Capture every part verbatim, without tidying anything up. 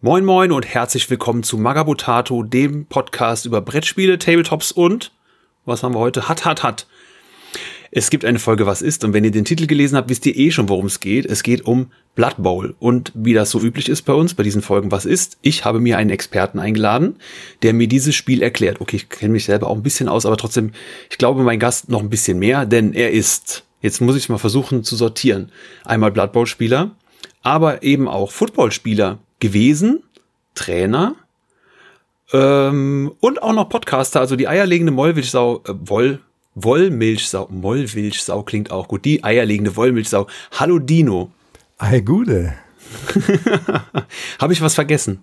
Moin moin und herzlich willkommen zu Magabotato, dem Podcast über Brettspiele, Tabletops und, was haben wir heute? Hat, hat, hat. Es gibt eine Folge Was ist und wenn ihr den Titel gelesen habt, wisst ihr eh schon, worum es geht. Es geht um Blood Bowl und wie das so üblich ist bei uns, bei diesen Folgen Was ist. Ich habe mir einen Experten eingeladen, der mir dieses Spiel erklärt. Okay, ich kenne mich selber auch ein bisschen aus, aber trotzdem, ich glaube, mein Gast noch ein bisschen mehr, denn er ist, jetzt muss ich es mal versuchen zu sortieren, einmal Blood Bowl Spieler, aber eben auch Footballspieler gewesen, Trainer ähm, und auch noch Podcaster, also die eierlegende Mollmilchsau, äh, Woll, Wollmilchsau, Mollmilchsau klingt auch gut, die eierlegende Wollmilchsau. Hallo Dino. Hi Gude. Habe ich was vergessen?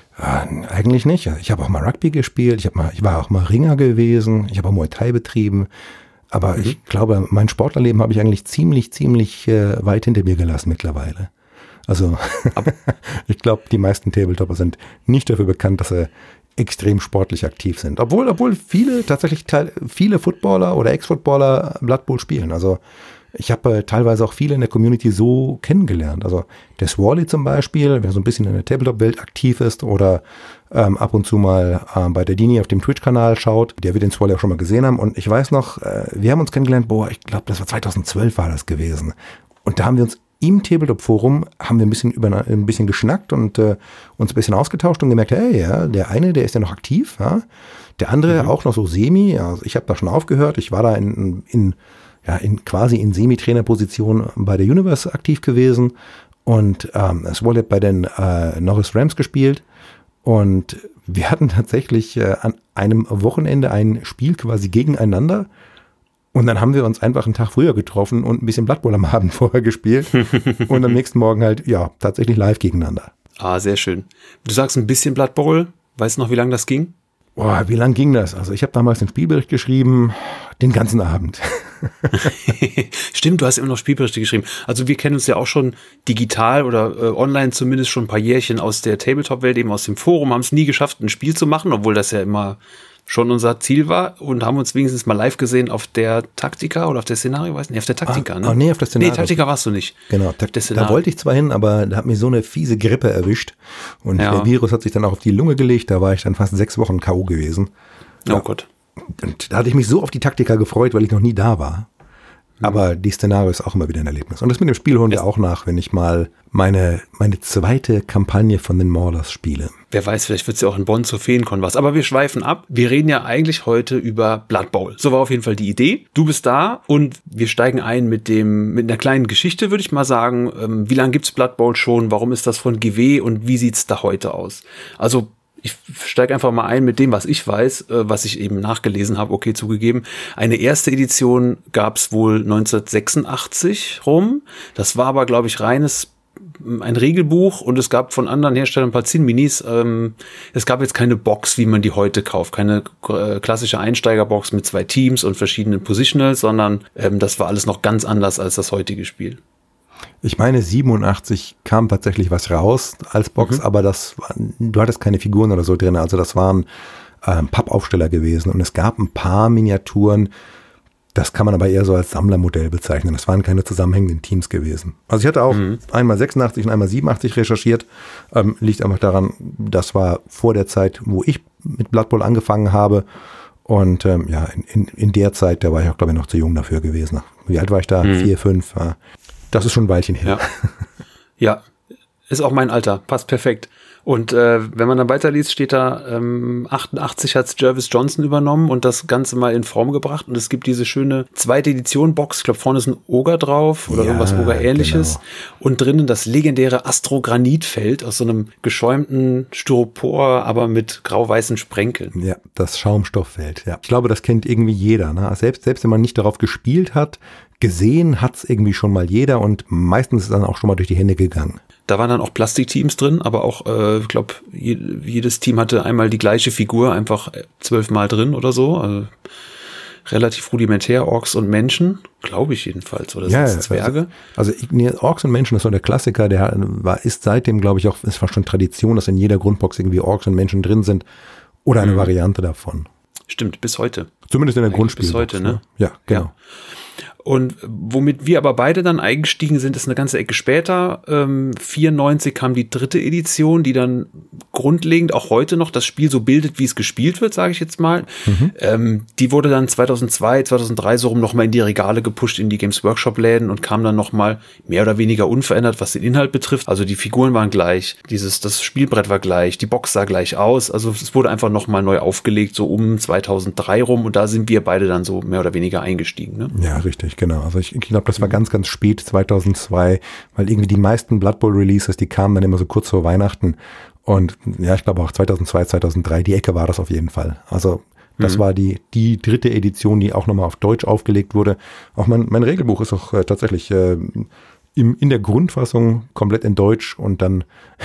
Äh, eigentlich nicht. Ich habe auch mal Rugby gespielt, ich, hab mal, ich war auch mal Ringer gewesen, ich habe auch Muay Thai betrieben, aber mhm. ich glaube, mein Sportlerleben habe ich eigentlich ziemlich, ziemlich äh, weit hinter mir gelassen mittlerweile. Also ich glaube, die meisten Tabletopper sind nicht dafür bekannt, dass sie extrem sportlich aktiv sind. Obwohl, obwohl viele tatsächlich viele Footballer oder Ex-Footballer Blood Bowl spielen. Also ich habe äh, teilweise auch viele in der Community so kennengelernt. Also der Swally zum Beispiel, wer so ein bisschen in der Tabletop-Welt aktiv ist oder ähm, ab und zu mal äh, bei der Dini auf dem Twitch-Kanal schaut, der wird den Swally auch schon mal gesehen haben. Und ich weiß noch, äh, wir haben uns kennengelernt, boah, ich glaube, das war zweitausendzwölf war das gewesen. Und da haben wir uns im Tabletop-Forum haben wir ein bisschen über ein bisschen geschnackt und äh, uns ein bisschen ausgetauscht und gemerkt, hey, ja, der eine, der ist ja noch aktiv, ja, der andere mhm. auch noch so semi. Also ich habe da schon aufgehört. Ich war da in, in ja in quasi in Semi-Trainer-Position bei der Universe aktiv gewesen und ähm, es wurde bei den äh, Norris Rams gespielt und wir hatten tatsächlich äh, an einem Wochenende ein Spiel quasi gegeneinander. Und dann haben wir uns einfach einen Tag früher getroffen und ein bisschen Blood Bowl am Abend vorher gespielt und am nächsten Morgen halt, ja, tatsächlich live gegeneinander. Ah, sehr schön. Du sagst ein bisschen Blood Bowl. Weißt du noch, wie lange das ging? Boah, wie lang ging das? Also ich habe damals den Spielbericht geschrieben, den ganzen Abend. Stimmt, du hast immer noch Spielberichte geschrieben. Also wir kennen uns ja auch schon digital oder äh, online zumindest schon ein paar Jährchen aus der Tabletop-Welt, eben aus dem Forum, haben es nie geschafft, ein Spiel zu machen, obwohl das ja immer schon unser Ziel war und haben uns wenigstens mal live gesehen auf der Taktika oder auf der Szenario, weiß nicht, auf der Taktika, ah, ne? Oh nee, auf der Szenario. Nee, Taktika warst du nicht. Genau, da, da wollte ich zwar hin, aber da hat mich so eine fiese Grippe erwischt und ja. Der Virus hat sich dann auch auf die Lunge gelegt, da war ich dann fast sechs Wochen K O gewesen. Oh ja. Gott. Und da hatte ich mich so auf die Taktika gefreut, weil ich noch nie da war. Aber die Szenario ist auch immer wieder ein Erlebnis. Und das mit dem Spiel holen wir auch nach, wenn ich mal meine, meine zweite Kampagne von den Maulers spiele. Wer weiß, vielleicht wird es ja auch in Bonn zur Feenkon was. Aber wir schweifen ab. Wir reden ja eigentlich heute über Blood Bowl. So war auf jeden Fall die Idee. Du bist da und wir steigen ein mit dem mit einer kleinen Geschichte, würde ich mal sagen. Ähm, wie lange gibt's Blood Bowl schon? Warum ist das von G W und wie sieht's da heute aus? Also ich steige einfach mal ein mit dem, was ich weiß, äh, was ich eben nachgelesen habe, okay, zugegeben. Eine erste Edition gab es wohl neunzehnhundertsechsundachtzig rum. Das war aber, glaube ich, reines ein Regelbuch und es gab von anderen Herstellern ein paar Zin-Minis. Ähm, es gab jetzt keine Box, wie man die heute kauft. Keine äh, klassische Einsteigerbox mit zwei Teams und verschiedenen Positionals, sondern ähm, das war alles noch ganz anders als das heutige Spiel. Ich meine, siebenundachtzig kam tatsächlich was raus als Box, mhm. aber das, du hattest keine Figuren oder so drin, also das waren ähm, Pappaufsteller gewesen und es gab ein paar Miniaturen, das kann man aber eher so als Sammlermodell bezeichnen, das waren keine zusammenhängenden Teams gewesen. Also ich hatte auch mhm. einmal sechsundachtzig und einmal siebenundachtzig recherchiert, ähm, liegt einfach daran, das war vor der Zeit, wo ich mit Blood Bowl angefangen habe und ähm, ja, in, in, in der Zeit, da war ich auch glaube ich noch zu jung dafür gewesen. Wie alt war ich da? Mhm. Vier, fünf, ja. Das ist schon ein Weilchen her. Ja. ja, ist auch mein Alter, passt perfekt. Und äh, wenn man dann weiterliest, steht da, ähm, achtundachtzig hat Jervis Johnson übernommen und das Ganze mal in Form gebracht. Und es gibt diese schöne zweite Edition-Box, ich glaube vorne ist ein Oger drauf oder ja, irgendwas Oger-ähnliches. Genau. Und drinnen das legendäre Astrogranitfeld aus so einem geschäumten Styropor, aber mit grau-weißen Sprenkeln. Ja, das Schaumstofffeld, ja. Ich glaube, das kennt irgendwie jeder, ne? Selbst, selbst wenn man nicht darauf gespielt hat, gesehen hat's irgendwie schon mal jeder und meistens ist dann auch schon mal durch die Hände gegangen. Da waren dann auch Plastikteams drin, aber auch, äh, ich glaube, je, jedes Team hatte einmal die gleiche Figur, einfach zwölfmal drin oder so. Also relativ rudimentär, Orks und Menschen, glaube ich jedenfalls, oder ja, sind es Zwerge? Also, also nee, Orks und Menschen ist so der Klassiker, der war, ist seitdem, glaube ich, auch, ist fast schon Tradition, dass in jeder Grundbox irgendwie Orks und Menschen drin sind oder eine mhm. Variante davon. Stimmt, bis heute. Zumindest in der Grundspielbox. Bis heute, ne? Ja, genau. Ja. Und womit wir aber beide dann eingestiegen sind, ist eine ganze Ecke später. Ähm, vierundneunzig kam die dritte Edition, die dann grundlegend auch heute noch das Spiel so bildet, wie es gespielt wird, sage ich jetzt mal. Mhm. Ähm, die wurde dann zweitausendzwei, zweitausenddrei so rum nochmal in die Regale gepusht, in die Games Workshop-Läden und kam dann nochmal mehr oder weniger unverändert, was den Inhalt betrifft. Also die Figuren waren gleich, dieses, das Spielbrett war gleich, die Box sah gleich aus. Also es wurde einfach nochmal neu aufgelegt, so um zweitausenddrei rum. Und da sind wir beide dann so mehr oder weniger eingestiegen. Ne? Ja, richtig. Genau, also ich, ich glaube, das war ganz, ganz spät, zweitausendzwei, weil irgendwie die meisten Blood Bowl Releases, die kamen dann immer so kurz vor Weihnachten und ja, ich glaube auch zweitausendzwei, zweitausenddrei, die Ecke war das auf jeden Fall. Also das mhm. war die die dritte Edition, die auch nochmal auf Deutsch aufgelegt wurde. Auch mein, mein Regelbuch ist auch äh, tatsächlich äh, im, in der Grundfassung komplett in Deutsch und dann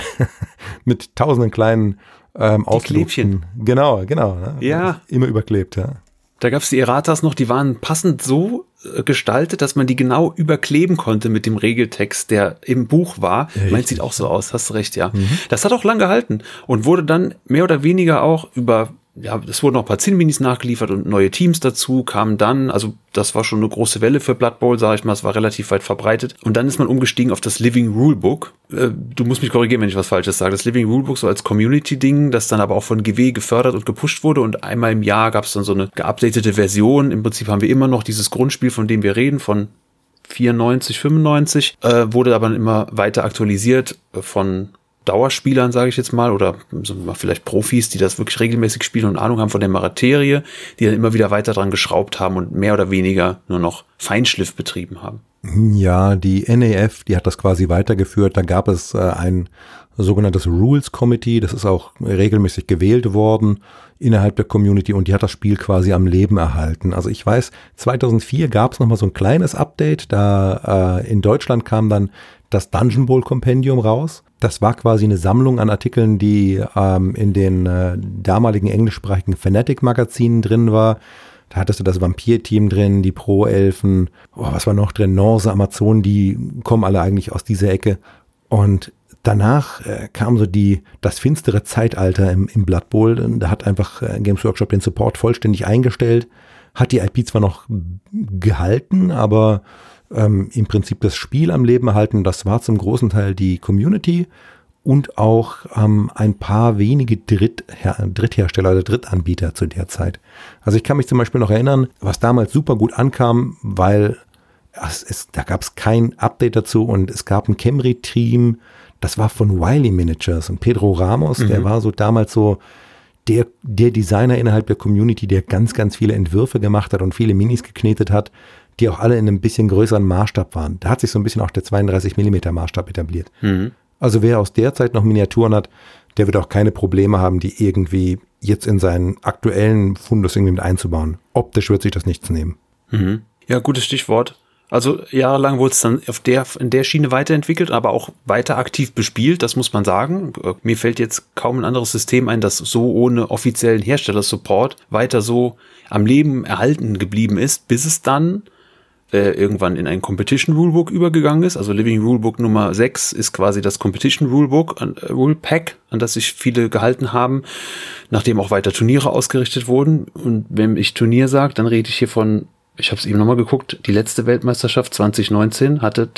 mit tausenden kleinen ähm, Klebchen. Genau, genau. Ne? Ja. Immer überklebt, ja. Da gab es die Erratas noch, die waren passend so äh, gestaltet, dass man die genau überkleben konnte mit dem Regeltext, der im Buch war. Ja, meins sieht auch so aus, hast du recht, ja. Mhm. Das hat auch lang gehalten und wurde dann mehr oder weniger auch über, ja, es wurden noch ein paar Zinn-Minis nachgeliefert und neue Teams dazu, kamen dann, also das war schon eine große Welle für Blood Bowl, sag ich mal, es war relativ weit verbreitet. Und dann ist man umgestiegen auf das Living Rulebook. Äh, du musst mich korrigieren, wenn ich was Falsches sage. Das Living Rulebook so als Community-Ding, das dann aber auch von G W gefördert und gepusht wurde. Und einmal im Jahr gab es dann so eine geupdatete Version. Im Prinzip haben wir immer noch dieses Grundspiel, von dem wir reden, von vierundneunzig, fünfundneunzig, äh, wurde aber immer weiter aktualisiert äh, von Dauerspielern, sage ich jetzt mal, oder vielleicht Profis, die das wirklich regelmäßig spielen und Ahnung haben von der Materie, die dann immer wieder weiter dran geschraubt haben und mehr oder weniger nur noch Feinschliff betrieben haben. Ja, die N A F, die hat das quasi weitergeführt. Da gab es äh, ein sogenanntes Rules Committee, das ist auch regelmäßig gewählt worden innerhalb der Community und die hat das Spiel quasi am Leben erhalten. Also ich weiß, zweitausendvier gab es nochmal so ein kleines Update, da äh, in Deutschland kam dann das Dungeon Bowl Kompendium raus. Das war quasi eine Sammlung an Artikeln, die ähm, in den äh, damaligen englischsprachigen Fanatic-Magazinen drin war. Da hattest du das Vampir-Team drin, die Pro-Elfen, oh, was war noch drin? Norse, Amazonen, die kommen alle eigentlich aus dieser Ecke. Und danach äh, kam so die das finstere Zeitalter im, im Blood Bowl. Da hat einfach äh, Games Workshop den Support vollständig eingestellt, hat die I P zwar noch gehalten, aber ähm, im Prinzip das Spiel am Leben erhalten. Das war zum großen Teil die Community und auch ähm, ein paar wenige Dritther- Dritthersteller oder Drittanbieter zu der Zeit. Also ich kann mich zum Beispiel noch erinnern, was damals super gut ankam, weil es, es, da gab es kein Update dazu und es gab ein Camry-Team, das war von Wiley Miniatures und Pedro Ramos, mhm. der war so damals so der, der Designer innerhalb der Community, der ganz, ganz viele Entwürfe gemacht hat und viele Minis geknetet hat, die auch alle in einem bisschen größeren Maßstab waren. Da hat sich so ein bisschen auch der zweiunddreißig Millimeter Maßstab etabliert. Mhm. Also wer aus der Zeit noch Miniaturen hat, der wird auch keine Probleme haben, die irgendwie jetzt in seinen aktuellen Fundus irgendwie mit einzubauen. Optisch wird sich das nichts nehmen. Mhm. Ja, gutes Stichwort. Also jahrelang wurde es dann auf der, in der Schiene weiterentwickelt, aber auch weiter aktiv bespielt, das muss man sagen. Mir fällt jetzt kaum ein anderes System ein, das so ohne offiziellen Herstellersupport weiter so am Leben erhalten geblieben ist, bis es dann äh, irgendwann in ein Competition Rulebook übergegangen ist. Also Living Rulebook Nummer sechs ist quasi das Competition Rulebook, äh, Rule Pack, an das sich viele gehalten haben, nachdem auch weiter Turniere ausgerichtet wurden. Und wenn ich Turnier sage, dann rede ich hier von, ich habe es eben nochmal geguckt, die letzte Weltmeisterschaft zwanzig neunzehn hatte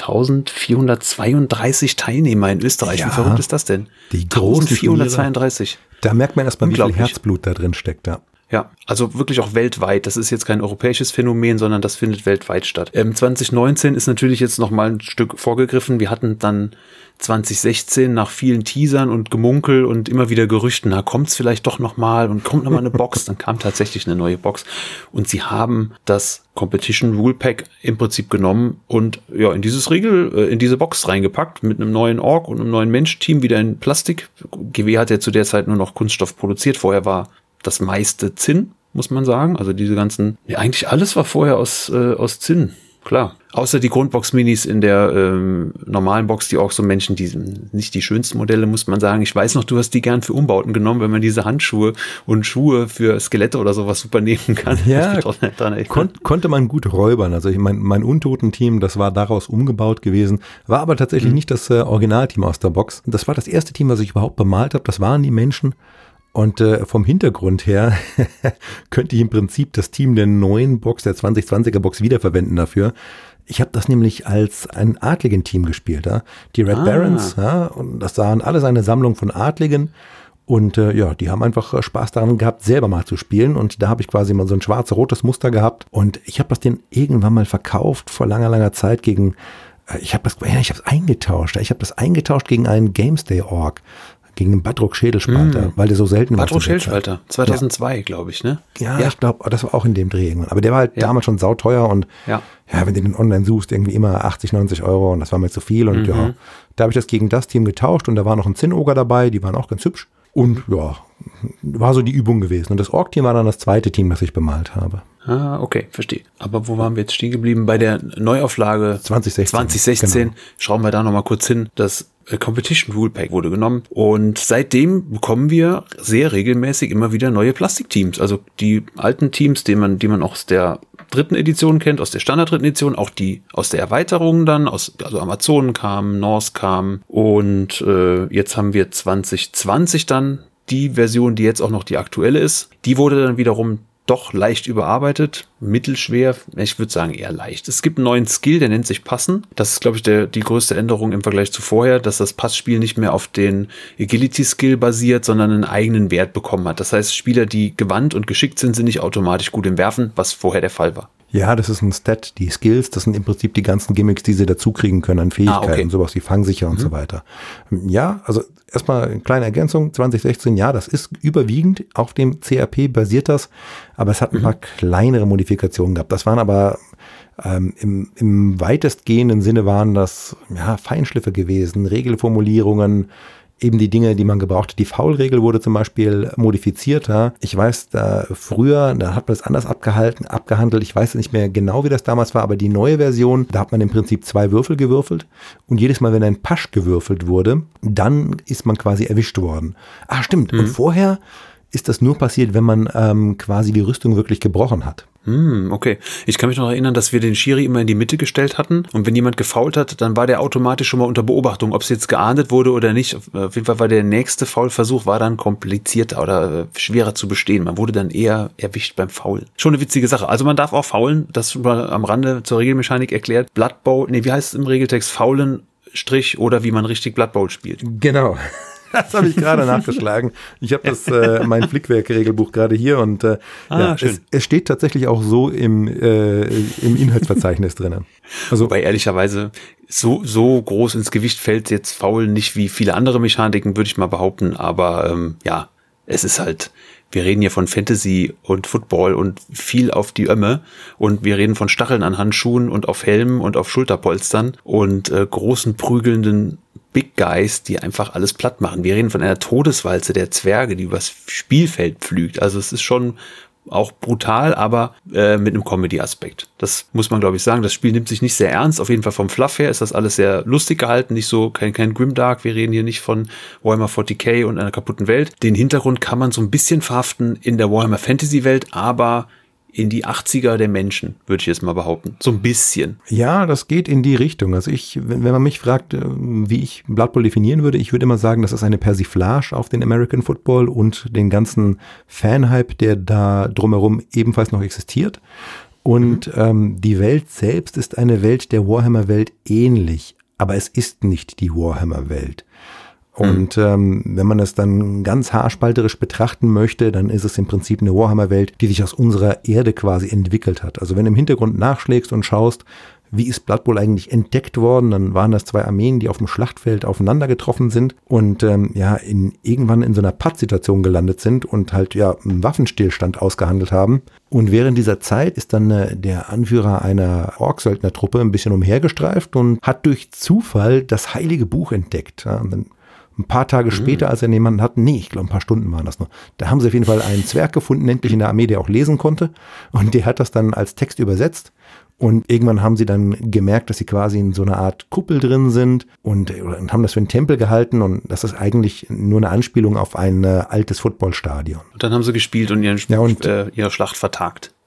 eintausendvierhundertzweiunddreißig Teilnehmer in Österreich. Ja, wie verrückt ist das denn? Die eintausendvierhundertzweiunddreißig. Da merkt man erstmal, wie viel Herzblut da drin steckt. Ja. Ja, also wirklich auch weltweit. Das ist jetzt kein europäisches Phänomen, sondern das findet weltweit statt. Ähm, zwanzig neunzehn ist natürlich jetzt noch mal ein Stück vorgegriffen. Wir hatten dann zwanzig sechzehn nach vielen Teasern und Gemunkel und immer wieder Gerüchten, na kommt's vielleicht doch noch mal und kommt noch mal eine Box. Dann kam tatsächlich eine neue Box und sie haben das Competition Rule Pack im Prinzip genommen und ja in dieses Regel, äh, in diese Box reingepackt mit einem neuen Ork und einem neuen Mensch-Team, wieder in Plastik. G W hat ja zu der Zeit nur noch Kunststoff produziert. Vorher war das meiste Zinn, muss man sagen. Also diese ganzen, ja, eigentlich alles war vorher aus, äh, aus Zinn, klar. Außer die Grundbox-Minis in der ähm, normalen Box, die auch so Menschen, die nicht die schönsten Modelle, muss man sagen. Ich weiß noch, du hast die gern für Umbauten genommen, wenn man diese Handschuhe und Schuhe für Skelette oder sowas super nehmen kann. Ja, kon- konnte man gut räubern. Also ich mein, mein Untoten-Team, das war daraus umgebaut gewesen, war aber tatsächlich mhm. nicht das äh, Originalteam aus der Box. Das war das erste Team, was ich überhaupt bemalt habe. Das waren die Menschen. Und äh, vom Hintergrund her könnte ich im Prinzip das Team der neuen Box, der zwanzig zwanziger Box wiederverwenden dafür. Ich habe das nämlich als ein Adligen-Team gespielt. Ja? Die Red ah. Barons, ja? Und das waren alles eine Sammlung von Adligen. Und äh, ja, die haben einfach Spaß daran gehabt, selber mal zu spielen. Und da habe ich quasi mal so ein schwarz-rotes Muster gehabt. Und ich habe das denen irgendwann mal verkauft vor langer, langer Zeit gegen, äh, ich habe das, ja, ich habe es eingetauscht. Ich habe das eingetauscht gegen einen Gamesday-Org, gegen einen Badrock-Schädelspalter, hm. weil der so selten war. Badrock-Schädelspalter, zweitausendzwei, ja. glaube ich, ne? Ja, ja. ich glaube, das war auch in dem Dreh irgendwann. Aber der war halt ja. damals schon sauteuer und ja. ja, wenn du den online suchst, irgendwie immer achtzig, neunzig Euro und das war mir zu viel. Und mhm. ja, da habe ich das gegen das Team getauscht und da war noch ein Zinnoger dabei, die waren auch ganz hübsch. Und ja, war so die Übung gewesen. Und das Org-Team war dann das zweite Team, das ich bemalt habe. Ah, okay, verstehe. Aber wo waren wir jetzt stehen geblieben? Bei der Neuauflage zwanzig sechzehn. zwanzig sechzehn. Genau. Schauen wir da nochmal kurz hin. Das Competition Rule Pack wurde genommen. Und seitdem bekommen wir sehr regelmäßig immer wieder neue Plastikteams. Also die alten Teams, die man, die man auch aus der dritten Edition kennt, aus der Standard dritten Edition, auch die aus der Erweiterung dann, aus, also Amazonen kamen, Norse kamen. Und äh, jetzt haben wir zwanzig zwanzig dann die Version, die jetzt auch noch die aktuelle ist. Die wurde dann wiederum doch leicht überarbeitet, mittelschwer, ich würde sagen eher leicht. Es gibt einen neuen Skill, der nennt sich Passen. Das ist, glaube ich, der, die größte Änderung im Vergleich zu vorher, dass das Passspiel nicht mehr auf den Agility-Skill basiert, sondern einen eigenen Wert bekommen hat. Das heißt, Spieler, die gewandt und geschickt sind, sind nicht automatisch gut im Werfen, was vorher der Fall war. Ja, das ist ein Stat. Die Skills, das sind im Prinzip die ganzen Gimmicks, die sie dazukriegen können an Fähigkeiten, ah, okay. sowas wie fangsicher und mhm. so weiter. Ja, also erstmal eine kleine Ergänzung, zwanzig sechzehn, ja, das ist überwiegend auf dem C R P basiert das, aber es hat ein mhm. paar kleinere Modifikationen gehabt. Das waren aber ähm, im, im weitestgehenden Sinne waren das ja Feinschliffe gewesen, Regelformulierungen, eben die Dinge, die man gebraucht hat. Die Foul-Regel wurde zum Beispiel modifiziert. Ja. Ich weiß, da früher, da hat man es anders abgehalten, abgehandelt. Ich weiß nicht mehr genau, wie das damals war, aber die neue Version, da hat man im Prinzip zwei Würfel gewürfelt und jedes Mal, wenn ein Pasch gewürfelt wurde, dann ist man quasi erwischt worden. Ah, stimmt. Mhm. Und vorher ist das nur passiert, wenn man ähm, quasi die Rüstung wirklich gebrochen hat. Hm, okay. Ich kann mich noch erinnern, dass wir den Schiri immer in die Mitte gestellt hatten und wenn jemand gefoult hat, dann war der automatisch schon mal unter Beobachtung, ob es jetzt geahndet wurde oder nicht. Auf jeden Fall war der nächste Foulversuch war dann komplizierter oder äh, schwerer zu bestehen. Man wurde dann eher erwischt beim Foul. Schon eine witzige Sache. Also man darf auch faulen, das schon mal am Rande zur Regelmechanik erklärt. Blood Bowl, nee, wie heißt es im Regeltext? Faulen, Strich oder wie man richtig Blood Bowl spielt. Genau. Das habe ich gerade nachgeschlagen. Ich habe das äh, mein Flickwerk-Regelbuch gerade hier und äh, ah, ja, es, es steht tatsächlich auch so im, äh, im Inhaltsverzeichnis drin. Also, wobei ehrlicherweise so so groß ins Gewicht fällt jetzt Foul nicht wie viele andere Mechaniken, würde ich mal behaupten. Aber ähm, ja, es ist halt, wir reden hier von Fantasy und Football und viel auf die Ömme und wir reden von Stacheln an Handschuhen und auf Helmen und auf Schulterpolstern und äh, großen prügelnden Big Guys, die einfach alles platt machen. Wir reden von einer Todeswalze der Zwerge, die übers Spielfeld pflügt. Also es ist schon auch brutal, aber äh, mit einem Comedy-Aspekt. Das muss man, glaube ich, sagen. Das Spiel nimmt sich nicht sehr ernst. Auf jeden Fall vom Fluff her ist das alles sehr lustig gehalten. Nicht so, kein, kein Grimdark. Wir reden hier nicht von Warhammer forty K und einer kaputten Welt. Den Hintergrund kann man so ein bisschen verhaften in der Warhammer Fantasy-Welt, aber in die achtziger der Menschen, würde ich jetzt mal behaupten. So ein bisschen. Ja, das geht in die Richtung. Also ich, wenn, wenn man mich fragt, wie ich Blood Bowl definieren würde, ich würde immer sagen, das ist eine Persiflage auf den American Football und den ganzen Fanhype, der da drumherum ebenfalls noch existiert. Und mhm. ähm, die Welt selbst ist eine Welt der Warhammer-Welt ähnlich, aber es ist nicht die Warhammer-Welt. Und ähm, wenn man es dann ganz haarspalterisch betrachten möchte, dann ist es im Prinzip eine Warhammer-Welt, die sich aus unserer Erde quasi entwickelt hat. Also wenn du im Hintergrund nachschlägst und schaust, wie ist Blood Bowl eigentlich entdeckt worden, dann waren das zwei Armeen, die auf dem Schlachtfeld aufeinander getroffen sind und ähm, ja in irgendwann in so einer Pattsituation gelandet sind und halt ja einen Waffenstillstand ausgehandelt haben. Und während dieser Zeit ist dann äh, der Anführer einer Orksöldnertruppe ein bisschen umhergestreift und hat durch Zufall das Heilige Buch entdeckt. Ja, und dann ein paar Tage später, mhm. als er jemanden hatten, nee, ich glaube ein paar Stunden waren das noch, da haben sie auf jeden Fall einen Zwerg gefunden, endlich in der Armee, der auch lesen konnte und der hat das dann als Text übersetzt und irgendwann haben sie dann gemerkt, dass sie quasi in so einer Art Kuppel drin sind und, und haben das für einen Tempel gehalten und das ist eigentlich nur eine Anspielung auf ein äh, altes Footballstadion. Und dann haben sie gespielt und, ihren, ja, und äh, ihre Schlacht vertagt.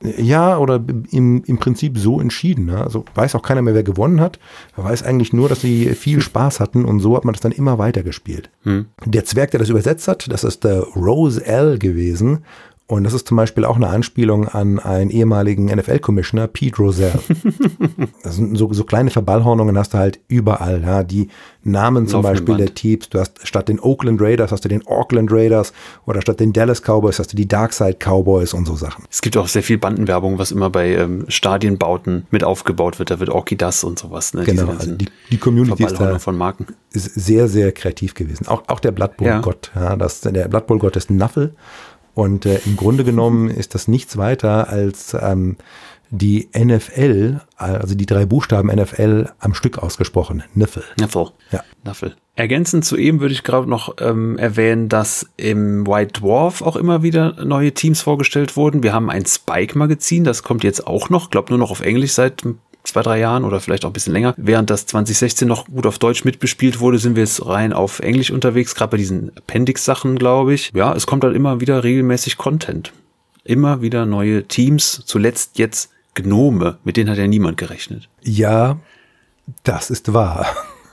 Ja, oder im, im Prinzip so entschieden. Ne? Also weiß auch keiner mehr, wer gewonnen hat. Er weiß eigentlich nur, dass sie viel Spaß hatten und so hat man das dann immer weiter gespielt. Hm. Der Zwerg, der das übersetzt hat, das ist der Rose L gewesen. Und das ist zum Beispiel auch eine Anspielung an einen ehemaligen N F L-Commissioner, Pete Rozelle. Das sind so, so kleine Verballhornungen hast du halt überall. Ja. Die Namen zum Beispiel Band. Der Teams. Du hast statt den Oakland Raiders hast du den Auckland Raiders oder statt den Dallas Cowboys hast du die Darkside Cowboys und so Sachen. Es gibt auch sehr viel Bandenwerbung, was immer bei ähm, Stadienbauten mit aufgebaut wird. Da wird Orky das und sowas. Ne? Genau, also die, die Community ist, da von Marken. Ist sehr, sehr kreativ gewesen. Auch, auch der Blood Bowl Gott. Ja. Ja, das, der Blood Bowl Gott ist Nuffle. Und äh, im Grunde genommen ist das nichts weiter als ähm, die N F L, also die drei Buchstaben N F L am Stück ausgesprochen. Niffle. Niffle. Ja. Niffle. Ergänzend zu ihm würde ich gerade noch ähm, erwähnen, dass im White Dwarf auch immer wieder neue Teams vorgestellt wurden. Wir haben ein Spike-Magazin, das kommt jetzt auch noch, glaube nur noch auf Englisch seit zwei, drei Jahren oder vielleicht auch ein bisschen länger. Während das zwanzig sechzehn noch gut auf Deutsch mitbespielt wurde, sind wir jetzt rein auf Englisch unterwegs, gerade bei diesen Appendix-Sachen, glaube ich. Ja, es kommt halt immer wieder regelmäßig Content. Immer wieder neue Teams, zuletzt jetzt Gnome, mit denen hat ja niemand gerechnet. Ja, das ist wahr.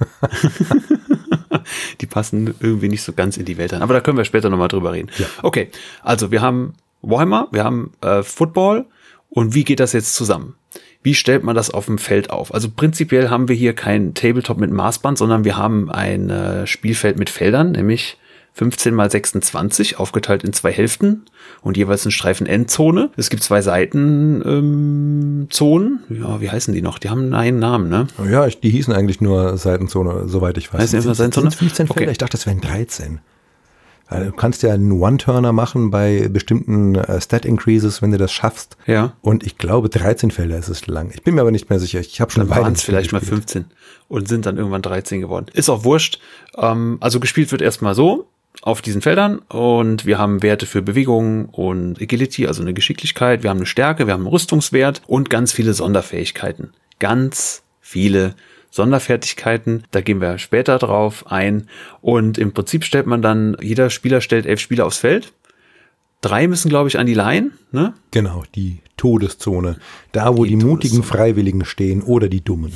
Die passen irgendwie nicht so ganz in die Welt an, aber da können wir später nochmal drüber reden. Ja. Okay, also wir haben Warhammer, wir haben äh, Football und wie geht das jetzt zusammen? Wie stellt man das auf dem Feld auf? Also prinzipiell haben wir hier kein Tabletop mit Maßband, sondern wir haben ein äh, Spielfeld mit Feldern, nämlich fünfzehn mal sechsundzwanzig, aufgeteilt in zwei Hälften und jeweils einen Streifen Endzone. Es gibt zwei Seitenzonen. Ähm, ja, wie heißen die noch? Die haben einen Namen, ne? Ja, ich, die hießen eigentlich nur Seitenzone, soweit ich weiß. Heißt immer Seitenzone? fünfzehn Felder? Okay. Ich dachte, das wären dreizehn. Du kannst ja einen One-Turner machen bei bestimmten äh, Stat-Increases, wenn du das schaffst. Ja. Und ich glaube, dreizehn Felder ist es lang. Ich bin mir aber nicht mehr sicher. Ich habe schon waren es vielleicht gespielt. Mal fünfzehn und sind dann irgendwann dreizehn geworden. Ist auch wurscht. Ähm, also gespielt wird erstmal so auf diesen Feldern und wir haben Werte für Bewegung und Agility, also eine Geschicklichkeit. Wir haben eine Stärke, wir haben einen Rüstungswert und ganz viele Sonderfähigkeiten. Ganz viele Sonderfertigkeiten, da gehen wir später drauf ein und im Prinzip stellt man dann, jeder Spieler stellt elf Spieler aufs Feld. Drei müssen, glaube ich, an die Line, ne? Genau, die Todeszone. Da, wo die, die mutigen Freiwilligen stehen oder die Dummen.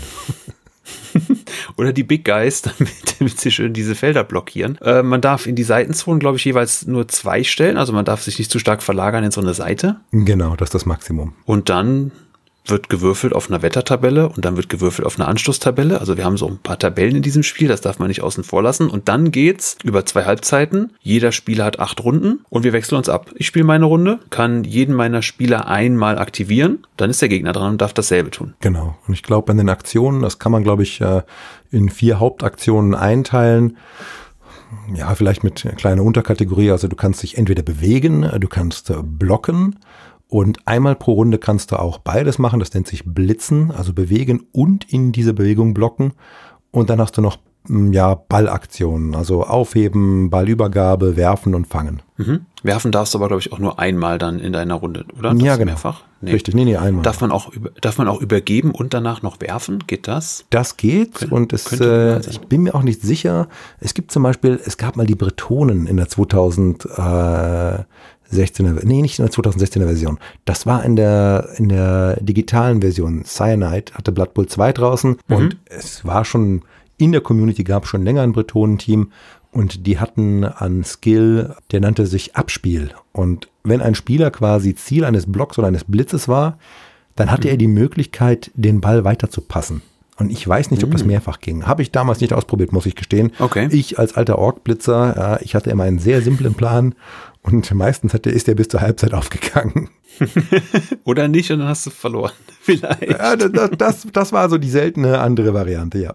Oder die Big Guys, damit, damit sie schön diese Felder blockieren. Äh, man darf in die Seitenzonen, glaube ich, jeweils nur zwei stellen, also man darf sich nicht zu stark verlagern in so eine Seite. Genau, das ist das Maximum. Und dann wird gewürfelt auf einer Wettertabelle und dann wird gewürfelt auf einer Anstoßtabelle. Also wir haben so ein paar Tabellen in diesem Spiel, das darf man nicht außen vor lassen. Und dann geht's über zwei Halbzeiten. Jeder Spieler hat acht Runden und wir wechseln uns ab. Ich spiele meine Runde, kann jeden meiner Spieler einmal aktivieren. Dann ist der Gegner dran und darf dasselbe tun. Genau. Und ich glaube, an den Aktionen, das kann man, glaube ich, in vier Hauptaktionen einteilen. Ja, vielleicht mit kleiner Unterkategorie. Also du kannst dich entweder bewegen, du kannst blocken. Und einmal pro Runde kannst du auch beides machen, das nennt sich Blitzen, also bewegen und in diese Bewegung blocken. Und dann hast du noch ja, Ballaktionen, also aufheben, Ballübergabe, werfen und fangen. Mhm. Werfen darfst du aber, glaube ich, auch nur einmal dann in deiner Runde, oder? Ja, genau. Mehrfach? Nee. Richtig, nee, nee, einmal. Darf man auch, darf man auch übergeben und danach noch werfen? Geht das? Das geht Kön- und es, äh, ich bin mir auch nicht sicher. Es gibt zum Beispiel, es gab mal die Bretonen in der zweitausendsechzehner, nee, nicht in der zweitausendsechzehner Version. Das war in der, in der digitalen Version. Cyanide hatte Blood Bowl zwei draußen mhm. und es war schon, in der Community gab es schon länger ein Bretonenteam und die hatten an Skill, der nannte sich Abspiel. Und wenn ein Spieler quasi Ziel eines Blocks oder eines Blitzes war, dann hatte mhm. er die Möglichkeit, den Ball weiterzupassen. Und ich weiß nicht, ob das mehrfach ging. Habe ich damals nicht ausprobiert, muss ich gestehen. Okay. Ich als alter Ork-Blitzer, äh, ich hatte immer einen sehr simplen Plan und meistens hatte, ist der bis zur Halbzeit aufgegangen. Oder nicht und dann hast du verloren. Vielleicht. Ja, das, das, das war so die seltene andere Variante, ja.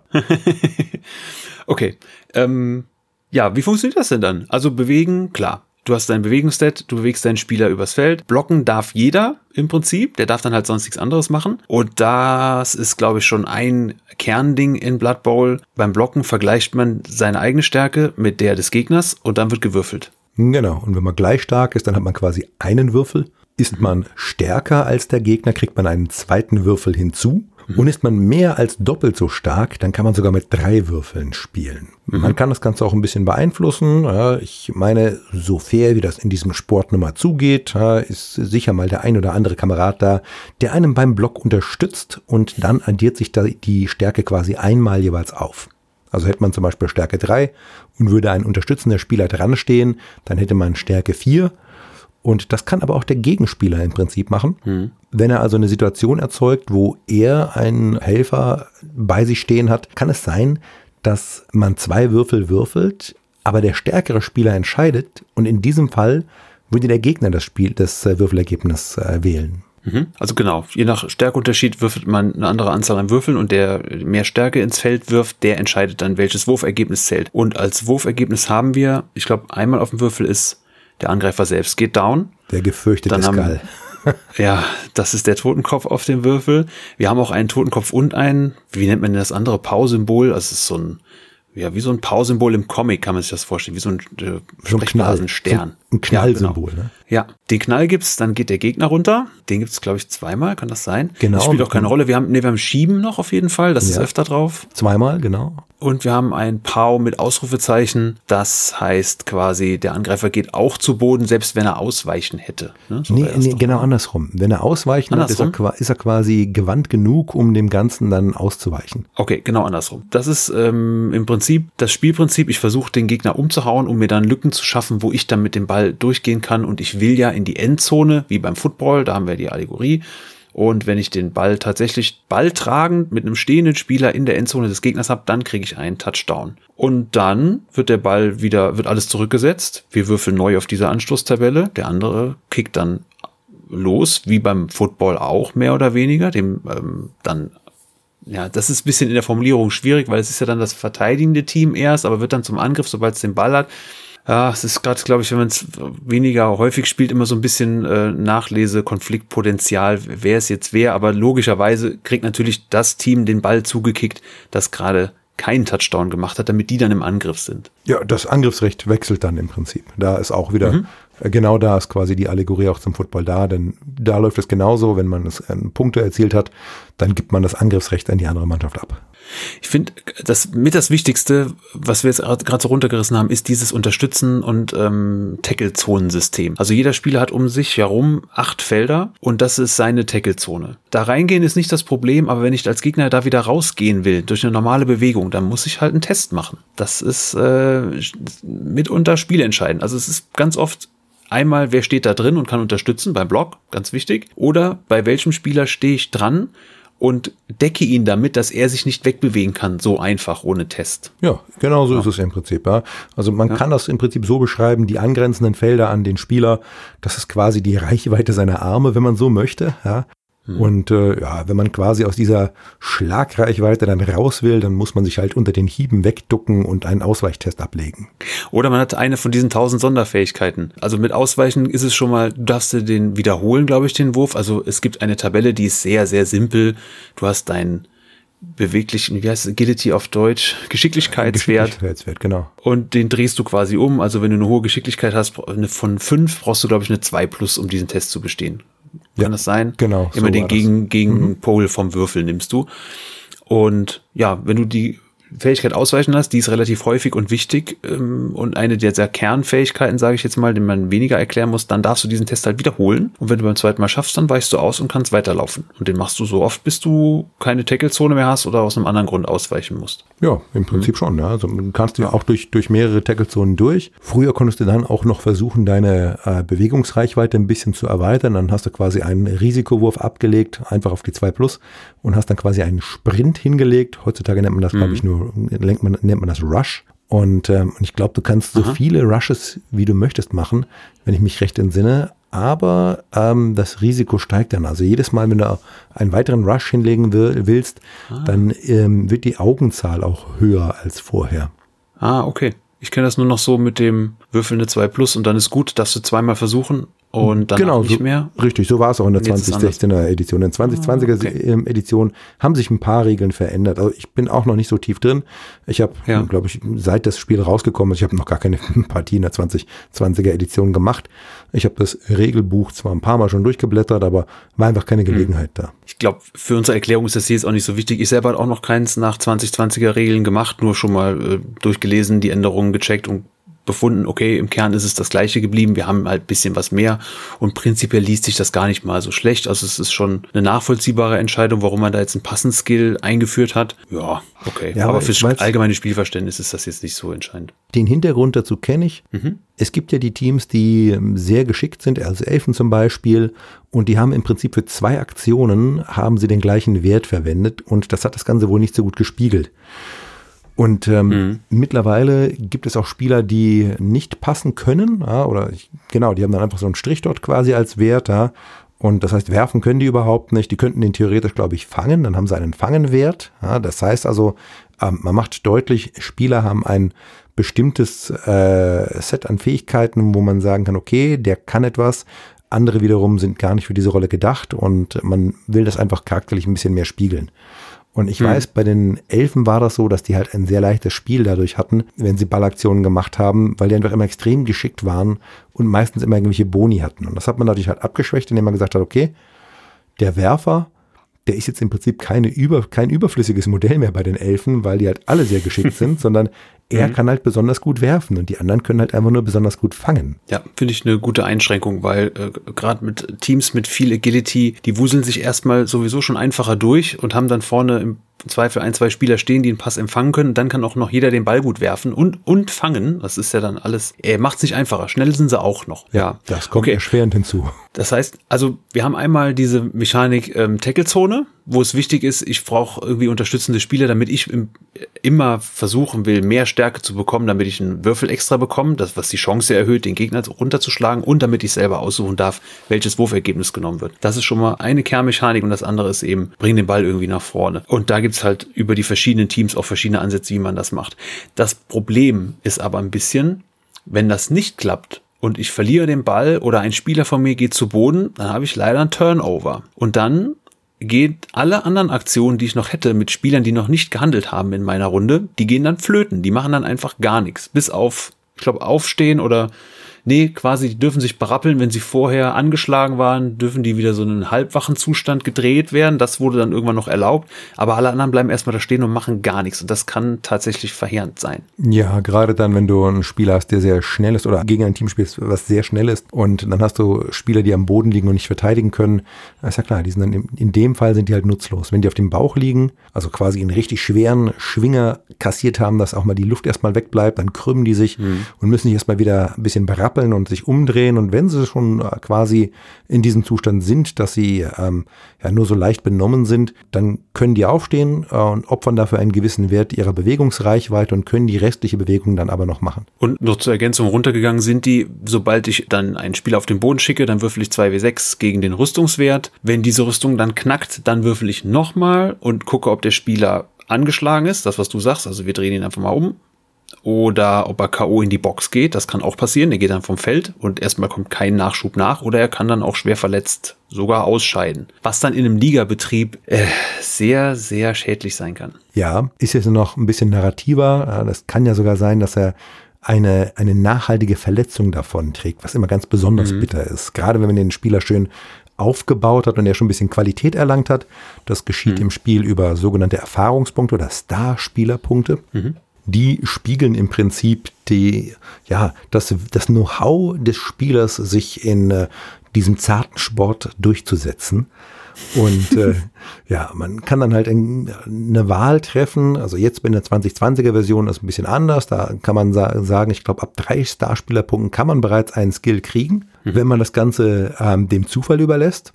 Okay. Ähm, ja, wie funktioniert das denn dann? Also bewegen, klar. Du hast dein Bewegungsstat, du bewegst deinen Spieler übers Feld. Blocken darf jeder im Prinzip, der darf dann halt sonst nichts anderes machen. Und das ist, glaube ich, schon ein Kernding in Blood Bowl. Beim Blocken vergleicht man seine eigene Stärke mit der des Gegners und dann wird gewürfelt. Genau, und wenn man gleich stark ist, dann hat man quasi einen Würfel. Ist man stärker als der Gegner, kriegt man einen zweiten Würfel hinzu. Mhm. Und ist man mehr als doppelt so stark, dann kann man sogar mit drei Würfeln spielen. Mhm. Man kann das Ganze auch ein bisschen beeinflussen. Ja, ich meine, so fair, wie das in diesem Sport nun mal zugeht, ja, ist sicher mal der ein oder andere Kamerad da, der einem beim Block unterstützt und dann addiert sich da die Stärke quasi einmal jeweils auf. Also hätte man zum Beispiel Stärke drei und würde ein unterstützender Spieler dran stehen, dann hätte man Stärke vier. Und das kann aber auch der Gegenspieler im Prinzip machen. Hm. Wenn er also eine Situation erzeugt, wo er einen Helfer bei sich stehen hat, kann es sein, dass man zwei Würfel würfelt, aber der stärkere Spieler entscheidet und in diesem Fall würde der Gegner das Spiel, das Würfelergebnis äh, wählen. Also genau, je nach Stärkeunterschied würfelt man eine andere Anzahl an Würfeln und der mehr Stärke ins Feld wirft, der entscheidet dann, welches Wurfergebnis zählt. Und als Wurfergebnis haben wir, ich glaube, einmal auf dem Würfel ist der Angreifer selbst geht down. Der gefürchtete Skull. Ja, das ist der Totenkopf auf dem Würfel. Wir haben auch einen Totenkopf und ein, wie nennt man das andere, Pau-Symbol. Also es ist so ein, ja, wie so ein Pau-Symbol im Comic kann man sich das vorstellen, wie so ein äh, so ein Knall, ein Knallsymbol, ja, genau. Ne? Ja, den Knall gibt's, dann geht der Gegner runter. Den gibt's, glaube ich, zweimal, kann das sein? Genau. Das spielt auch keine Rolle. Wir haben, nee, wir haben Schieben noch auf jeden Fall, das ja. ist öfter drauf. Zweimal, genau. Und wir haben ein Pau mit Ausrufezeichen. Das heißt quasi, der Angreifer geht auch zu Boden, selbst wenn er ausweichen hätte. Ne? So nee, nee genau mal. andersrum. Wenn er ausweichen andersrum? hat, ist er, ist er quasi gewandt genug, um dem Ganzen dann auszuweichen. Okay, genau andersrum. Das ist ähm, im Prinzip das Spielprinzip. Ich versuche den Gegner umzuhauen, um mir dann Lücken zu schaffen, wo ich dann mit dem Ball durchgehen kann. Und ich will ja in die Endzone, wie beim Football, da haben wir die Allegorie. Und wenn ich den Ball tatsächlich balltragend mit einem stehenden Spieler in der Endzone des Gegners habe, dann kriege ich einen Touchdown. Und dann wird der Ball wieder, wird alles zurückgesetzt. Wir würfeln neu auf diese Anstoßtabelle. Der andere kickt dann los, wie beim Football auch mehr oder weniger. Dem ähm, dann, ja, das ist ein bisschen in der Formulierung schwierig, weil es ist ja dann das verteidigende Team erst, aber wird dann zum Angriff, sobald es den Ball hat. Ja, es ist gerade, glaube ich, wenn man es weniger häufig spielt, immer so ein bisschen äh, Nachlese, Konfliktpotenzial, wer es jetzt wer, aber logischerweise kriegt natürlich das Team den Ball zugekickt, das gerade keinen Touchdown gemacht hat, damit die dann im Angriff sind. Ja, das Angriffsrecht wechselt dann im Prinzip. Da ist auch wieder, mhm. äh, genau da ist quasi die Allegorie auch zum Football da, denn da läuft es genauso, wenn man es, äh, Punkte erzielt hat, dann gibt man das Angriffsrecht an die andere Mannschaft ab. Ich finde, das mit das Wichtigste, was wir jetzt gerade so runtergerissen haben, ist dieses Unterstützen und ähm, Tackle-Zonensystem. Also jeder Spieler hat um sich herum acht Felder und das ist seine Tackle-Zone. Da reingehen ist nicht das Problem, aber wenn ich als Gegner da wieder rausgehen will, durch eine normale Bewegung, dann muss ich halt einen Test machen. Das ist äh, mitunter spielentscheidend. Also es ist ganz oft einmal, wer steht da drin und kann unterstützen beim Block, ganz wichtig. Oder bei welchem Spieler stehe ich dran und decke ihn damit, dass er sich nicht wegbewegen kann, so einfach, ohne Test. Ja, genau so ja. ist es im Prinzip. Ja. Also man ja. kann das im Prinzip so beschreiben, die angrenzenden Felder an den Spieler, das ist quasi die Reichweite seiner Arme, wenn man so möchte. Ja. Hm. Und äh, ja, wenn man quasi aus dieser Schlagreichweite dann raus will, dann muss man sich halt unter den Hieben wegducken und einen Ausweichtest ablegen. Oder man hat eine von diesen tausend Sonderfähigkeiten. Also mit Ausweichen ist es schon mal, du darfst du den wiederholen, glaube ich, den Wurf. Also es gibt eine Tabelle, die ist sehr, sehr simpel. Du hast deinen beweglichen, wie heißt es, Agility auf Deutsch, Geschicklichkeitswert. Geschicklichkeitswert, genau. Und den drehst du quasi um. Also wenn du eine hohe Geschicklichkeit hast, von fünf brauchst du, glaube ich, eine zwei plus, um diesen Test zu bestehen. Kann ja, das sein? Genau. Immer so den Gegen, Gegenpol mhm. vom Würfel nimmst du. Und ja, wenn du die Fähigkeit ausweichen hast, die ist relativ häufig und wichtig ähm, und eine der sehr Kernfähigkeiten, sage ich jetzt mal, die man weniger erklären muss, dann darfst du diesen Test halt wiederholen und wenn du beim zweiten Mal schaffst, dann weichst du aus und kannst weiterlaufen. Und den machst du so oft, bis du keine Tackle-Zone mehr hast oder aus einem anderen Grund ausweichen musst. Ja, im Prinzip mhm. schon. Ja. Also du kannst ja auch durch, durch mehrere Tackle-Zonen durch. Früher konntest du dann auch noch versuchen, deine äh, Bewegungsreichweite ein bisschen zu erweitern. Dann hast du quasi einen Risikowurf abgelegt, einfach auf die zwei plus und hast dann quasi einen Sprint hingelegt. Heutzutage nennt man das, mhm. glaube ich, nur nennt man, nennt man das Rush. Und ähm, ich glaube, du kannst so Aha. viele Rushes, wie du möchtest, machen, wenn ich mich recht entsinne. Aber ähm, das Risiko steigt dann. Also jedes Mal, wenn du einen weiteren Rush hinlegen will, willst, ah. dann ähm, wird die Augenzahl auch höher als vorher. Ah, okay. Ich kenne das nur noch so mit dem Würfeln eine zwei plus und dann ist gut, darfst du zweimal versuchen und dann genau, nicht so, mehr. Richtig, so war es auch in der Jetzt ist zwanzig sechzehner Edition. In der zwanzig zwanziger Ah, okay. Edition haben sich ein paar Regeln verändert. Also ich bin auch noch nicht so tief drin. Ich habe, Ja. glaube ich, seit das Spiel rausgekommen ist, ich habe noch gar keine Partie in der zwanzig zwanziger Edition gemacht. Ich habe das Regelbuch zwar ein paar Mal schon durchgeblättert, aber war einfach keine Gelegenheit hm. da. Ich glaube, für unsere Erklärung ist das hier jetzt auch nicht so wichtig. Ich selber habe auch noch keins nach zwanzig zwanziger Regeln gemacht, nur schon mal äh, durchgelesen, die Änderungen gecheckt und befunden, okay, im Kern ist es das Gleiche geblieben, wir haben halt ein bisschen was mehr und prinzipiell liest sich das gar nicht mal so schlecht, also es ist schon eine nachvollziehbare Entscheidung, warum man da jetzt einen Passen-Skill eingeführt hat. Ja, okay, ja, aber fürs allgemeine Spielverständnis ist das jetzt nicht so entscheidend. Den Hintergrund dazu kenne ich. Mhm. Es gibt ja die Teams, die sehr geschickt sind, also Elfen zum Beispiel, und die haben im Prinzip für zwei Aktionen haben sie den gleichen Wert verwendet und das hat das Ganze wohl nicht so gut gespiegelt. Und ähm, mhm. mittlerweile gibt es auch Spieler, die nicht passen können, ja, oder ich, genau, die haben dann einfach so einen Strich dort quasi als Wert, ja, und das heißt, werfen können die überhaupt nicht, die könnten den theoretisch, glaube ich, fangen, dann haben sie einen Fangenwert, ja, das heißt also, ähm, man macht deutlich, Spieler haben ein bestimmtes äh, Set an Fähigkeiten, wo man sagen kann, okay, der kann etwas, andere wiederum sind gar nicht für diese Rolle gedacht und man will das einfach charakterlich ein bisschen mehr spiegeln. Und ich hm. weiß, bei den Elfen war das so, dass die halt ein sehr leichtes Spiel dadurch hatten, wenn sie Ballaktionen gemacht haben, weil die einfach immer extrem geschickt waren und meistens immer irgendwelche Boni hatten. Und das hat man dadurch halt abgeschwächt, indem man gesagt hat, okay, der Werfer, der ist jetzt im Prinzip keine über, kein überflüssiges Modell mehr bei den Elfen, weil die halt alle sehr geschickt sind, sondern er mhm. kann halt besonders gut werfen und die anderen können halt einfach nur besonders gut fangen. Ja, finde ich eine gute Einschränkung, weil äh, gerade mit Teams mit viel Agility, die wuseln sich erstmal sowieso schon einfacher durch und haben dann vorne im Zweifel ein, zwei Spieler stehen, die einen Pass empfangen können. Dann kann auch noch jeder den Ball gut werfen und, und fangen. Das ist ja dann alles, er macht es nicht einfacher. Schnell sind sie auch noch. Ja, ja. Das kommt okay. erschwerend hinzu. Das heißt, also wir haben einmal diese Mechanik ähm, Tackle-Zone, wo es wichtig ist, ich brauche irgendwie unterstützende Spieler, damit ich im, immer versuchen will, mehr Stärke zu bekommen, damit ich einen Würfel extra bekomme, das, was die Chance erhöht, den Gegner runterzuschlagen und damit ich selber aussuchen darf, welches Wurfergebnis genommen wird. Das ist schon mal eine Kernmechanik und das andere ist eben, bring den Ball irgendwie nach vorne. Und da gibt's halt über die verschiedenen Teams auch verschiedene Ansätze, wie man das macht. Das Problem ist aber ein bisschen, wenn das nicht klappt, und ich verliere den Ball oder ein Spieler von mir geht zu Boden, dann habe ich leider ein Turnover. Und dann geht alle anderen Aktionen, die ich noch hätte, mit Spielern, die noch nicht gehandelt haben in meiner Runde, die gehen dann flöten. Die machen dann einfach gar nichts. Bis auf, ich glaube, aufstehen oder nee, quasi, die dürfen sich berappeln, wenn sie vorher angeschlagen waren, dürfen die wieder so einen halbwachen Zustand gedreht werden. Das wurde dann irgendwann noch erlaubt. Aber alle anderen bleiben erstmal da stehen und machen gar nichts. Und das kann tatsächlich verheerend sein. Ja, gerade dann, wenn du einen Spieler hast, der sehr schnell ist oder gegen ein Team spielst, was sehr schnell ist und dann hast du Spieler, die am Boden liegen und nicht verteidigen können. Das ist ja klar, die sind dann in, in dem Fall sind die halt nutzlos. Wenn die auf dem Bauch liegen, also quasi einen richtig schweren Schwinger kassiert haben, dass auch mal die Luft erstmal wegbleibt, dann krümmen die sich mhm. und müssen sich erstmal wieder ein bisschen berappeln und sich umdrehen und wenn sie schon quasi in diesem Zustand sind, dass sie ähm, ja nur so leicht benommen sind, dann können die aufstehen äh, und opfern dafür einen gewissen Wert ihrer Bewegungsreichweite und können die restliche Bewegung dann aber noch machen. Und noch zur Ergänzung, runtergegangen sind die, sobald ich dann einen Spieler auf den Boden schicke, dann würfel ich zwei W sechs gegen den Rüstungswert. Wenn diese Rüstung dann knackt, dann würfel ich nochmal und gucke, ob der Spieler angeschlagen ist, das was du sagst, also wir drehen ihn einfach mal um. Oder ob er K O in die Box geht, das kann auch passieren, der geht dann vom Feld und erstmal kommt kein Nachschub nach oder er kann dann auch schwer verletzt sogar ausscheiden. Was dann in einem Ligabetrieb äh, sehr, sehr schädlich sein kann. Ja, ist jetzt noch ein bisschen narrativer, das kann ja sogar sein, dass er eine, eine nachhaltige Verletzung davon trägt, was immer ganz besonders mhm. bitter ist. Gerade wenn man den Spieler schön aufgebaut hat und er schon ein bisschen Qualität erlangt hat. Das geschieht mhm. im Spiel über sogenannte Erfahrungspunkte oder Star-Spielerpunkte. Mhm. Die spiegeln im Prinzip die, ja, das, das Know-how des Spielers, sich in äh, diesem zarten Sport durchzusetzen. Und äh, ja, man kann dann halt ein, eine Wahl treffen. Also jetzt bei der zwanzig zwanziger Version ist ein bisschen anders. Da kann man sa- sagen, ich glaube, ab drei Starspielerpunkten kann man bereits einen Skill kriegen, mhm. wenn man das Ganze ähm, dem Zufall überlässt.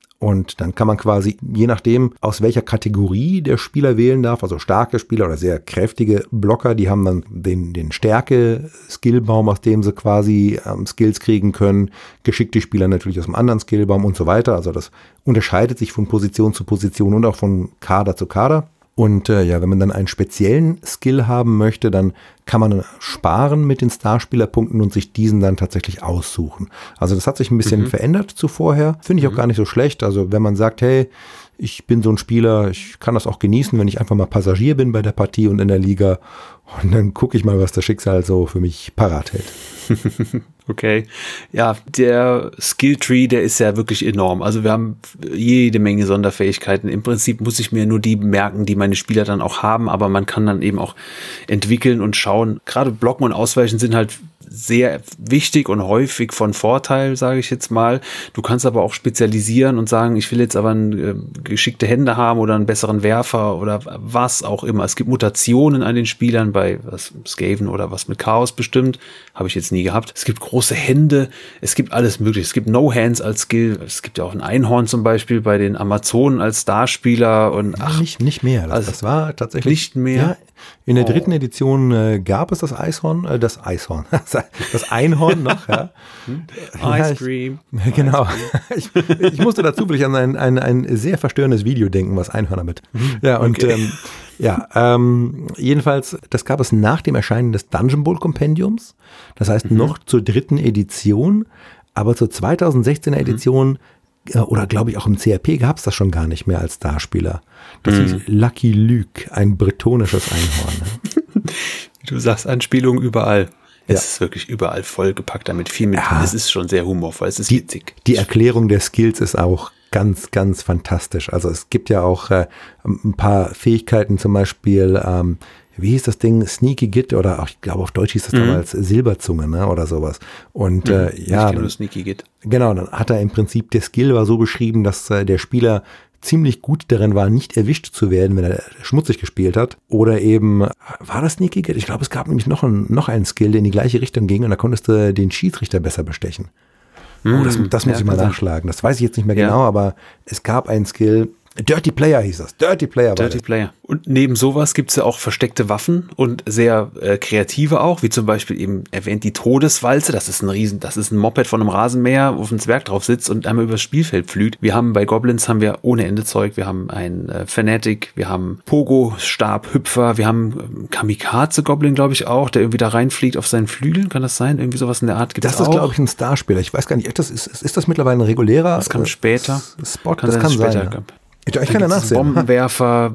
Und dann kann man quasi, je nachdem, aus welcher Kategorie der Spieler wählen darf, also starke Spieler oder sehr kräftige Blocker, die haben dann den, den Stärke-Skillbaum, aus dem sie quasi ähm, Skills kriegen können. Geschickte Spieler natürlich aus dem anderen Skillbaum und so weiter. Also das unterscheidet sich von Position zu Position und auch von Kader zu Kader. Und äh, ja, wenn man dann einen speziellen Skill haben möchte, dann kann man sparen mit den Starspielerpunkten und sich diesen dann tatsächlich aussuchen. Also das hat sich ein bisschen mhm. verändert zu vorher. Finde ich mhm. auch gar nicht so schlecht. Also wenn man sagt, hey, ich bin so ein Spieler, ich kann das auch genießen, wenn ich einfach mal Passagier bin bei der Partie und in der Liga. Und dann gucke ich mal, was das Schicksal so für mich parat hält. Okay. Ja, der Skilltree, der ist ja wirklich enorm. Also wir haben jede Menge Sonderfähigkeiten. Im Prinzip muss ich mir nur die merken, die meine Spieler dann auch haben, aber man kann dann eben auch entwickeln und schauen. Gerade Blocken und Ausweichen sind halt sehr wichtig und häufig von Vorteil, sage ich jetzt mal. Du kannst aber auch spezialisieren und sagen, ich will jetzt aber ein, äh, geschickte Hände haben oder einen besseren Werfer oder was auch immer. Es gibt Mutationen an den Spielern bei was Skaven oder was mit Chaos bestimmt. Habe ich jetzt nie gehabt. Es gibt große Hände. Es gibt alles mögliche. Es gibt No-Hands als Skill. Es gibt ja auch ein Einhorn zum Beispiel bei den Amazonen als Starspieler. Und ach, nicht, nicht mehr. Das, also das war tatsächlich nicht mehr. Ja, in der dritten oh. Edition äh, gab es das Eishorn, äh, das Eishorn, das Einhorn noch, ja. Ice Cream. Ja, ich, genau. Ich, ich musste dazu vielleicht an ein, ein, ein sehr verstörendes Video denken, was Einhörner mit. Ja, und okay. ähm, ja, ähm, jedenfalls, das gab es nach dem Erscheinen des Dungeon Bowl Kompendiums. Das heißt, mhm. noch zur dritten Edition, aber zur zweitausendsechzehner Edition mhm. oder glaube ich auch im C R P gab es das schon gar nicht mehr als Darspieler. Das mm. hieß Lucky Luke, ein bretonisches Einhorn. Ne? Du sagst Anspielungen überall. Es ja. ist wirklich überall vollgepackt damit, viel mit. Ja. Es ist schon sehr humorvoll, es ist die, witzig. Die Erklärung der Skills ist auch ganz, ganz fantastisch. Also es gibt ja auch äh, ein paar Fähigkeiten, zum Beispiel, ähm, wie hieß das Ding, Sneaky Git oder auch, ich glaube auf Deutsch hieß das mhm. damals Silberzunge, ne, oder sowas. Und mhm. äh, ja, ich kenne nur Sneaky Git. Genau, dann hat er im Prinzip, der Skill war so beschrieben, dass äh, der Spieler ziemlich gut darin war, nicht erwischt zu werden, wenn er schmutzig gespielt hat. Oder eben, war das Sneaky Git? Ich glaube, es gab nämlich noch, ein, noch einen Skill, der in die gleiche Richtung ging und da konntest du den Schiedsrichter besser bestechen. Oh, das, das muss ja, ich mal nachschlagen. Das weiß ich jetzt nicht mehr genau, ja. aber es gab einen Skill, Dirty Player hieß das. Dirty Player. Dirty Player. Und neben sowas gibt es ja auch versteckte Waffen und sehr äh, kreative auch, wie zum Beispiel eben erwähnt die Todeswalze. Das ist ein Riesen, das ist ein Moped von einem Rasenmäher, wo ein Zwerg drauf sitzt und einmal übers Spielfeld flügt. Wir haben bei Goblins haben wir ohne Ende Zeug. Wir haben einen äh, Fanatic, wir haben Pogo, Stab, Hüpfer, wir haben ähm, Kamikaze-Goblin, glaube ich auch, der irgendwie da reinfliegt auf seinen Flügeln. Kann das sein? Irgendwie sowas in der Art gibt es auch. Das ist, glaube ich, ein Starspieler. Ich weiß gar nicht, das ist, ist das mittlerweile ein regulärer Das kam später. Spot? Kann das sein, kann sein. Ja. Ich, ich kann ja nachsehen. Bombenwerfer,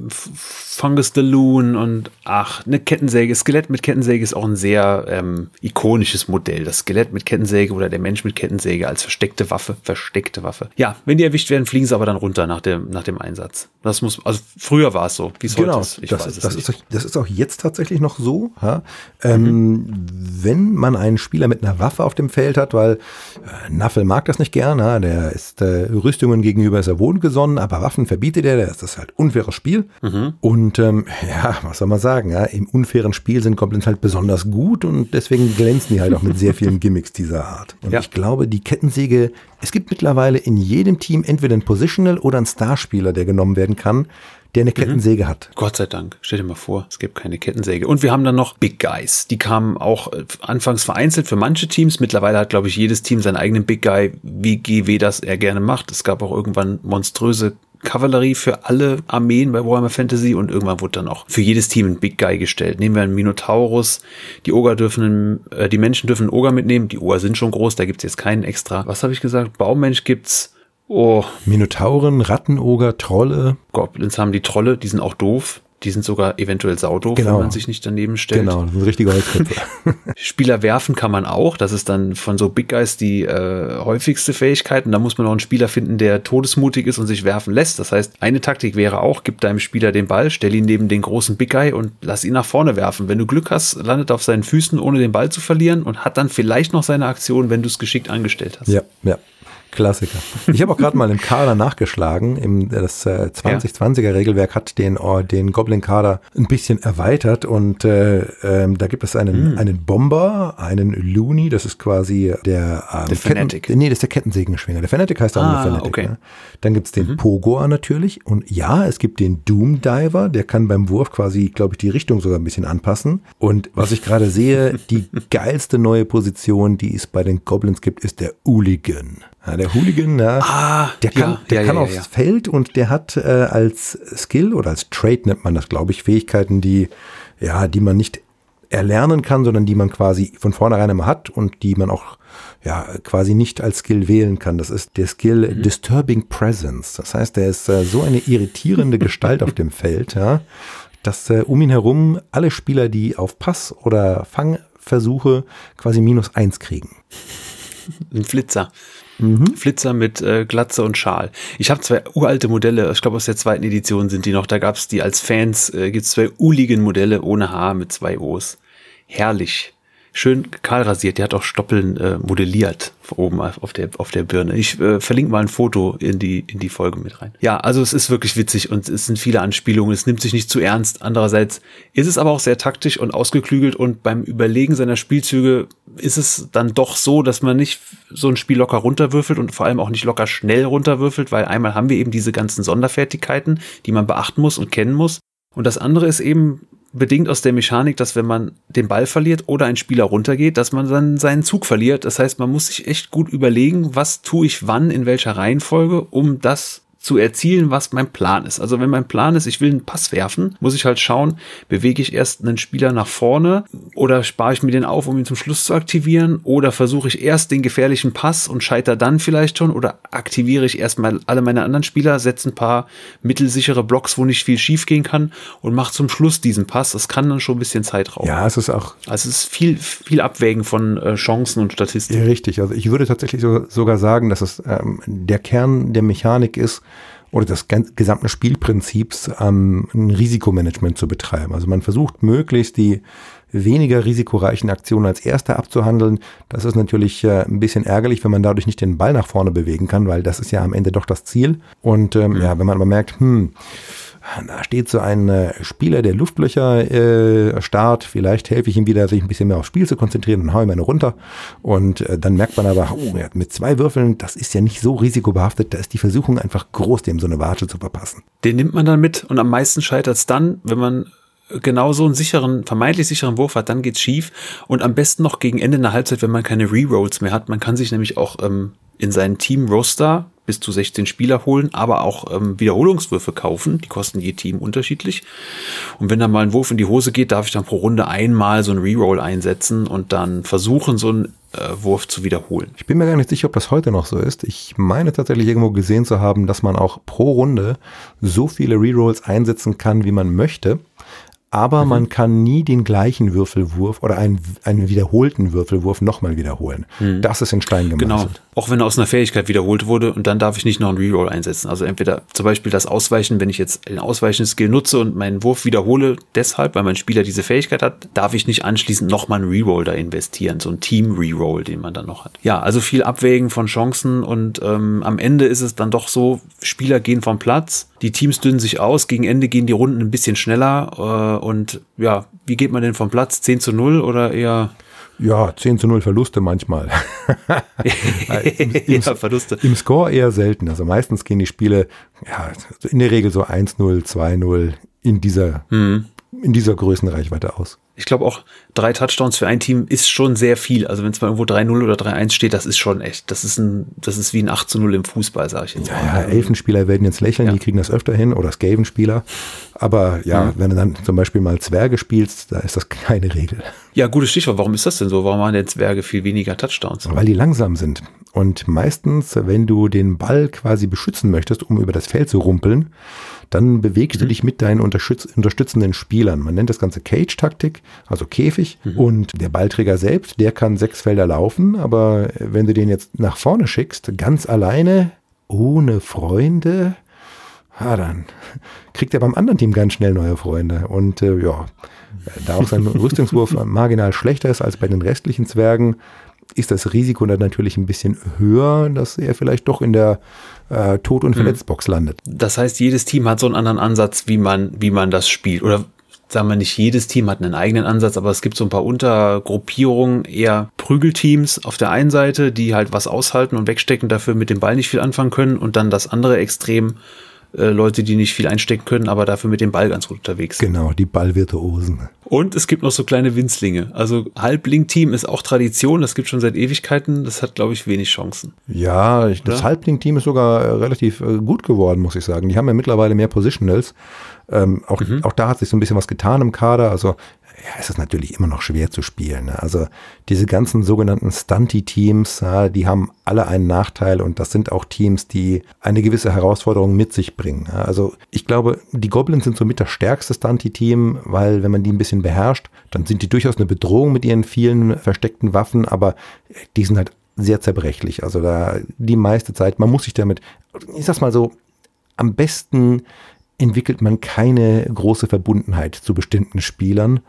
Fungus the Loon und ach, eine Kettensäge. Skelett mit Kettensäge ist auch ein sehr ähm, ikonisches Modell. Das Skelett mit Kettensäge oder der Mensch mit Kettensäge als versteckte Waffe. Versteckte Waffe. Ja, wenn die erwischt werden, fliegen sie aber dann runter nach dem, nach dem Einsatz. Das muss, also früher war es so, wie es genau, heute ist. Ich das, weiß es das, nicht. Ist, das ist auch jetzt tatsächlich noch so. Ja? Ähm, mhm. Wenn man einen Spieler mit einer Waffe auf dem Feld hat, weil äh, Naffel mag das nicht gern, ja? Der ist äh, Rüstungen gegenüber ist er wohlgesonnen, aber Waffen verbietet er, das ist halt unfaires Spiel. Mhm. Und ähm, ja, was soll man sagen, ja? Im unfairen Spiel sind Goblins halt besonders gut und deswegen glänzen die halt auch mit sehr vielen Gimmicks dieser Art. Und ja. ich glaube, die Kettensäge, es gibt mittlerweile in jedem Team entweder einen Positional oder einen Starspieler, der genommen werden kann, der eine Kettensäge mhm. hat. Gott sei Dank. Stell dir mal vor, es gibt keine Kettensäge. Und wir haben dann noch Big Guys. Die kamen auch äh, anfangs vereinzelt für manche Teams. Mittlerweile hat, glaube ich, jedes Team seinen eigenen Big Guy, wie G W das er gerne macht. Es gab auch irgendwann monströse Kavallerie für alle Armeen bei Warhammer Fantasy und irgendwann wurde dann auch für jedes Team ein Big Guy gestellt. Nehmen wir einen Minotaurus. Die Oger dürfen, äh, die Menschen dürfen einen Oger mitnehmen. Die Oger sind schon groß, da gibt's jetzt keinen extra. Was habe ich gesagt? Baummensch gibt's. Oh. Minotauren, Rattenoger, Trolle. Goblins haben die Trolle, die sind auch doof. Die sind sogar eventuell saudoof, genau. wenn man sich nicht daneben stellt. Genau, das sind richtige Holzköpfe. Spieler werfen kann man auch. Das ist dann von so Big Guys die äh, häufigste Fähigkeit. Und da muss man auch einen Spieler finden, der todesmutig ist und sich werfen lässt. Das heißt, eine Taktik wäre auch, gib deinem Spieler den Ball, stell ihn neben den großen Big Guy und lass ihn nach vorne werfen. Wenn du Glück hast, landet er auf seinen Füßen, ohne den Ball zu verlieren und hat dann vielleicht noch seine Aktion, wenn du es geschickt angestellt hast. Ja, ja. Klassiker. Ich habe auch gerade mal im Kader nachgeschlagen. Im, das äh, zwanzig zwanziger Regelwerk hat den, oh, den Goblin-Kader ein bisschen erweitert und äh, ähm, da gibt es einen, mm. einen Bomber, einen Looney, das ist quasi der, ähm, der Fanatic. Ketten, nee, das ist der Kettensägenschwinger. Der Fanatic heißt auch ah, nur Fanatic. Okay. Ne? Dann gibt es den mhm. Pogoa natürlich und ja, es gibt den Doom Diver, der kann beim Wurf quasi, glaube ich, die Richtung sogar ein bisschen anpassen. Und was ich gerade sehe, die geilste neue Position, die es bei den Goblins gibt, ist der Hooligan. Ja, der Hooligan, ja, ah, der kann, ja, der ja, kann ja, aufs ja. Feld und der hat äh, als Skill oder als Trait nennt man das, glaube ich, Fähigkeiten, die, ja, die man nicht erlernen kann, sondern die man quasi von vornherein immer hat und die man auch ja quasi nicht als Skill wählen kann. Das ist der Skill mhm. Disturbing Presence. Das heißt, er ist äh, so eine irritierende Gestalt auf dem Feld, ja, dass äh, um ihn herum alle Spieler, die auf Pass- oder Fangversuche quasi minus eins kriegen. Ein Flitzer. Mhm. Flitzer mit äh, Glatze und Schal. Ich habe zwei uralte Modelle, ich glaube aus der zweiten Edition sind die noch, da gab es die als Fans, äh, gibt es zwei Uligen-Modelle ohne Haar mit zwei O's. Herrlich. Schön kahl rasiert, der hat auch Stoppeln äh, modelliert oben auf der, auf der Birne. Ich äh, verlinke mal ein Foto in die, in die Folge mit rein. Ja, also es ist wirklich witzig und es sind viele Anspielungen, es nimmt sich nicht zu ernst. Andererseits ist es aber auch sehr taktisch und ausgeklügelt und beim Überlegen seiner Spielzüge ist es dann doch so, dass man nicht so ein Spiel locker runterwürfelt und vor allem auch nicht locker schnell runterwürfelt, weil einmal haben wir eben diese ganzen Sonderfertigkeiten, die man beachten muss und kennen muss. Und das andere ist eben bedingt aus der Mechanik, dass wenn man den Ball verliert oder ein Spieler runtergeht, dass man dann seinen Zug verliert. Das heißt, man muss sich echt gut überlegen, was tue ich wann, in welcher Reihenfolge, um das zu erzielen, was mein Plan ist. Also wenn mein Plan ist, ich will einen Pass werfen, muss ich halt schauen, bewege ich erst einen Spieler nach vorne oder spare ich mir den auf, um ihn zum Schluss zu aktivieren oder versuche ich erst den gefährlichen Pass und scheitere dann vielleicht schon oder aktiviere ich erstmal alle meine anderen Spieler, setze ein paar mittelsichere Blocks, wo nicht viel schief gehen kann und mache zum Schluss diesen Pass. Das kann dann schon ein bisschen Zeit rauben. Ja, es ist auch... Also es ist viel, viel Abwägen von äh, Chancen und Statistiken. Ja, richtig. Also ich würde tatsächlich so, sogar sagen, dass es ähm, der Kern der Mechanik ist, oder des gesamten Spielprinzips ähm, ein Risikomanagement zu betreiben. Also man versucht möglichst die weniger risikoreichen Aktionen als erste abzuhandeln. Das ist natürlich äh, ein bisschen ärgerlich, wenn man dadurch nicht den Ball nach vorne bewegen kann, weil das ist ja am Ende doch das Ziel. Und ähm, mhm. ja, wenn man aber merkt, hm, da steht so ein äh, Spieler, der Luftlöcher äh, starrt, vielleicht helfe ich ihm wieder, sich ein bisschen mehr aufs Spiel zu konzentrieren und hau ihm eine runter. Und äh, dann merkt man aber, oh, mit zwei Würfeln, das ist ja nicht so risikobehaftet, da ist die Versuchung einfach groß, dem so eine Watsche zu verpassen. Den nimmt man dann mit und am meisten scheitert es dann, wenn man genau so einen sicheren, vermeintlich sicheren Wurf hat, dann geht's schief. Und am besten noch gegen Ende einer Halbzeit, wenn man keine Rerolls mehr hat. Man kann sich nämlich auch ähm, in seinen Team-Roster bis zu sechzehn Spieler holen, aber auch ähm, Wiederholungswürfe kaufen. Die kosten je Team unterschiedlich. Und wenn dann mal ein Wurf in die Hose geht, darf ich dann pro Runde einmal so einen Reroll einsetzen und dann versuchen, so einen äh, Wurf zu wiederholen. Ich bin mir gar nicht sicher, ob das heute noch so ist. Ich meine tatsächlich irgendwo gesehen zu haben, dass man auch pro Runde so viele Rerolls einsetzen kann, wie man möchte. Aber mhm. man kann nie den gleichen Würfelwurf oder einen, einen wiederholten Würfelwurf nochmal wiederholen. Mhm. Das ist in Stein gemeißelt. Genau, auch wenn er aus einer Fähigkeit wiederholt wurde und dann darf ich nicht noch einen Reroll einsetzen. Also entweder zum Beispiel das Ausweichen, wenn ich jetzt den Ausweichen-Skill nutze und meinen Wurf wiederhole, deshalb, weil mein Spieler diese Fähigkeit hat, darf ich nicht anschließend nochmal einen Reroll da investieren, so ein Team-Reroll, den man dann noch hat. Ja, also viel Abwägen von Chancen und ähm, am Ende ist es dann doch so, Spieler gehen vom Platz, die Teams dünnen sich aus, gegen Ende gehen die Runden ein bisschen schneller äh, und ja, wie geht man denn vom Platz? zehn zu null oder eher... Ja, zehn zu null Verluste manchmal. Im, im, ja, Verluste. Im Score eher selten. Also meistens gehen die Spiele ja, in der Regel so eins null, zwei null in dieser, hm. in dieser Größenreichweite aus. Ich glaube auch, drei Touchdowns für ein Team ist schon sehr viel. Also wenn es mal irgendwo drei null oder drei eins steht, das ist schon echt. Das ist ein, das ist wie ein acht zu null im Fußball, sage ich jetzt mal. Ja, ja, Elfenspieler werden jetzt lächeln, ja. Die kriegen das öfter hin, oder Skaven-Spieler. Aber ja, mhm. wenn du dann zum Beispiel mal Zwerge spielst, da ist das keine Regel. Ja, gutes Stichwort. Warum ist das denn so? Warum haben denn Zwerge viel weniger Touchdowns? Weil die langsam sind. Und meistens, wenn du den Ball quasi beschützen möchtest, um über das Feld zu rumpeln, dann bewegst mhm. du dich mit deinen unterstütz- unterstützenden Spielern. Man nennt das Ganze Cage-Taktik, also Käfig. Mhm. Und der Ballträger selbst, der kann sechs Felder laufen. Aber wenn du den jetzt nach vorne schickst, ganz alleine, ohne Freunde, ah, dann kriegt er beim anderen Team ganz schnell neue Freunde. Und äh, ja, da auch sein Rüstungswurf marginal schlechter ist als bei den restlichen Zwergen, ist das Risiko dann natürlich ein bisschen höher, dass er vielleicht doch in der äh, Tod- und Verletztbox landet. Das heißt, jedes Team hat so einen anderen Ansatz, wie man, wie man das spielt. Oder sagen wir nicht, jedes Team hat einen eigenen Ansatz, aber es gibt so ein paar Untergruppierungen, eher Prügelteams auf der einen Seite, die halt was aushalten und wegstecken, dafür mit dem Ball nicht viel anfangen können. Und dann das andere Extrem, äh, Leute, die nicht viel einstecken können, aber dafür mit dem Ball ganz gut unterwegs sind. Genau, die Ballvirtuosen. Und es gibt noch so kleine Winzlinge. Also Halbling-Team ist auch Tradition, das gibt schon seit Ewigkeiten. Das hat, glaube ich, wenig Chancen. Ja, ich, das Halbling-Team ist sogar äh, relativ äh, gut geworden, muss ich sagen. Die haben ja mittlerweile mehr Positionals. Ähm, auch, mhm. auch da hat sich so ein bisschen was getan im Kader. Also ja, es ist natürlich immer noch schwer zu spielen. Ne? Also diese ganzen sogenannten Stunty-Teams, ja, die haben alle einen Nachteil und das sind auch Teams, die eine gewisse Herausforderung mit sich bringen. Ja? Also ich glaube, die Goblins sind somit das stärkste Stunty-Team, weil wenn man die ein bisschen beherrscht, dann sind die durchaus eine Bedrohung mit ihren vielen versteckten Waffen, aber die sind halt sehr zerbrechlich. Also da die meiste Zeit, man muss sich damit, ich sag's mal so, am besten entwickelt man keine große Verbundenheit zu bestimmten Spielern.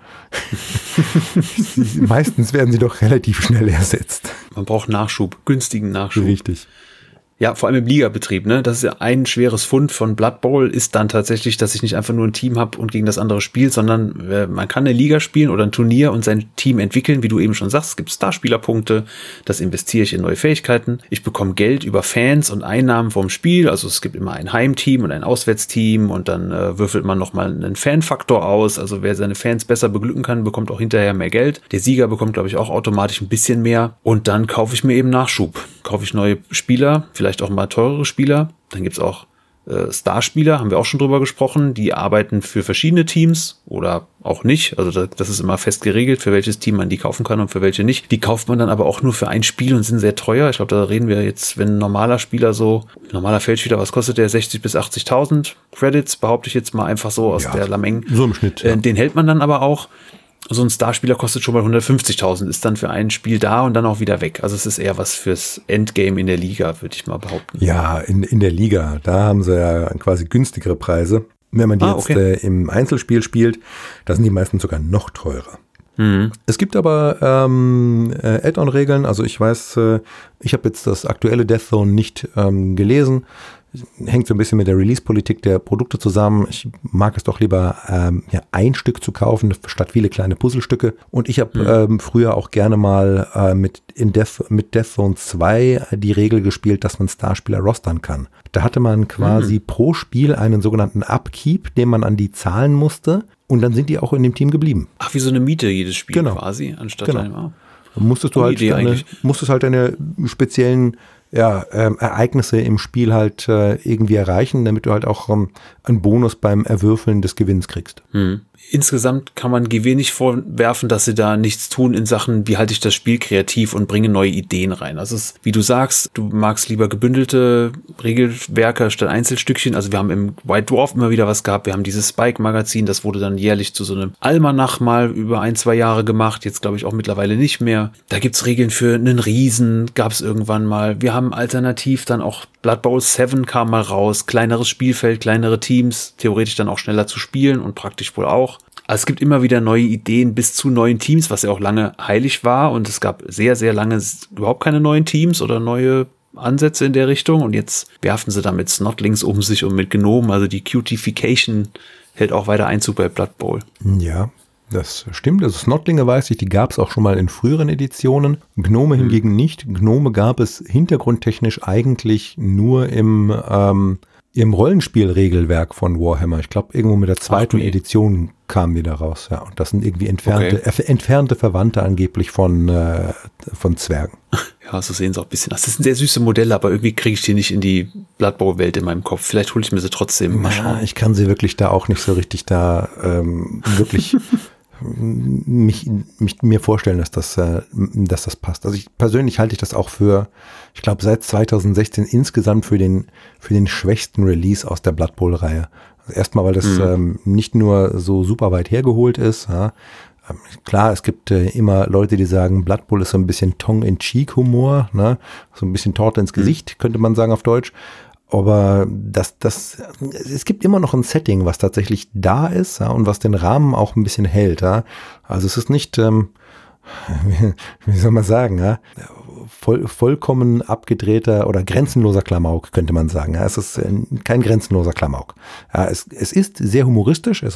Meistens werden sie doch relativ schnell ersetzt. Man braucht Nachschub, günstigen Nachschub. Richtig. Ja, vor allem im Ligabetrieb, ne? Das ist ja ein schweres Fund von Blood Bowl, ist dann tatsächlich, dass ich nicht einfach nur ein Team habe und gegen das andere spiele, sondern äh, man kann eine Liga spielen oder ein Turnier und sein Team entwickeln, wie du eben schon sagst. Es gibt Starspielerpunkte, das investiere ich in neue Fähigkeiten. Ich bekomme Geld über Fans und Einnahmen vom Spiel, also es gibt immer ein Heimteam und ein Auswärtsteam und dann äh, würfelt man nochmal einen Fanfaktor aus. Also wer seine Fans besser beglücken kann, bekommt auch hinterher mehr Geld. Der Sieger bekommt, glaube ich, auch automatisch ein bisschen mehr und dann kaufe ich mir eben Nachschub. Kaufe ich neue Spieler, vielleicht auch mal teurere Spieler. Dann gibt's auch äh, Starspieler, haben wir auch schon drüber gesprochen. Die arbeiten für verschiedene Teams oder auch nicht. Also das, das ist immer fest geregelt, für welches Team man die kaufen kann und für welche nicht. Die kauft man dann aber auch nur für ein Spiel und sind sehr teuer. Ich glaube, da reden wir jetzt, wenn ein normaler Spieler so, ein normaler Feldspieler, was kostet der? sechzig bis achtzigtausend Credits, behaupte ich jetzt mal einfach so aus ja, der Lameng. So im Schnitt. Ja. Äh, den hält man dann aber auch. So ein Starspieler kostet schon mal hundertfünfzigtausend, ist dann für ein Spiel da und dann auch wieder weg. Also es ist eher was fürs Endgame in der Liga, würde ich mal behaupten. Ja, in, in der Liga, da haben sie ja quasi günstigere Preise. Wenn man die ah, jetzt okay. äh, im Einzelspiel spielt, da sind die meisten sogar noch teurer. Mhm. Es gibt aber ähm, äh, Add-on-Regeln, also ich weiß, äh, ich habe jetzt das aktuelle Death Zone nicht ähm, gelesen. Hängt so ein bisschen mit der Release-Politik der Produkte zusammen. Ich mag es doch lieber, ähm, ja, ein Stück zu kaufen, statt viele kleine Puzzlestücke. Und ich habe mhm. ähm, früher auch gerne mal äh, mit, in Death, mit Death Zone zwei die Regel gespielt, dass man Starspieler rostern kann. Da hatte man quasi mhm. pro Spiel einen sogenannten Upkeep, den man an die zahlen musste. Und dann sind die auch in dem Team geblieben. Ach, wie so eine Miete jedes Spiel genau. quasi, anstatt genau. einem ah. Musstest du halt deine, musstest halt deine speziellen ja, ähm, Ereignisse im Spiel halt äh, irgendwie erreichen, damit du halt auch ähm, einen Bonus beim Erwürfeln des Gewinns kriegst. Hm. Insgesamt kann man G W nicht vorwerfen, dass sie da nichts tun in Sachen, wie halte ich das Spiel kreativ und bringe neue Ideen rein. Also es ist, wie du sagst, du magst lieber gebündelte Regelwerke statt Einzelstückchen. Also wir haben im White Dwarf immer wieder was gehabt. Wir haben dieses Spike-Magazin, das wurde dann jährlich zu so einem Almanach mal über ein, zwei Jahre gemacht. Jetzt glaube ich auch mittlerweile nicht mehr. Da gibt's Regeln für einen Riesen, gab es irgendwann mal. Wir haben alternativ dann auch Blood Bowl sieben kam mal raus. Kleineres Spielfeld, kleinere Teams, theoretisch dann auch schneller zu spielen und praktisch wohl auch. Also es gibt immer wieder neue Ideen bis zu neuen Teams, was ja auch lange heilig war. Und es gab sehr, sehr lange überhaupt keine neuen Teams oder neue Ansätze in der Richtung. Und jetzt werfen sie da mit Snotlings um sich und mit Gnomen. Also die Cutification hält auch weiter Einzug bei Blood Bowl. Ja, das stimmt. Also Snotlinge weiß ich, die gab es auch schon mal in früheren Editionen. Gnome mhm. hingegen nicht. Gnome gab es hintergrundtechnisch eigentlich nur im... Ähm, im Rollenspielregelwerk von Warhammer. Ich glaube, irgendwo mit der zweiten Ach, Edition kamen die da raus. Ja, und das sind irgendwie entfernte, okay. äh, entfernte Verwandte angeblich von, äh, von Zwergen. Ja, so sehen sie auch ein bisschen aus. Das sind sehr süße Modelle, aber irgendwie kriege ich die nicht in die Blood Bowl-Welt in meinem Kopf. Vielleicht hole ich mir sie trotzdem. Mal schauen. Ja, ich kann sie wirklich da auch nicht so richtig da ähm, wirklich mich, mich mir vorstellen, dass das, äh, dass das passt. Also ich persönlich halte ich das auch für, ich glaube, seit zwanzig sechzehn insgesamt für den, für den schwächsten Release aus der Blood Bowl-Reihe. Also erstmal, weil das mhm. ähm, nicht nur so super weit hergeholt ist. Ja. Ähm, klar, es gibt äh, immer Leute, die sagen, Blood Bowl ist so ein bisschen Tongue-in-Cheek-Humor, ne? So ein bisschen Torte ins Gesicht, mhm. könnte man sagen auf Deutsch. Aber das, das, es gibt immer noch ein Setting, was tatsächlich da ist, ja, und was den Rahmen auch ein bisschen hält. Ja. Also es ist nicht, ähm, wie, wie soll man sagen, ja, voll, vollkommen abgedrehter oder grenzenloser Klamauk, könnte man sagen. Ja. Es ist kein grenzenloser Klamauk. Ja, es, es ist sehr humoristisch, es ist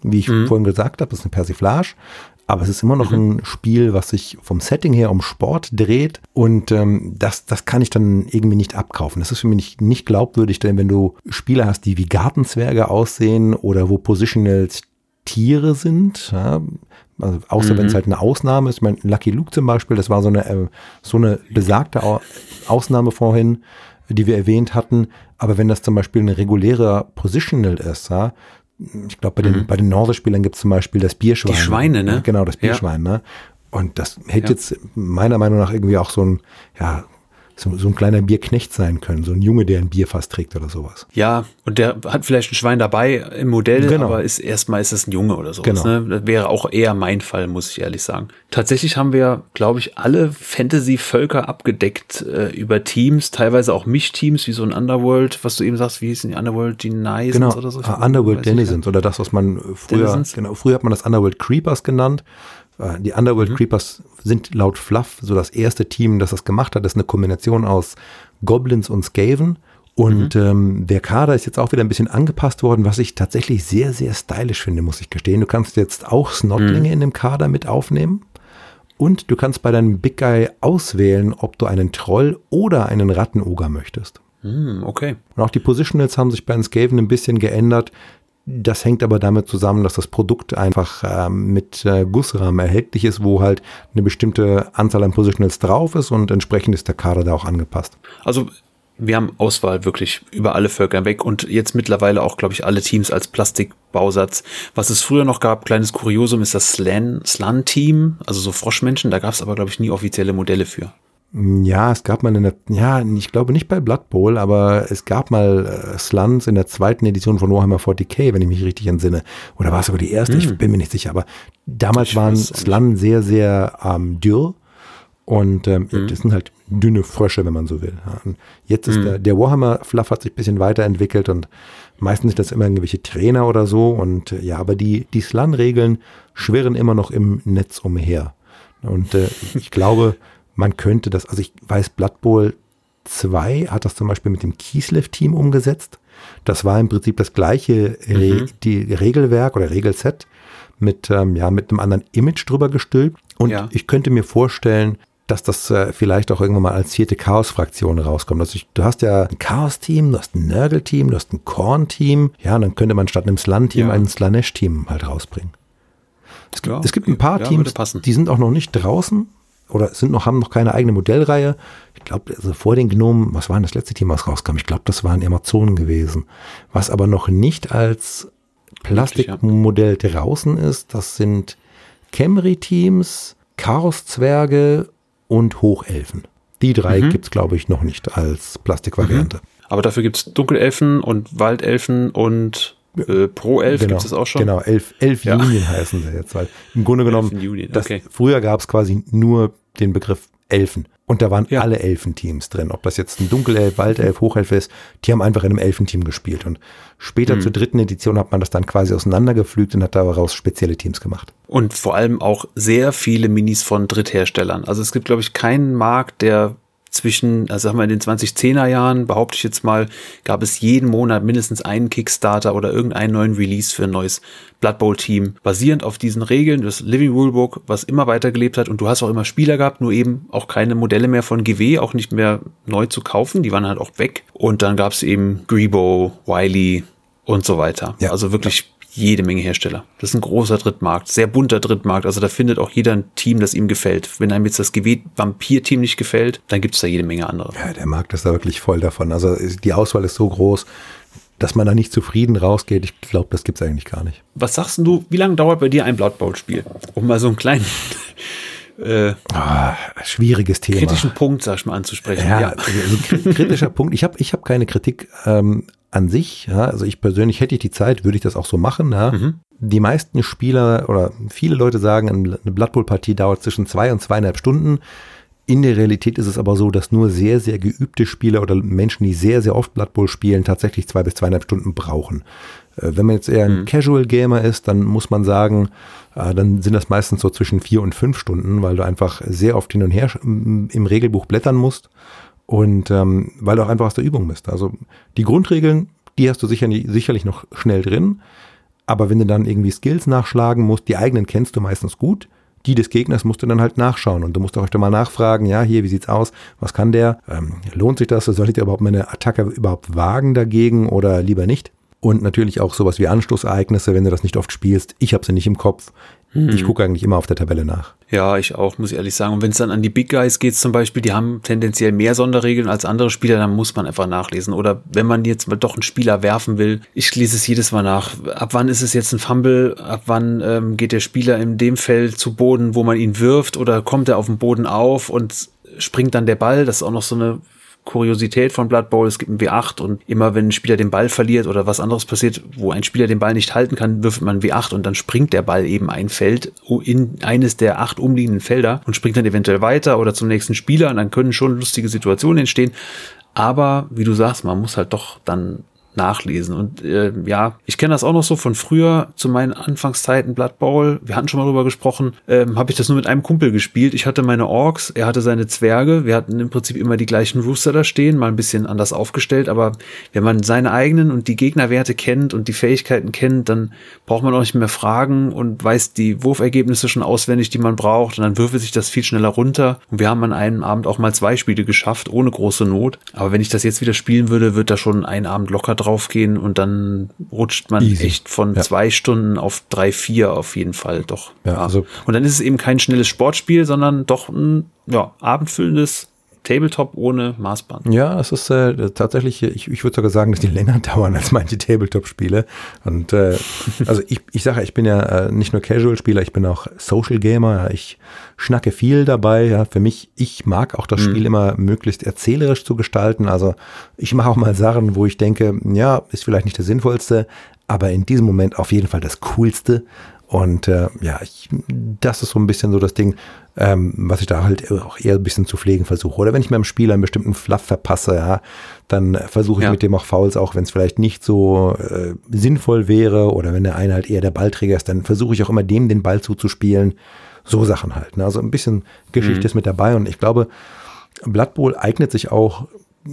wie ich mhm. vorhin gesagt habe, das ist eine Persiflage. Aber es ist immer noch mhm. ein Spiel, was sich vom Setting her um Sport dreht. Und ähm, das, das kann ich dann irgendwie nicht abkaufen. Das ist für mich nicht, nicht glaubwürdig, denn wenn du Spiele hast, die wie Gartenzwerge aussehen oder wo Positionals Tiere sind, ja, also außer mhm. wenn es halt eine Ausnahme ist. Ich meine, Lucky Luke zum Beispiel, das war so eine, äh, so eine besagte Ausnahme vorhin, die wir erwähnt hatten. Aber wenn das zum Beispiel ein regulärer Positional ist, ja, ich glaube, bei den, mhm. bei den Norse-Spielern gibt es zum Beispiel das Bierschwein. Die Schweine, ne? Genau, das Bierschwein, ja. ne? Und das hätte ja. jetzt meiner Meinung nach irgendwie auch so ein, ja, so, so ein kleiner Bierknecht sein können. So ein Junge, der ein Bierfass trägt oder sowas. Ja, und der hat vielleicht ein Schwein dabei im Modell, genau. aber ist erstmal ist das ein Junge oder sowas. Genau. Ne? Das wäre auch eher mein Fall, muss ich ehrlich sagen. Tatsächlich haben wir, glaube ich, alle Fantasy-Völker abgedeckt äh, über Teams, teilweise auch Mischteams, wie so ein Underworld, was du eben sagst, wie hießen die Underworld Denizens genau. oder so? Uh, Underworld Denizens oder das, was man früher, Denizens? genau, früher hat man das Underworld Creepers genannt. Die Underworld mhm. Creepers sind laut Fluff so das erste Team, das das gemacht hat. Das ist eine Kombination aus Goblins und Skaven. Und mhm. ähm, der Kader ist jetzt auch wieder ein bisschen angepasst worden, was ich tatsächlich sehr, sehr stylisch finde, muss ich gestehen. Du kannst jetzt auch Snotlinge mhm. in dem Kader mit aufnehmen. Und du kannst bei deinem Big Guy auswählen, ob du einen Troll oder einen Rattenoger möchtest. Mhm, okay. Und auch die Positionals haben sich bei den Skaven ein bisschen geändert. Das hängt aber damit zusammen, dass das Produkt einfach äh, mit äh, Gussrahmen erhältlich ist, wo halt eine bestimmte Anzahl an Positionals drauf ist und entsprechend ist der Kader da auch angepasst. Also wir haben Auswahl wirklich über alle Völker weg und jetzt mittlerweile auch, glaube ich, alle Teams als Plastikbausatz. Was es früher noch gab, kleines Kuriosum, ist das Slan, Slan-Team, also so Froschmenschen, da gab es aber, glaube ich, nie offizielle Modelle für. Ja, es gab mal in der, ja, ich glaube nicht bei Blood Bowl, aber es gab mal äh, Slans in der zweiten Edition von Warhammer forty K, wenn ich mich richtig entsinne. Oder war es sogar die erste? Hm. Ich bin mir nicht sicher, aber damals ich waren Slan sehr, sehr ähm, dürr und ähm, hm. das sind halt dünne Frösche, wenn man so will. Ja. Und jetzt ist hm. der, der Warhammer Fluff hat sich ein bisschen weiterentwickelt und meistens sind das immer irgendwelche Trainer oder so und äh, ja, aber die, die Slan-Regeln schwirren immer noch im Netz umher. Und äh, ich glaube, man könnte das, also ich weiß, Blood Bowl zwei hat das zum Beispiel mit dem Kislev-Team umgesetzt. Das war im Prinzip das gleiche Re- mhm. die Regelwerk oder Regelset mit, ähm, ja, mit einem anderen Image drüber gestülpt. Und ja. ich könnte mir vorstellen, dass das äh, vielleicht auch irgendwann mal als vierte Chaos-Fraktion rauskommt. Also ich, du hast ja ein Chaos-Team, du hast ein Nurgle-Team, du hast ein Korn-Team. Ja, und dann könnte man statt einem Slan-Team ja. ein Slanesh-Team halt rausbringen. Es gibt, ja, es gibt ein paar ja, Teams, die sind auch noch nicht draußen. Oder sind noch, haben noch keine eigene Modellreihe. Ich glaube, also vor den Gnomen, was war denn das letzte Team, was rauskam? Ich glaube, das waren Amazonen gewesen. Was aber noch nicht als Plastikmodell draußen ist, das sind Khemri-Teams, Chaos-Zwerge und Hochelfen. Die drei mhm. gibt es, glaube ich, noch nicht als Plastikvariante. Mhm. Aber dafür gibt es Dunkelelfen und Waldelfen und Äh, Pro elf genau, gibt es auch schon. Genau, elf, elf ja. Union heißen sie jetzt. Weil im Grunde genommen, Union, das, okay. früher gab es quasi nur den Begriff Elfen. Und da waren ja. alle Elfenteams drin. Ob das jetzt ein Dunkelelf, Waldelf, Hochelf ist, die haben einfach in einem Elfenteam gespielt. Und später mhm. zur dritten Edition hat man das dann quasi auseinandergepflügt und hat daraus spezielle Teams gemacht. Und vor allem auch sehr viele Minis von Drittherstellern. Also es gibt, glaube ich, keinen Markt, der zwischen, also sagen wir in den zwanzig-zehner Jahren, behaupte ich jetzt mal, gab es jeden Monat mindestens einen Kickstarter oder irgendeinen neuen Release für ein neues Blood Bowl Team, basierend auf diesen Regeln, das Living Rulebook, was immer weitergelebt hat und du hast auch immer Spieler gehabt, nur eben auch keine Modelle mehr von G W, auch nicht mehr neu zu kaufen, die waren halt auch weg und dann gab es eben Grebo, Wiley und so weiter. Ja, also wirklich ja. jede Menge Hersteller. Das ist ein großer Drittmarkt, sehr bunter Drittmarkt. Also da findet auch jeder ein Team, das ihm gefällt. Wenn einem jetzt das G W-Vampir-Team nicht gefällt, dann gibt es da jede Menge andere. Ja, der Markt ist da wirklich voll davon. Also die Auswahl ist so groß, dass man da nicht zufrieden rausgeht. Ich glaube, das gibt es eigentlich gar nicht. Was sagst du, wie lange dauert bei dir ein Blood Bowl-Spiel? Um mal so einen kleinen äh, ah, schwieriges Thema. Kritischen Punkt, sag ich mal, anzusprechen. Ja, ja. Also kritischer Punkt. Ich habe ich hab keine Kritik ähm, an sich. Ja. Also ich persönlich, hätte ich die Zeit, würde ich das auch so machen. Ja. Mhm. Die meisten Spieler oder viele Leute sagen, eine Blood Bowl-Partie dauert zwischen zwei und zweieinhalb Stunden. In der Realität ist es aber so, dass nur sehr, sehr geübte Spieler oder Menschen, die sehr, sehr oft Blood Bowl spielen, tatsächlich zwei bis zweieinhalb Stunden brauchen. Wenn man jetzt eher ein mhm. Casual Gamer ist, dann muss man sagen, dann sind das meistens so zwischen vier und fünf Stunden, weil du einfach sehr oft hin und her im Regelbuch blättern musst und ähm, weil du auch einfach aus der Übung bist. Also die Grundregeln, die hast du sicher, sicherlich noch schnell drin, Aber wenn du dann irgendwie Skills nachschlagen musst, die eigenen kennst du meistens gut, die des Gegners musst du dann halt nachschauen und du musst auch öfter mal nachfragen, ja, hier, wie sieht's aus, was kann der, ähm, lohnt sich das, soll ich dir überhaupt meine Attacke überhaupt wagen dagegen oder lieber nicht? Und natürlich auch sowas wie Anstoßereignisse, wenn du das nicht oft spielst, ich habe sie nicht im Kopf, hm. ich gucke eigentlich immer auf der Tabelle nach. Ja, ich auch, muss ich ehrlich sagen. Und wenn es dann an die Big Guys geht zum Beispiel, die haben tendenziell mehr Sonderregeln als andere Spieler, dann muss man einfach nachlesen. Oder wenn man jetzt mal doch einen Spieler werfen will, ich lese es jedes Mal nach. Ab wann ist es jetzt ein Fumble? Ab wann ähm, geht der Spieler in dem Feld zu Boden, wo man ihn wirft? Oder kommt er auf dem Boden auf und springt dann der Ball? Das ist auch noch so eine Kuriosität von Blood Bowl, es gibt ein W acht und immer wenn ein Spieler den Ball verliert oder was anderes passiert, wo ein Spieler den Ball nicht halten kann, wirft man W acht und dann springt der Ball eben ein Feld in eines der acht umliegenden Felder und springt dann eventuell weiter oder zum nächsten Spieler und dann können schon lustige Situationen entstehen. Aber wie du sagst, man muss halt doch dann nachlesen. Und äh, ja, ich kenne das auch noch so von früher, zu meinen Anfangszeiten Blood Bowl, wir hatten schon mal drüber gesprochen, ähm, habe ich das nur mit einem Kumpel gespielt. Ich hatte meine Orks, er hatte seine Zwerge, wir hatten im Prinzip immer die gleichen Rooster da stehen, mal ein bisschen anders aufgestellt, aber wenn man seine eigenen und die Gegnerwerte kennt und die Fähigkeiten kennt, dann braucht man auch nicht mehr fragen und weiß die Wurfergebnisse schon auswendig, die man braucht und dann würfelt sich das viel schneller runter und wir haben an einem Abend auch mal zwei Spiele geschafft, ohne große Not. Aber wenn ich das jetzt wieder spielen würde, wird da schon ein Abend locker draufgehen und dann rutscht man Easy. echt von ja. zwei Stunden auf drei, vier auf jeden Fall doch. Ja, ja. Also und dann ist es eben kein schnelles Sportspiel, sondern doch ein ja, abendfüllendes Tabletop ohne Maßband. Ja, es ist äh, tatsächlich, ich, ich würde sogar sagen, dass die länger dauern als manche Tabletop-Spiele. Und äh, also ich, ich sage, ich bin ja äh, nicht nur Casual-Spieler, ich bin auch Social-Gamer. Ich schnacke viel dabei. Ja, für mich, ich mag auch das mhm. Spiel immer möglichst erzählerisch zu gestalten. Also ich mache auch mal Sachen, wo ich denke, ja, ist vielleicht nicht das Sinnvollste, aber in diesem Moment auf jeden Fall das Coolste. Und äh, ja, ich, das ist so ein bisschen so das Ding, ähm, was ich da halt auch eher ein bisschen zu pflegen versuche. Oder wenn ich meinem Spieler einen bestimmten Fluff verpasse, ja, dann versuche ich ja. mit dem auch Fouls, auch wenn es vielleicht nicht so äh, sinnvoll wäre oder wenn der eine halt eher der Ballträger ist, dann versuche ich auch immer dem den Ball zuzuspielen. So Sachen halt. Ne? Also ein bisschen Geschichte mhm. ist mit dabei und ich glaube, Blood Bowl eignet sich auch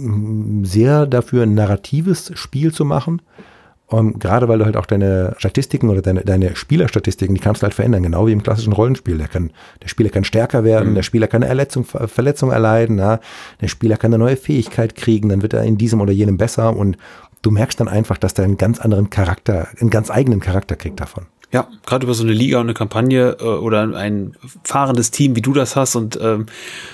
sehr dafür, ein narratives Spiel zu machen. Um, gerade weil du halt auch deine Statistiken oder deine, deine Spielerstatistiken, die kannst du halt verändern, genau wie im klassischen Rollenspiel. Der, kann, der Spieler kann stärker werden, mhm. der Spieler kann eine Erletzung, Verletzung erleiden, ja? Der Spieler kann eine neue Fähigkeit kriegen, dann wird er in diesem oder jenem besser und du merkst dann einfach, dass der einen ganz anderen Charakter, einen ganz eigenen Charakter kriegt davon. Ja, gerade über so eine Liga und eine Kampagne äh, oder ein fahrendes Team, wie du das hast und ähm,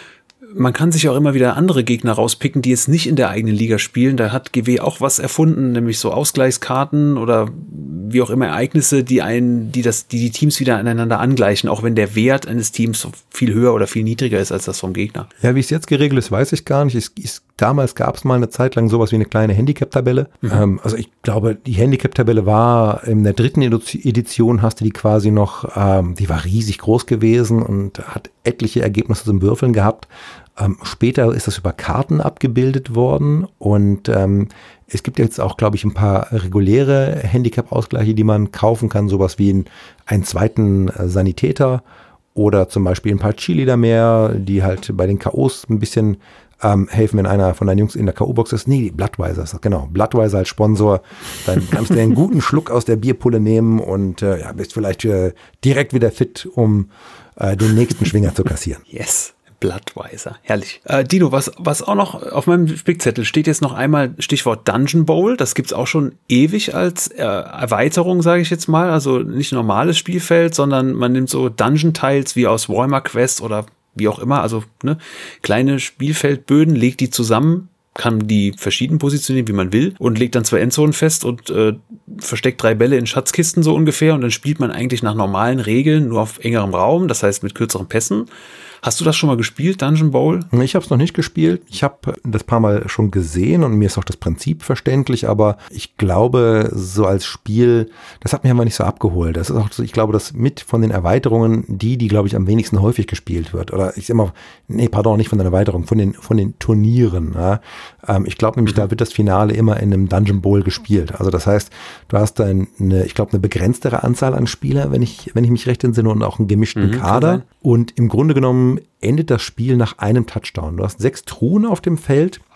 man kann sich auch immer wieder andere Gegner rauspicken, die jetzt nicht in der eigenen Liga spielen. Da hat G W auch was erfunden, nämlich so Ausgleichskarten oder wie auch immer Ereignisse, die einen, die das, die die Teams wieder aneinander angleichen, auch wenn der Wert eines Teams viel höher oder viel niedriger ist als das vom Gegner. Ja, wie es jetzt geregelt ist, weiß ich gar nicht. Es, es, damals gab es mal eine Zeit lang sowas wie eine kleine Handicap-Tabelle. Mhm. Ähm, also ich glaube, die Handicap-Tabelle war in der dritten Edition, hast du die quasi noch, ähm, die war riesig groß gewesen und hat etliche Ergebnisse zum Würfeln gehabt. Ähm, später ist das über Karten abgebildet worden und ähm, es gibt jetzt auch, glaube ich, ein paar reguläre Handicap-Ausgleiche, die man kaufen kann, sowas wie einen, einen zweiten äh, Sanitäter oder zum Beispiel ein paar Cheerleader mehr, die halt bei den K Os ein bisschen ähm, helfen, wenn einer von deinen Jungs in der K O-Box ist. Nee, Bloodweiser ist das, genau. Bloodweiser als Sponsor. Dann kannst du einen guten Schluck aus der Bierpulle nehmen und äh, ja, bist vielleicht äh, direkt wieder fit, um äh, den nächsten Schwinger zu kassieren. Yes. Bloodweiser, herrlich. Äh, Dino, was, was auch noch auf meinem Spickzettel steht jetzt noch einmal Stichwort Dungeon Bowl. Das gibt's auch schon ewig als äh, Erweiterung, sage ich jetzt mal. Also nicht normales Spielfeld, sondern man nimmt so Dungeon-Tiles wie aus Warhammer Quest oder wie auch immer. Also ne, kleine Spielfeldböden, legt die zusammen, kann die verschieden positionieren, wie man will und legt dann zwei Endzonen fest und äh, versteckt drei Bälle in Schatzkisten so ungefähr und dann spielt man eigentlich nach normalen Regeln, nur auf engerem Raum, das heißt mit kürzeren Pässen. Hast du das schon mal gespielt, Dungeon Bowl? Ich habe es noch nicht gespielt. Ich habe das paar Mal schon gesehen und mir ist auch das Prinzip verständlich, aber ich glaube, so als Spiel, das hat mich einfach nicht so abgeholt. Das ist auch so, ich glaube, das mit von den Erweiterungen, die, die, glaube ich, am wenigsten häufig gespielt wird. Oder ich sag mal, nee, pardon, nicht von den Erweiterungen, von den, von den Turnieren. Ja. Ähm, ich glaube nämlich, mhm. da wird das Finale immer in einem Dungeon Bowl gespielt. Also das heißt, du hast dann eine, ich glaube, eine begrenztere Anzahl an Spieler, wenn ich, wenn ich mich recht entsinne, und auch einen gemischten mhm, Kader. Und im Grunde genommen endet das Spiel nach einem Touchdown. Du hast sechs Truhen auf dem Feld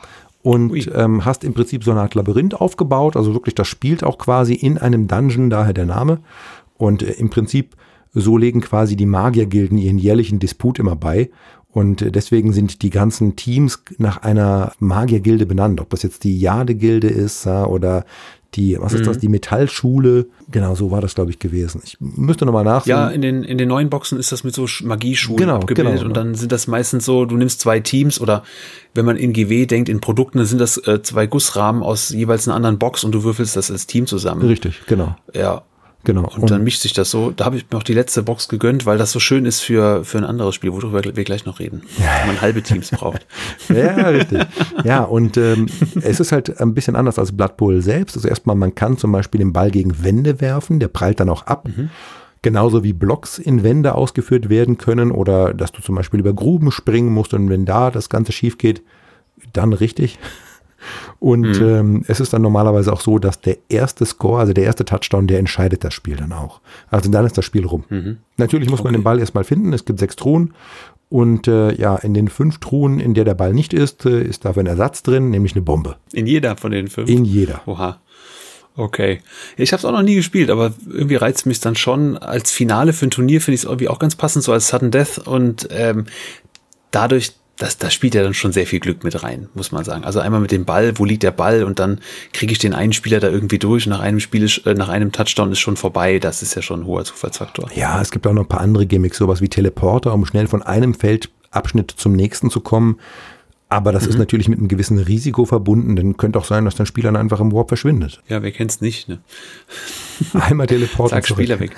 und ähm, hast im Prinzip so eine Art Labyrinth aufgebaut. Also wirklich, das spielt auch quasi in einem Dungeon, daher der Name. Und äh, im Prinzip so legen quasi die Magiergilden ihren jährlichen Disput immer bei. Und äh, deswegen sind die ganzen Teams nach einer Magiergilde benannt. Ob das jetzt die Jade-Gilde ist ja, oder die, was ist mhm. das, die Metallschule. Genau, so war das, glaube ich, gewesen. Ich müsste nochmal nachsehen. Ja, in den, in den neuen Boxen ist das mit so Magieschulen genau, abgebildet. Genau, und dann sind das meistens so, du nimmst zwei Teams oder wenn man in G W denkt, in Produkten, dann sind das äh, zwei Gussrahmen aus jeweils einer anderen Box und du würfelst das als Team zusammen. Richtig, genau. Ja. Genau. Und, und dann mischt sich das so. Da habe ich mir auch die letzte Box gegönnt, weil das so schön ist für, für ein anderes Spiel, worüber wir gleich noch reden. Wenn man halbe Teams braucht. Ja, richtig. Ja, und ähm, es ist halt ein bisschen anders als Blood Bowl selbst. Also erstmal, man kann zum Beispiel den Ball gegen Wände werfen, der prallt dann auch ab. Mhm. Genauso wie Blocks in Wände ausgeführt werden können oder dass du zum Beispiel über Gruben springen musst und wenn da das Ganze schief geht, dann richtig. Und mhm. ähm, es ist dann normalerweise auch so, dass der erste Score, also der erste Touchdown, der entscheidet das Spiel dann auch. Also dann ist das Spiel rum. Mhm. Natürlich muss okay. man den Ball erstmal finden. Es gibt sechs Truhen und äh, ja, in den fünf Truhen, in der der Ball nicht ist, äh, ist dafür ein Ersatz drin, nämlich eine Bombe. In jeder von den fünf? In jeder. Oha. Okay. Ich habe es auch noch nie gespielt, aber irgendwie reizt mich dann schon. Als Finale für ein Turnier finde ich es irgendwie auch ganz passend, so als Sudden Death und ähm, dadurch Das, das spielt ja dann schon sehr viel Glück mit rein, muss man sagen. Also einmal mit dem Ball, wo liegt der Ball und dann kriege ich den einen Spieler da irgendwie durch und nach einem Spiel, ist, äh, nach einem Touchdown ist schon vorbei. Das ist ja schon ein hoher Zufallsfaktor. Ja, es gibt auch noch ein paar andere Gimmicks, sowas wie Teleporter, um schnell von einem Feldabschnitt zum nächsten zu kommen. Aber das mhm. ist natürlich mit einem gewissen Risiko verbunden. Dann könnte auch sein, dass dein Spieler dann einfach im Warp verschwindet. Ja, wer kennt's nicht, ne? Einmal Teleporter. Sag Spieler weg.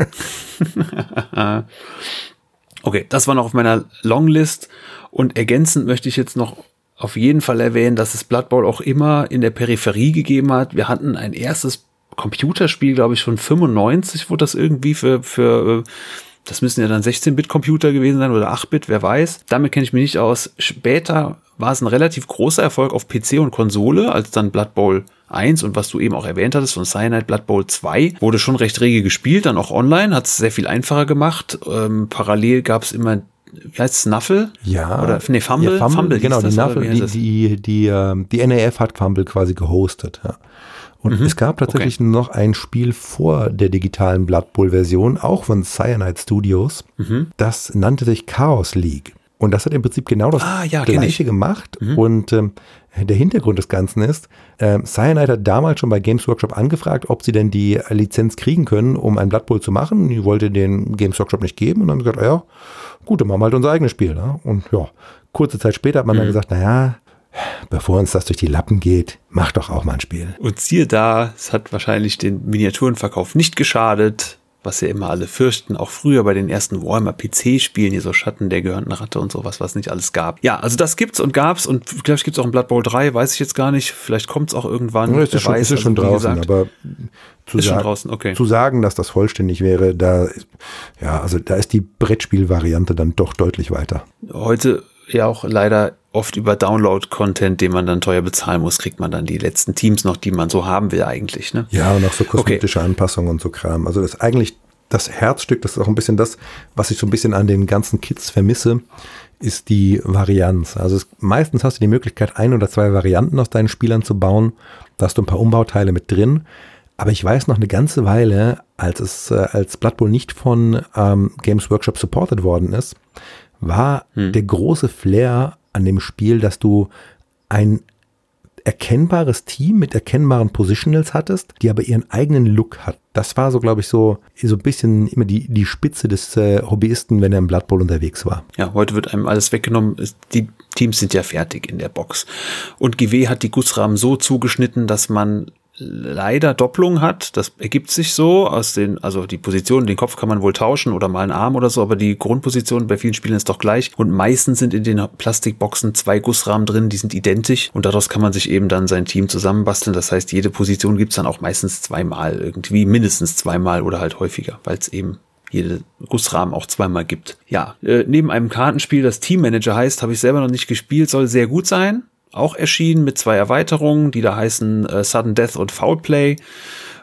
Okay, das war noch auf meiner Longlist. Und ergänzend möchte ich jetzt noch auf jeden Fall erwähnen, dass es Blood Bowl auch immer in der Peripherie gegeben hat. Wir hatten ein erstes Computerspiel, glaube ich, schon fünfundneunzig, wo das irgendwie für, für das müssen ja dann sechzehn-Bit-Computer gewesen sein oder acht-Bit, wer weiß. Damit kenne ich mich nicht aus. Später war es ein relativ großer Erfolg auf P C und Konsole, als dann Blood Bowl eins und was du eben auch erwähnt hattest von Cyanide, Blood Bowl zwei, wurde schon recht rege gespielt, dann auch online, hat es sehr viel einfacher gemacht. Ähm, parallel gab es immer, wie heißt es, Snuffle? Ja. Oder, nee, Fumble? Ja, Fumble, Fumble genau, die, das, Snuffle, die, die, die, äh, die N A F hat Fumble quasi gehostet, ja. Und mhm, es gab tatsächlich okay. noch ein Spiel vor der digitalen Blood Bowl-Version, auch von Cyanide Studios. Mhm. Das nannte sich Chaos League. Und das hat im Prinzip genau das ah, ja, Gleiche gemacht. Mhm. Und ähm, der Hintergrund des Ganzen ist, äh, Cyanide hat damals schon bei Games Workshop angefragt, ob sie denn die Lizenz kriegen können, um ein Blood Bowl zu machen. Die wollte den Games Workshop nicht geben und dann gesagt, ja, gut, dann machen wir halt unser eigenes Spiel. Ne? Und ja, kurze Zeit später hat man mhm. dann gesagt, naja, bevor uns das durch die Lappen geht, mach doch auch mal ein Spiel. Und siehe da, es hat wahrscheinlich den Miniaturenverkauf nicht geschadet, was ja immer alle fürchten, auch früher bei den ersten Warhammer-P C-Spielen, hier so Schatten der gehörnten Ratte und sowas, was nicht alles gab. Ja, also das gibt's und gab's und vielleicht gibt's auch ein Blood Bowl drei, weiß ich jetzt gar nicht, vielleicht kommt's auch irgendwann. Ja, es ist schon, weiß, ist also, schon draußen, gesagt, aber zu, ist sagen, schon draußen, okay. zu sagen, dass das vollständig wäre, da, ja, also da ist die Brettspiel-Variante dann doch deutlich weiter. Heute ja auch leider oft über Download-Content, den man dann teuer bezahlen muss, kriegt man dann die letzten Teams noch, die man so haben will eigentlich. Ne? Ja, und auch so kosmetische okay. Anpassungen und so Kram. Also das ist eigentlich das Herzstück, das ist auch ein bisschen das, was ich so ein bisschen an den ganzen Kits vermisse, ist die Varianz. Also es, meistens hast du die Möglichkeit, ein oder zwei Varianten aus deinen Spielern zu bauen. Da hast du ein paar Umbauteile mit drin. Aber ich weiß noch eine ganze Weile, als es äh, als Blood Bowl nicht von ähm, Games Workshop supported worden ist, war hm. der große Flair an dem Spiel, dass du ein erkennbares Team mit erkennbaren Positionals hattest, die aber ihren eigenen Look hat. Das war so, glaube ich, so, so ein bisschen immer die, die Spitze des äh, Hobbyisten, wenn er im Blood Bowl unterwegs war. Ja, heute wird einem alles weggenommen. Die Teams sind ja fertig in der Box. Und G W hat die Gussrahmen so zugeschnitten, dass man leider Doppelung hat. Das ergibt sich so aus den, also die Position, den Kopf kann man wohl tauschen oder mal einen Arm oder so, aber die Grundposition bei vielen Spielen ist doch gleich und meistens sind in den Plastikboxen zwei Gussrahmen drin, die sind identisch und daraus kann man sich eben dann sein Team zusammenbasteln. Das heißt, jede Position gibt's dann auch meistens zweimal irgendwie, mindestens zweimal oder halt häufiger, weil es eben jede Gussrahmen auch zweimal gibt. Ja, äh, neben einem Kartenspiel, das Team Manager heißt, habe ich selber noch nicht gespielt, soll sehr gut sein. Auch erschienen mit zwei Erweiterungen, die da heißen äh, Sudden Death und Foul Play.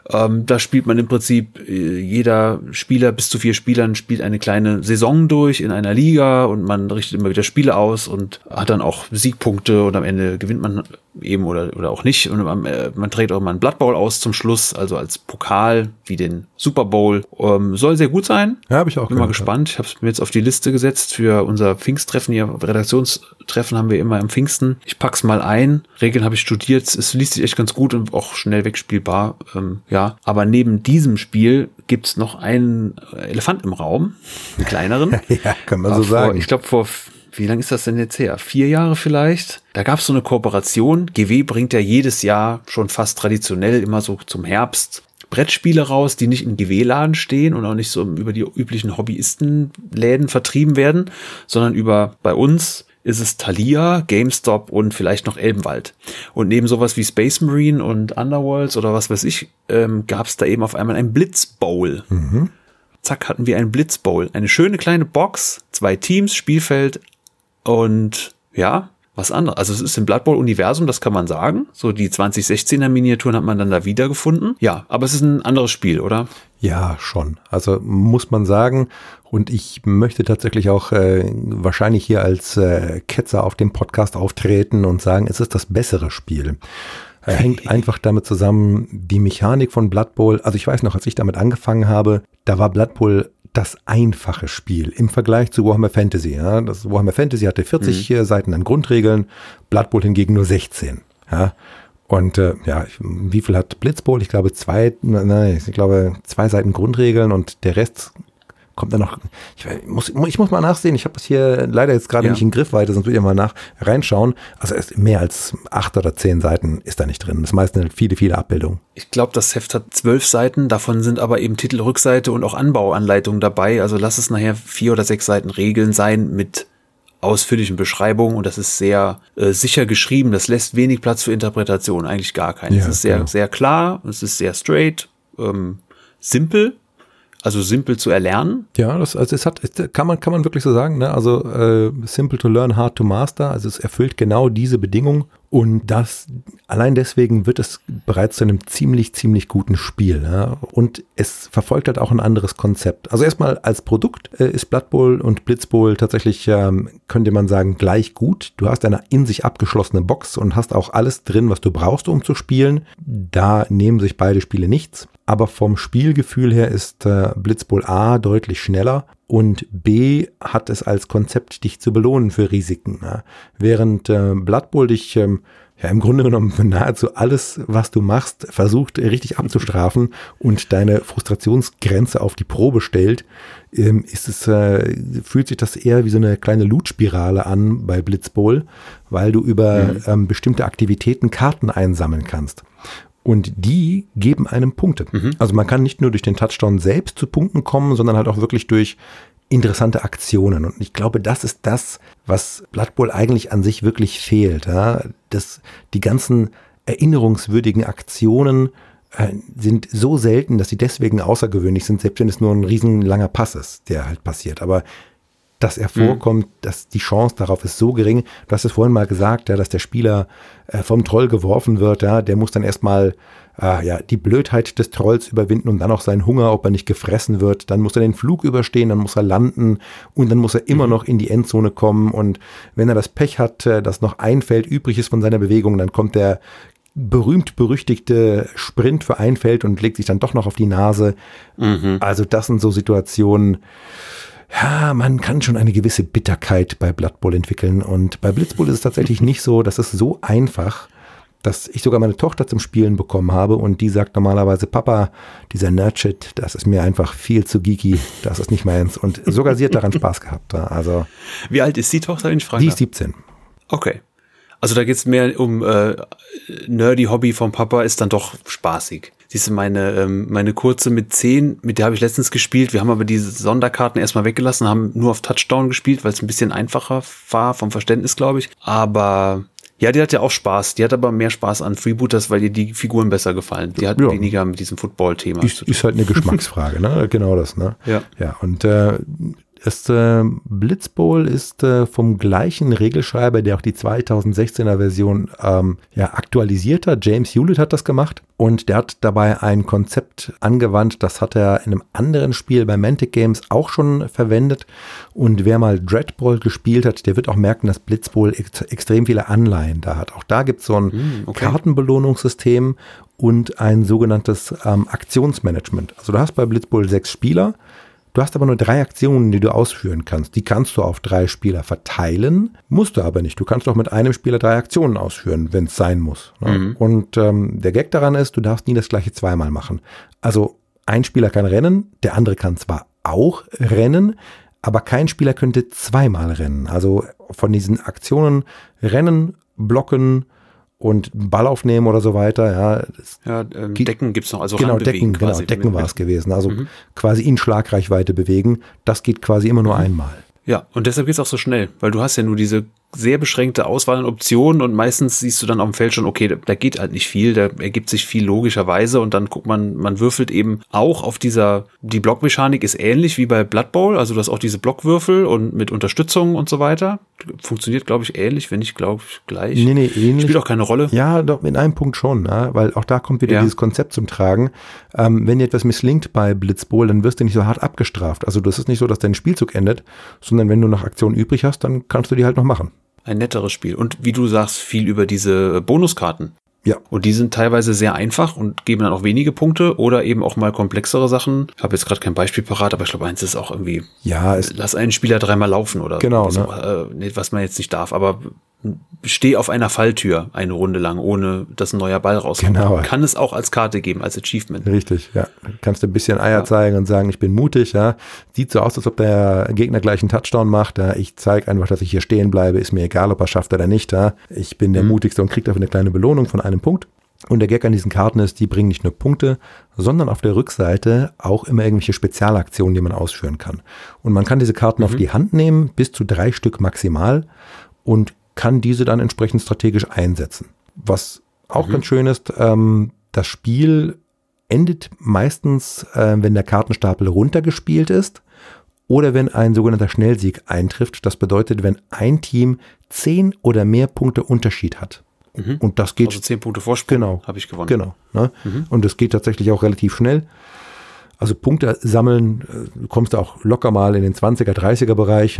Ähm, da spielt man im Prinzip, äh, jeder Spieler bis zu vier Spielern spielt eine kleine Saison durch in einer Liga und man richtet immer wieder Spiele aus und hat dann auch Siegpunkte und am Ende gewinnt man eben oder, oder auch nicht. Und man, äh, man trägt auch mal einen Blood Bowl aus zum Schluss, also als Pokal wie den Super Bowl. Ähm, soll sehr gut sein. Ja, habe ich auch. Bin mal gespannt. Ich habe es mir jetzt auf die Liste gesetzt für unser Pfingsttreffen hier. Redaktionstreffen haben wir immer am Pfingsten. Ich pack's mal ein. Regeln habe ich studiert. Es liest sich echt ganz gut und auch schnell wegspielbar. Ähm, ja, aber neben diesem Spiel gibt's noch einen Elefant im Raum, einen kleineren. Ja, kann man so vor, sagen. Ich glaube vor Wie lange ist das denn jetzt her? Vier Jahre vielleicht? Da gab es so eine Kooperation. G W bringt ja jedes Jahr schon fast traditionell immer so zum Herbst Brettspiele raus, die nicht im G W-Laden stehen und auch nicht so über die üblichen Hobbyistenläden vertrieben werden, sondern über, bei uns ist es Thalia, GameStop und vielleicht noch Elbenwald. Und neben sowas wie Space Marine und Underworlds oder was weiß ich, ähm, gab es da eben auf einmal ein Blitz Bowl. Mhm. Zack, hatten wir einen Blitz Bowl. Eine schöne kleine Box, zwei Teams, Spielfeld und ja, was anderes. Also es ist im Blood Bowl Universum, das kann man sagen. So die zwanzig sechzehner Miniaturen hat man dann da wiedergefunden. Ja, aber es ist ein anderes Spiel, oder? Ja, schon. Also muss man sagen. Und ich möchte tatsächlich auch äh, wahrscheinlich hier als äh, Ketzer auf dem Podcast auftreten und sagen, es ist das bessere Spiel. Er hängt einfach damit zusammen, die Mechanik von Blood Bowl. Also ich weiß noch, als ich damit angefangen habe, da war Blood Bowl das einfache Spiel im Vergleich zu Warhammer Fantasy. Ja. Das Warhammer Fantasy hatte vierzig mhm. Seiten an Grundregeln, Blood Bowl hingegen nur sechzehn. Ja. Und äh, ja, wie viel hat Blitz Bowl? Ich glaube zwei, nein, ich glaube zwei Seiten Grundregeln und der Rest kommt dann noch. Ich muss, ich muss mal nachsehen. Ich habe das hier leider jetzt gerade ja. nicht in Griffweite, sonst würde ich mal nach reinschauen. Also es mehr als acht oder zehn Seiten ist da nicht drin. Das meiste sind viele, viele Abbildungen. Ich glaube, das Heft hat zwölf Seiten. Davon sind aber eben Titel, Rückseite und auch Anbauanleitungen dabei. Also lass es nachher vier oder sechs Seiten Regeln sein mit ausführlichen Beschreibungen und das ist sehr äh, sicher geschrieben. Das lässt wenig Platz für Interpretation, eigentlich gar keinen. Ja, es ist sehr, genau. sehr klar, es ist sehr straight, ähm, simpel. Also simpel zu erlernen. Ja, das, also es hat, kann man, kann man wirklich so sagen, ne? Also äh, simple to learn, hard to master. Also es erfüllt genau diese Bedingung und das, allein deswegen wird es bereits zu einem ziemlich, ziemlich guten Spiel. Ne? Und es verfolgt halt auch ein anderes Konzept. Also erstmal als Produkt äh, ist Blood Bowl und Blitz Bowl tatsächlich, ähm, könnte man sagen, gleich gut. Du hast eine in sich abgeschlossene Box und hast auch alles drin, was du brauchst, um zu spielen. Da nehmen sich beide Spiele nichts. Aber vom Spielgefühl her ist äh, Blitz Bowl A deutlich schneller und B hat es als Konzept, dich zu belohnen für Risiken. Ja. Während äh, Blood Bowl dich ähm, ja im Grunde genommen nahezu alles, was du machst, versucht richtig abzustrafen und deine Frustrationsgrenze auf die Probe stellt, ähm, ist es, äh, fühlt sich das eher wie so eine kleine Loot-Spirale an bei Blitz Bowl, weil du über mhm. ähm, bestimmte Aktivitäten Karten einsammeln kannst. Und die geben einem Punkte. Mhm. Also man kann nicht nur durch den Touchdown selbst zu Punkten kommen, sondern halt auch wirklich durch interessante Aktionen. Und ich glaube, das ist das, was Blood Bowl eigentlich an sich wirklich fehlt. Ja? Das, die ganzen erinnerungswürdigen Aktionen äh, sind so selten, dass sie deswegen außergewöhnlich sind, selbst wenn es nur ein riesen langer Pass ist, der halt passiert. Aber dass er vorkommt, mhm. dass die Chance darauf ist so gering. Du hast es vorhin mal gesagt, ja, dass der Spieler äh, vom Troll geworfen wird. Ja, der muss dann erstmal äh, ja, die Blödheit des Trolls überwinden und dann auch seinen Hunger, ob er nicht gefressen wird. Dann muss er den Flug überstehen, dann muss er landen und dann muss er immer mhm. noch in die Endzone kommen. Und wenn er das Pech hat, äh, dass noch ein Feld übrig ist von seiner Bewegung, dann kommt der berühmt-berüchtigte Sprint für ein Feld und legt sich dann doch noch auf die Nase. Mhm. Also das sind so Situationen. Ja, man kann schon eine gewisse Bitterkeit bei Blood Bowl entwickeln und bei Blitz Bowl ist es tatsächlich nicht so, das ist so einfach, dass ich sogar meine Tochter zum Spielen bekommen habe und die sagt normalerweise, Papa, dieser Nerdshit, das ist mir einfach viel zu geeky, das ist nicht meins und sogar sie hat daran Spaß gehabt. Also, wie alt ist die Tochter, wenn ich frage? Die ist siebzehn. Okay. Also da geht es mehr um äh, nerdy Hobby vom Papa, ist dann doch spaßig. Siehst du, meine, ähm, meine kurze mit zehn, mit der habe ich letztens gespielt. Wir haben aber diese Sonderkarten erstmal weggelassen, haben nur auf Touchdown gespielt, weil es ein bisschen einfacher war vom Verständnis, glaube ich. Aber ja, die hat ja auch Spaß. Die hat aber mehr Spaß an Freebooters, weil ihr die Figuren besser gefallen. Die hat ja weniger mit diesem Football-Thema ist, zu tun. Ist halt eine Geschmacksfrage, ne? Genau das, ne? Ja. Ja, und äh, Es, äh, Blitzball ist äh, vom gleichen Regelschreiber, der auch die zweitausendsechzehner Version ähm, ja, aktualisiert hat. James Hewlett hat das gemacht und der hat dabei ein Konzept angewandt, das hat er in einem anderen Spiel bei Mantic Games auch schon verwendet. Und wer mal Dreadball gespielt hat, der wird auch merken, dass Blitzball ex- extrem viele Anleihen da hat. Auch da gibt es so ein mm, okay. Kartenbelohnungssystem und ein sogenanntes ähm, Aktionsmanagement. Also du hast bei Blitzball sechs Spieler. Du hast aber nur drei Aktionen, die du ausführen kannst. Die kannst du auf drei Spieler verteilen, musst du aber nicht. Du kannst auch mit einem Spieler drei Aktionen ausführen, wenn es sein muss. Ne? Mhm. Und ähm, der Gag daran ist, du darfst nie das gleiche zweimal machen. Also ein Spieler kann rennen, der andere kann zwar auch rennen, aber kein Spieler könnte zweimal rennen. Also von diesen Aktionen rennen, blocken und Ball aufnehmen oder so weiter. Ja, ja ähm, Decken gibt es noch, also genau, Decken, genau, Decken war es gewesen. Also mhm. quasi in Schlagreichweite bewegen, das geht quasi immer nur mhm. einmal. Ja, und deshalb geht es auch so schnell, weil du hast ja nur diese sehr beschränkte Auswahl an Optionen und meistens siehst du dann auf dem Feld schon, okay, da, da geht halt nicht viel, da ergibt sich viel logischerweise und dann guckt man, man würfelt eben auch auf dieser, die Blockmechanik ist ähnlich wie bei Blood Bowl, also du hast auch diese Blockwürfel und mit Unterstützung und so weiter. Funktioniert, glaube ich, ähnlich, wenn nicht, glaube ich, gleich. Nee, nee, ähnlich. Spielt auch keine Rolle. Ja, doch, in einem Punkt schon, ne? Weil auch da kommt wieder ja. dieses Konzept zum Tragen. Ähm, wenn dir etwas misslingt bei Blitzball, dann wirst du nicht so hart abgestraft. Also das ist nicht so, dass dein Spielzug endet, sondern wenn du noch Aktionen übrig hast, dann kannst du die halt noch machen. Ein netteres Spiel. Und wie du sagst, viel über diese Bonuskarten. Ja. Und die sind teilweise sehr einfach und geben dann auch wenige Punkte oder eben auch mal komplexere Sachen. Ich habe jetzt gerade kein Beispiel parat, aber ich glaube, eins ist auch irgendwie, ja, es lass einen Spieler dreimal laufen oder genau, so, ne? äh, was man jetzt nicht darf. Aber steh auf einer Falltür eine Runde lang, ohne dass ein neuer Ball rauskommt. Genau. Kann es auch als Karte geben, als Achievement. Richtig, ja. Kannst du ein bisschen Eier ja. zeigen und sagen, ich bin mutig, ja. Sieht so aus, als ob der Gegner gleich einen Touchdown macht. Ja. Ich zeige einfach, dass ich hier stehen bleibe. Ist mir egal, ob er schafft oder nicht. Ja. Ich bin der mhm. Mutigste und kriege dafür eine kleine Belohnung von einem Punkt. Und der Gag an diesen Karten ist, die bringen nicht nur Punkte, sondern auf der Rückseite auch immer irgendwelche Spezialaktionen, die man ausführen kann. Und man kann diese Karten mhm. auf die Hand nehmen, bis zu drei Stück maximal und kann diese dann entsprechend strategisch einsetzen. Was auch mhm. ganz schön ist, ähm, das Spiel endet meistens, äh, wenn der Kartenstapel runtergespielt ist oder wenn ein sogenannter Schnellsieg eintrifft. Das bedeutet, wenn ein Team zehn oder mehr Punkte Unterschied hat. Mhm. Und das geht. Also zehn Punkte Vorsprung, genau, habe ich gewonnen. Genau. Ne? Mhm. Und das geht tatsächlich auch relativ schnell. Also Punkte sammeln, du kommst auch locker mal in den zwanziger, dreißiger Bereich.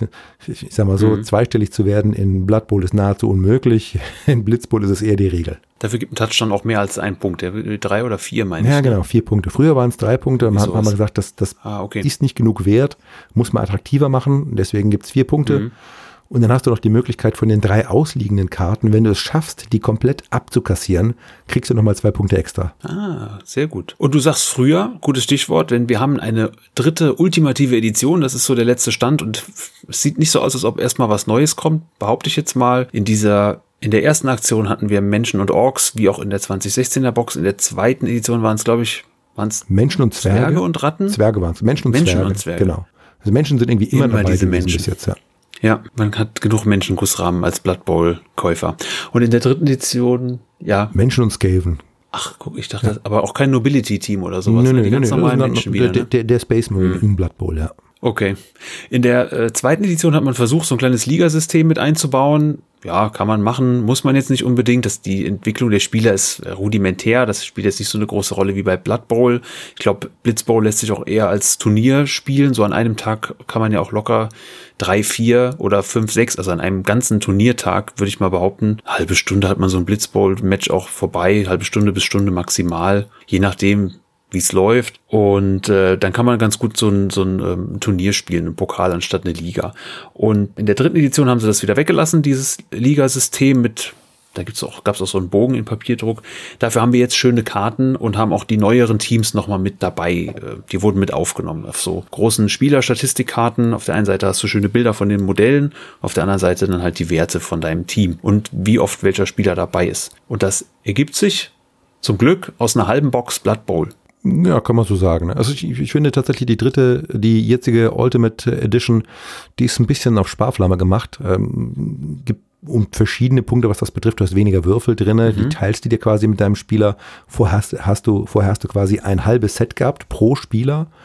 Ich sag mal so, mhm. zweistellig zu werden in Blood Bowl ist nahezu unmöglich. In Blitzball ist es eher die Regel. Dafür gibt ein Touchdown auch mehr als ein Punkt. Drei oder vier, meine ich. Ja, genau, vier Punkte. Früher waren es drei Punkte. Dann haben wir gesagt, das, das ah, okay. ist nicht genug wert, muss man attraktiver machen. Deswegen gibt es vier Punkte. Mhm. Und dann hast du noch die Möglichkeit von den drei ausliegenden Karten, wenn du es schaffst, die komplett abzukassieren, kriegst du nochmal zwei Punkte extra. Ah, sehr gut. Und du sagst früher, gutes Stichwort, denn wir haben eine dritte ultimative Edition, das ist so der letzte Stand und es sieht nicht so aus, als ob erstmal was Neues kommt, behaupte ich jetzt mal. In dieser, in der ersten Aktion hatten wir Menschen und Orks, wie auch in der zwanzig sechzehner Box. In der zweiten Edition waren es, glaube ich, waren es Menschen und Zwerge. Zwerge und Ratten? Zwerge waren es. Menschen und Menschen Zwerge. und Zwerge. Genau. Also Menschen sind irgendwie immer, immer dabei diese gewesen Menschen. bis jetzt, ja. Ja, man hat genug Menschengussrahmen als Blood Bowl-Käufer. Und in der dritten Edition, ja. Menschen und Skaven. Ach, guck, ich dachte, ja. aber auch kein Nobility-Team oder sowas. Nö, nö, die nö, ganz nö, normalen das Menschen der, wieder, der, ne? der, der Space Marine hm. in Blood Bowl, ja. Okay. In der äh, zweiten Edition hat man versucht, so ein kleines Ligasystem mit einzubauen. Ja, kann man machen, muss man jetzt nicht unbedingt. Das, die Entwicklung der Spieler ist rudimentär. Das spielt jetzt nicht so eine große Rolle wie bei Blood Bowl. Ich glaube, Blitzbowl lässt sich auch eher als Turnier spielen. So an einem Tag kann man ja auch locker drei, vier oder fünf, sechs, also an einem ganzen Turniertag, würde ich mal behaupten, halbe Stunde hat man so ein Blitzbowl-Match auch vorbei, halbe Stunde bis Stunde maximal, je nachdem, wie es läuft. Und äh, dann kann man ganz gut so ein, so ein ähm, Turnier spielen, ein Pokal anstatt eine Liga. Und in der dritten Edition haben sie das wieder weggelassen, dieses Ligasystem mit, da gibt's auch, gab's auch so einen Bogen in Papierdruck. Dafür haben wir jetzt schöne Karten und haben auch die neueren Teams nochmal mit dabei. Die wurden mit aufgenommen auf so großen Spielerstatistikkarten. Auf der einen Seite hast du schöne Bilder von den Modellen, auf der anderen Seite dann halt die Werte von deinem Team und wie oft welcher Spieler dabei ist. Und das ergibt sich zum Glück aus einer halben Box Blood Bowl. Ja, kann man so sagen. Also ich, ich finde tatsächlich die dritte, die jetzige Ultimate Edition, die ist ein bisschen auf Sparflamme gemacht. Ähm, gibt um verschiedene Punkte, was das betrifft. Du hast weniger Würfel drin, mhm. die teilst du dir quasi mit deinem Spieler. Vorher hast, hast du, vorher hast du quasi ein halbes Set gehabt pro Spieler.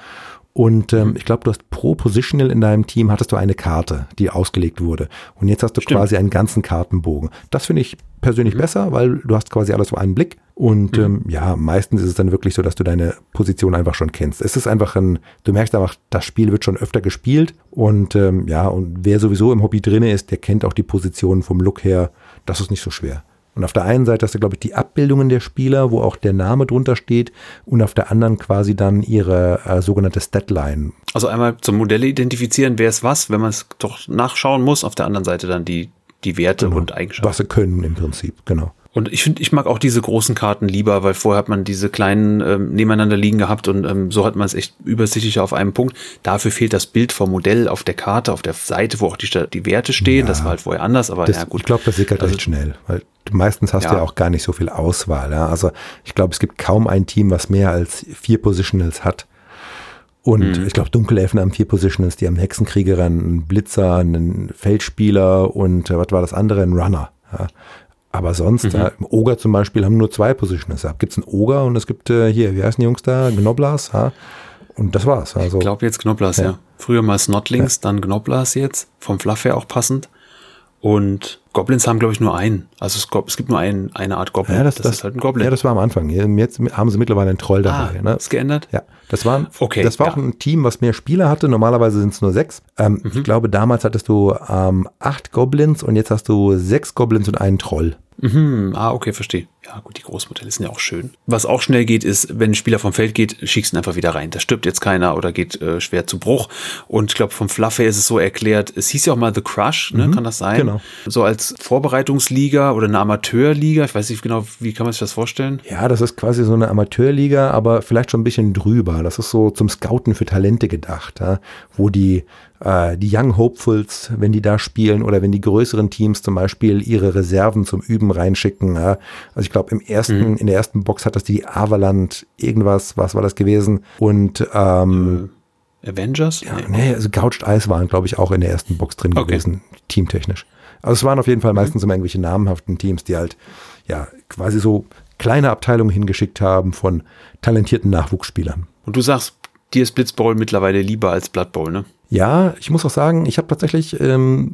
Und ähm, ich glaube, du hast pro Positional in deinem Team hattest du eine Karte, die ausgelegt wurde. Und jetzt hast du Stimmt. quasi einen ganzen Kartenbogen. Das finde ich persönlich mhm. besser, weil du hast quasi alles auf einen Blick. Und mhm. ähm, ja, meistens ist es dann wirklich so, dass du deine Position einfach schon kennst. Es ist einfach ein, du merkst einfach, das Spiel wird schon öfter gespielt. Und ähm, ja, und wer sowieso im Hobby drin ist, der kennt auch die Positionen vom Look her. Das ist nicht so schwer. Und auf der einen Seite hast du, glaube ich, die Abbildungen der Spieler, wo auch der Name drunter steht, und auf der anderen quasi dann ihre äh, sogenannte Statline. Also einmal zum Modelle identifizieren, wer ist was, wenn man es doch nachschauen muss, auf der anderen Seite dann die, die Werte genau. und Eigenschaften. Was sie können im Prinzip, genau. Und ich finde, ich mag auch diese großen Karten lieber, weil vorher hat man diese kleinen ähm, nebeneinander liegen gehabt und ähm, so hat man es echt übersichtlicher auf einem Punkt. Dafür fehlt das Bild vom Modell auf der Karte, auf der Seite, wo auch die, die Werte stehen. Ja, das war halt vorher anders, aber das, ja gut. Ich glaube, das sickert also, recht schnell, weil meistens hast ja. du ja auch gar nicht so viel Auswahl. Ja? Also ich glaube, es gibt kaum ein Team, was mehr als vier Positionals hat. Und mhm. ich glaube, Dunkelelfen haben vier Positionals, die haben einen Hexenkrieger, einen Blitzer, einen Feldspieler und äh, was war das andere? Ein Runner. Ja? Aber sonst, mhm. ja, Ogre zum Beispiel haben nur zwei Positions. Da gibt es einen Ogre und es gibt äh, hier, wie heißen die Jungs da? Gnoblas, ja. Und das war's. Also, ich glaube jetzt Gnoblas, ja. ja. Früher mal Snotlings, ja. dann Gnoblas jetzt. Vom Fluff her auch passend. Und Goblins haben, glaube ich, nur einen. Also es, es gibt nur ein, eine Art Goblin. Ja, das, das, das ist halt ein Goblin. Ja, das war am Anfang. Jetzt haben sie mittlerweile einen Troll dabei. Ah, ne? Ist geändert? Ja, das war, okay, das war ja. auch ein Team, was mehr Spieler hatte. Normalerweise sind es nur sechs. Ähm, mhm. Ich glaube, damals hattest du ähm, acht Goblins und jetzt hast du sechs Goblins und einen Troll. Mhm. Ah, okay, verstehe. Ja, gut, die Großmodelle sind ja auch schön. Was auch schnell geht, ist, wenn ein Spieler vom Feld geht, schickst ihn einfach wieder rein. Da stirbt jetzt keiner oder geht äh, schwer zu Bruch. Und ich glaube, vom Fluff her ist es so erklärt, es hieß ja auch mal The Crush, ne? Mhm. Kann das sein? Genau. So als Vorbereitungsliga oder eine Amateurliga. Ich weiß nicht genau, wie kann man sich das vorstellen? Ja, das ist quasi so eine Amateurliga, aber vielleicht schon ein bisschen drüber. Das ist so zum Scouten für Talente gedacht, ja? Wo die äh, die Young Hopefuls, wenn die da spielen oder wenn die größeren Teams zum Beispiel ihre Reserven zum Üben reinschicken. Ja? Also ich glaube, im ersten, mhm. in der ersten Box hat das die Avaland irgendwas, was war das gewesen? Und ähm, Avengers? Ja, nee, also Gouched Eyes waren, glaube ich, auch in der ersten Box drin okay. gewesen, teamtechnisch. Also es waren auf jeden Fall meistens mhm. immer irgendwelche namenhaften Teams, die halt ja quasi so kleine Abteilungen hingeschickt haben von talentierten Nachwuchsspielern. Und du sagst, dir ist Blitz Bowl mittlerweile lieber als Blood Bowl, ne? Ja, ich muss auch sagen, ich habe tatsächlich ähm,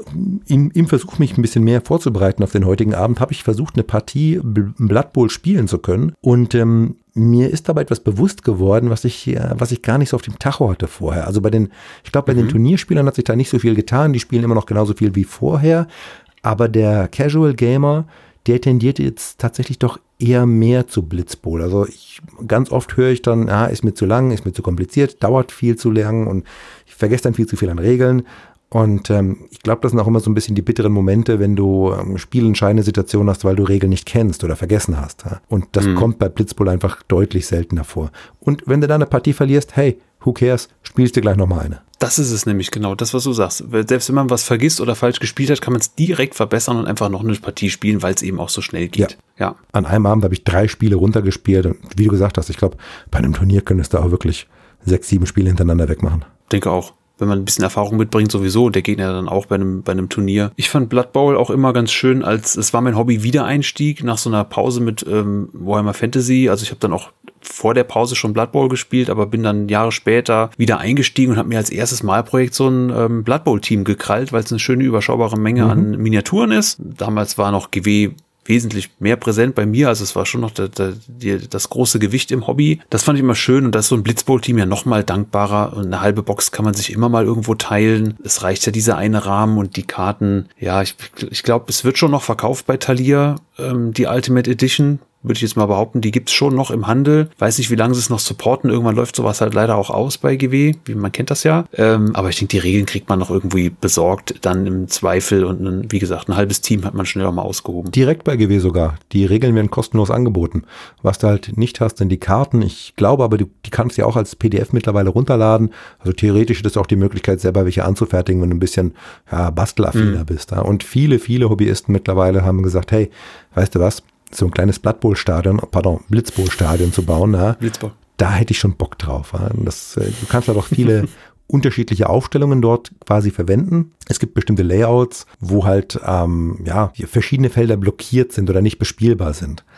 im, im Versuch, mich ein bisschen mehr vorzubereiten auf den heutigen Abend, habe ich versucht, eine Partie Blood Bowl spielen zu können. Und ähm, mir ist dabei etwas bewusst geworden, was ich, äh, was ich gar nicht so auf dem Tacho hatte vorher. Also bei den, ich glaube, bei mhm. den Turnierspielern hat sich da nicht so viel getan. Die spielen immer noch genauso viel wie vorher. Aber der Casual Gamer, der tendiert jetzt tatsächlich doch eher mehr zu Blitz Bowl. Also ich, ganz oft höre ich dann, ah, ist mir zu lang, ist mir zu kompliziert, dauert viel zu lang und ich vergesse dann viel zu viel an Regeln. Und ähm, ich glaube, das sind auch immer so ein bisschen die bitteren Momente, wenn du ähm, spielentscheidende Situationen hast, weil du Regeln nicht kennst oder vergessen hast. Ja? Und das mhm. kommt bei Blitz Bowl einfach deutlich seltener vor. Und wenn du dann eine Partie verlierst, hey, who cares, spielst du gleich nochmal eine. Das ist es nämlich genau, das, was du sagst. Selbst wenn man was vergisst oder falsch gespielt hat, kann man es direkt verbessern und einfach noch eine Partie spielen, weil es eben auch so schnell geht. Ja. ja. An einem Abend habe ich drei Spiele runtergespielt und wie du gesagt hast, ich glaube, bei einem Turnier könntest du auch wirklich sechs, sieben Spiele hintereinander wegmachen. Denke auch. Wenn man ein bisschen Erfahrung mitbringt, sowieso, der Gegner dann auch bei einem, bei einem Turnier. Ich fand Blood Bowl auch immer ganz schön, als es war mein Hobby-Wiedereinstieg nach so einer Pause mit ähm, Warhammer Fantasy. Also ich habe dann auch vor der Pause schon Blood Bowl gespielt, aber bin dann Jahre später wieder eingestiegen und habe mir als erstes Malprojekt so ein ähm, Blood Bowl-Team gekrallt, weil es eine schöne, überschaubare Menge mhm. an Miniaturen ist. Damals war noch G W wesentlich mehr präsent bei mir, also es war schon noch der, der, der, das große Gewicht im Hobby. Das fand ich immer schön und das ist so ein Blitz Bowl-Team ja noch mal dankbarer und eine halbe Box kann man sich immer mal irgendwo teilen. Es reicht ja dieser eine Rahmen und die Karten. Ja, ich, ich glaube, es wird schon noch verkauft bei Thalia, ähm, die Ultimate Edition. Würde ich jetzt mal behaupten, die gibt's schon noch im Handel. Weiß nicht, wie lange sie es noch supporten. Irgendwann läuft sowas halt leider auch aus bei G W. Wie man kennt das ja. Ähm, aber ich denke, die Regeln kriegt man noch irgendwie besorgt. Dann im Zweifel und ein, wie gesagt, ein halbes Team hat man schnell auch mal ausgehoben. Direkt bei G W sogar. Die Regeln werden kostenlos angeboten. Was du halt nicht hast, sind die Karten. Ich glaube aber, die, die kannst du ja auch als P D F mittlerweile runterladen. Also theoretisch ist es auch die Möglichkeit, selber welche anzufertigen, wenn du ein bisschen ja, bastelaffiner mhm. bist. Ja. Und viele, viele Hobbyisten mittlerweile haben gesagt, hey, weißt du was? So ein kleines Blood Bowl Stadion, pardon, Blitz Bowl Stadion zu bauen, ja, Blitzbowl. Da hätte ich schon Bock drauf. Ja. Das, du kannst ja doch viele unterschiedliche Aufstellungen dort quasi verwenden. Es gibt bestimmte Layouts, wo halt ähm, ja verschiedene Felder blockiert sind oder nicht bespielbar sind.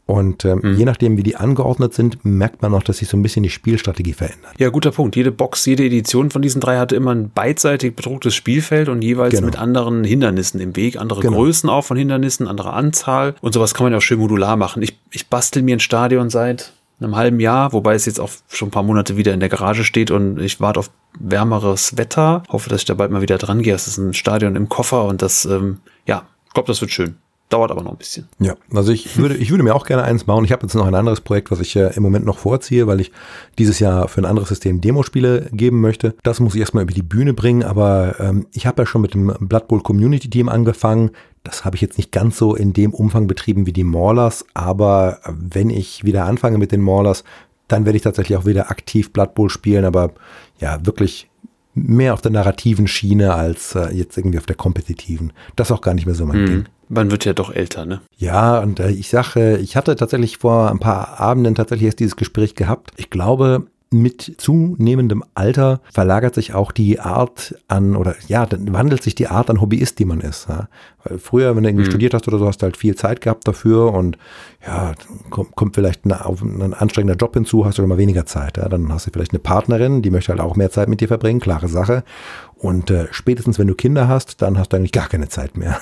Und ähm, mhm. je nachdem, wie die angeordnet sind, merkt man auch, dass sich so ein bisschen die Spielstrategie verändert. Ja, guter Punkt. Jede Box, jede Edition von diesen drei hatte immer ein beidseitig bedrucktes Spielfeld und jeweils genau. mit anderen Hindernissen im Weg, andere genau. Größen auch von Hindernissen, andere Anzahl. Und sowas kann man ja auch schön modular machen. Ich, ich bastel mir ein Stadion seit einem halben Jahr, wobei es jetzt auch schon ein paar Monate wieder in der Garage steht und ich warte auf wärmeres Wetter. Hoffe, dass ich da bald mal wieder dran gehe. Es ist ein Stadion im Koffer und das, ähm, ja, ich glaube, das wird schön. Dauert aber noch ein bisschen. Ja, also ich würde, ich würde mir auch gerne eins bauen. Ich habe jetzt noch ein anderes Projekt, was ich äh, im Moment noch vorziehe, weil ich dieses Jahr für ein anderes System Demospiele geben möchte. Das muss ich erstmal über die Bühne bringen, aber ähm, ich habe ja schon mit dem Blood Bowl Community Team angefangen. Das habe ich jetzt nicht ganz so in dem Umfang betrieben wie die Maulers, aber wenn ich wieder anfange mit den Maulers, dann werde ich tatsächlich auch wieder aktiv Blood Bowl spielen, aber ja, wirklich mehr auf der narrativen Schiene als äh, jetzt irgendwie auf der kompetitiven. Das ist auch gar nicht mehr so mein hm. Ding. Man wird ja doch älter, ne? Ja, und äh, ich sage, ich hatte tatsächlich vor ein paar Abenden tatsächlich erst dieses Gespräch gehabt. Ich glaube, mit zunehmendem Alter verlagert sich auch die Art an, oder ja, dann wandelt sich die Art an Hobbyist, die man ist. Ja? Weil früher, wenn du irgendwie mhm. studiert hast oder so, hast du halt viel Zeit gehabt dafür und ja, kommt, kommt vielleicht eine, ein anstrengender Job hinzu, hast du mal weniger Zeit. Ja? Dann hast du vielleicht eine Partnerin, die möchte halt auch mehr Zeit mit dir verbringen, klare Sache. Und äh, spätestens, wenn du Kinder hast, dann hast du eigentlich gar keine Zeit mehr.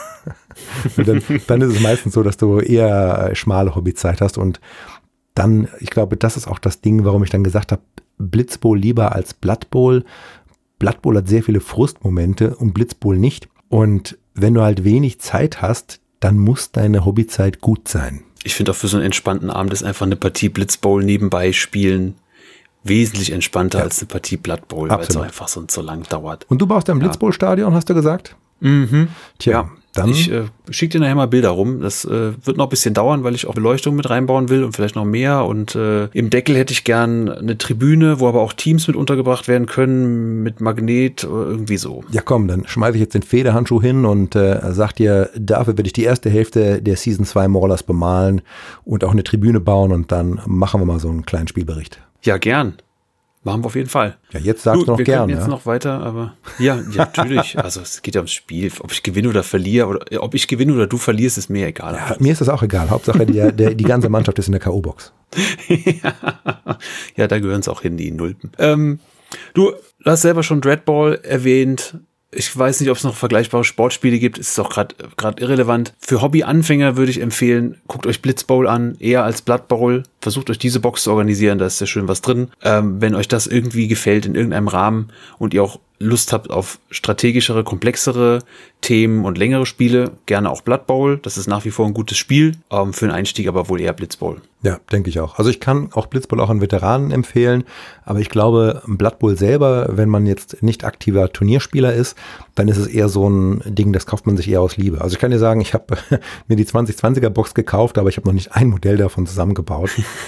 Und dann, dann ist es meistens so, dass du eher äh, schmale Hobbyzeit hast und dann, ich glaube, das ist auch das Ding, warum ich dann gesagt habe, Blitz Bowl lieber als Blood Bowl. Blood Bowl hat sehr viele Frustmomente und Blitz Bowl nicht. Und wenn du halt wenig Zeit hast, dann muss deine Hobbyzeit gut sein. Ich finde auch für so einen entspannten Abend ist einfach eine Partie Blitz Bowl nebenbei spielen wesentlich entspannter ja. als eine Partie Blood Bowl, weil es einfach so, so lang dauert. Und du baust ein Blitz Bowl Stadion, hast du gesagt? Mhm. Tja. Ja. Dann ich äh, schicke dir nachher mal Bilder rum. Das äh, wird noch ein bisschen dauern, weil ich auch Beleuchtung mit reinbauen will und vielleicht noch mehr. Und äh, im Deckel hätte ich gern eine Tribüne, wo aber auch Teams mit untergebracht werden können, mit Magnet oder irgendwie so. Ja komm, dann schmeiße ich jetzt den Federhandschuh hin und äh, sag dir, dafür werde ich die erste Hälfte der Season zwei Maulers bemalen und auch eine Tribüne bauen und dann machen wir mal so einen kleinen Spielbericht. Ja, gern. Machen wir auf jeden Fall. Ja, jetzt sagst du noch wir gern. Wir können jetzt ja? noch weiter, aber ja, ja, natürlich. Also es geht ja ums Spiel. Ob ich gewinne oder verliere, oder ob ich gewinne oder du verlierst, ist mir egal. Ja, mir ist das auch egal. Hauptsache die, der, die ganze Mannschaft ist in der K O-Box. Ja, da gehören es auch hin, die Nulpen. Ähm, du hast selber schon Dreadball erwähnt. Ich weiß nicht, ob es noch vergleichbare Sportspiele gibt. Es ist auch gerade gerade irrelevant. Für Hobby-Anfänger würde ich empfehlen, guckt euch Blitz Bowl an, eher als Blood Bowl. Versucht euch diese Box zu organisieren, da ist ja schön was drin. Ähm, wenn euch das irgendwie gefällt in irgendeinem Rahmen und ihr auch Lust habt auf strategischere, komplexere Themen und längere Spiele, gerne auch Blood Bowl. Das ist nach wie vor ein gutes Spiel. Ähm, für einen Einstieg aber wohl eher Blitz Bowl. Ja, denke ich auch. Also ich kann auch Blitz Bowl auch an Veteranen empfehlen, aber ich glaube, Blood Bowl selber, wenn man jetzt nicht aktiver Turnierspieler ist, dann ist es eher so ein Ding, das kauft man sich eher aus Liebe. Also ich kann dir sagen, ich habe mir die zwanzig zwanziger Box gekauft, aber ich habe noch nicht ein Modell davon zusammengebaut.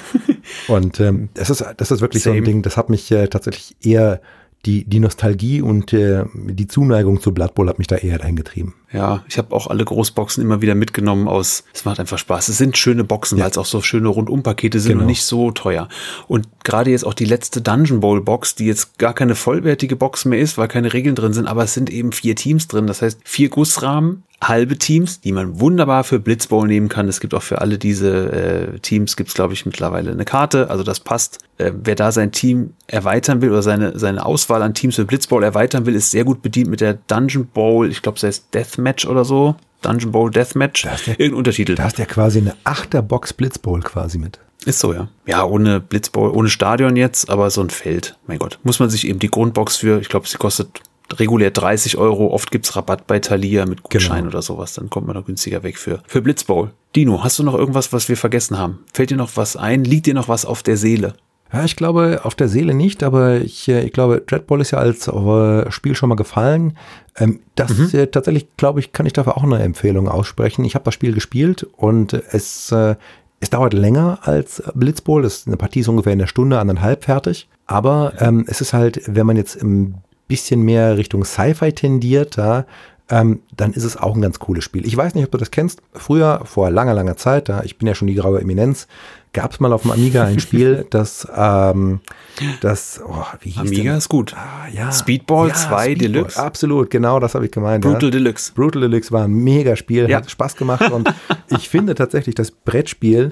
Und ähm, das ist das ist wirklich Same. So ein Ding, das hat mich äh, tatsächlich eher Die, die Nostalgie und äh, die Zuneigung zu Blood Bowl hat mich da eher eingetrieben. Ja, ich habe auch alle Großboxen immer wieder mitgenommen aus, es macht einfach Spaß. Es sind schöne Boxen, ja. weil es auch so schöne Rundumpakete sind genau. und nicht so teuer. Und gerade jetzt auch die letzte Dungeon Bowl Box, die jetzt gar keine vollwertige Box mehr ist, weil keine Regeln drin sind, aber es sind eben vier Teams drin. Das heißt, vier Gussrahmen, halbe Teams, die man wunderbar für Blitz Bowl nehmen kann. Es gibt auch für alle diese äh, Teams, gibt es glaube ich mittlerweile eine Karte, also das passt. Äh, wer da sein Team erweitern will oder seine, seine Auswahl an Teams für Blitz Bowl erweitern will, ist sehr gut bedient mit der Dungeon Bowl, ich glaube, es heißt Deathmatch oder so. Dungeon Bowl Deathmatch, irgendein Untertitel. Da hast du ja quasi eine Achterbox Blitz Bowl quasi mit. Ist so, ja. Ja, ohne Blitz Bowl, ohne Stadion jetzt, aber so ein Feld. Mein Gott, muss man sich eben die Grundbox für, ich glaube, sie kostet regulär dreißig Euro. Oft gibt's Rabatt bei Thalia mit Gutschein genau. oder sowas. Dann kommt man noch günstiger weg für, für Blitz Bowl. Dino, hast du noch irgendwas, was wir vergessen haben? Fällt dir noch was ein? Liegt dir noch was auf der Seele? Ja, ich glaube, auf der Seele nicht, aber ich, ich glaube, Dreadball ist ja als äh, Spiel schon mal gefallen. Ähm, das mhm. äh, tatsächlich, glaube ich, kann ich dafür auch eine Empfehlung aussprechen. Ich habe das Spiel gespielt und es, äh, es dauert länger als Blitz Bowl. Das ist eine Partie ist ungefähr in einer Stunde, anderthalb fertig. Aber ähm, es ist halt, wenn man jetzt im bisschen mehr Richtung Sci-Fi tendiert, ja, ähm, dann ist es auch ein ganz cooles Spiel. Ich weiß nicht, ob du das kennst. Früher, vor langer, langer Zeit, ja, ich bin ja schon die graue Eminenz, gab es mal auf dem Amiga ein Spiel, das, ähm, das, oh, wie hieß Amiga denn? Ist gut. Ah, ja. Speedball ja, zwei Speedball, Deluxe. Absolut, genau, das habe ich gemeint. Brutal ja. Deluxe. Brutal Deluxe war ein mega Spiel, ja. hat Spaß gemacht und ich finde tatsächlich, das Brettspiel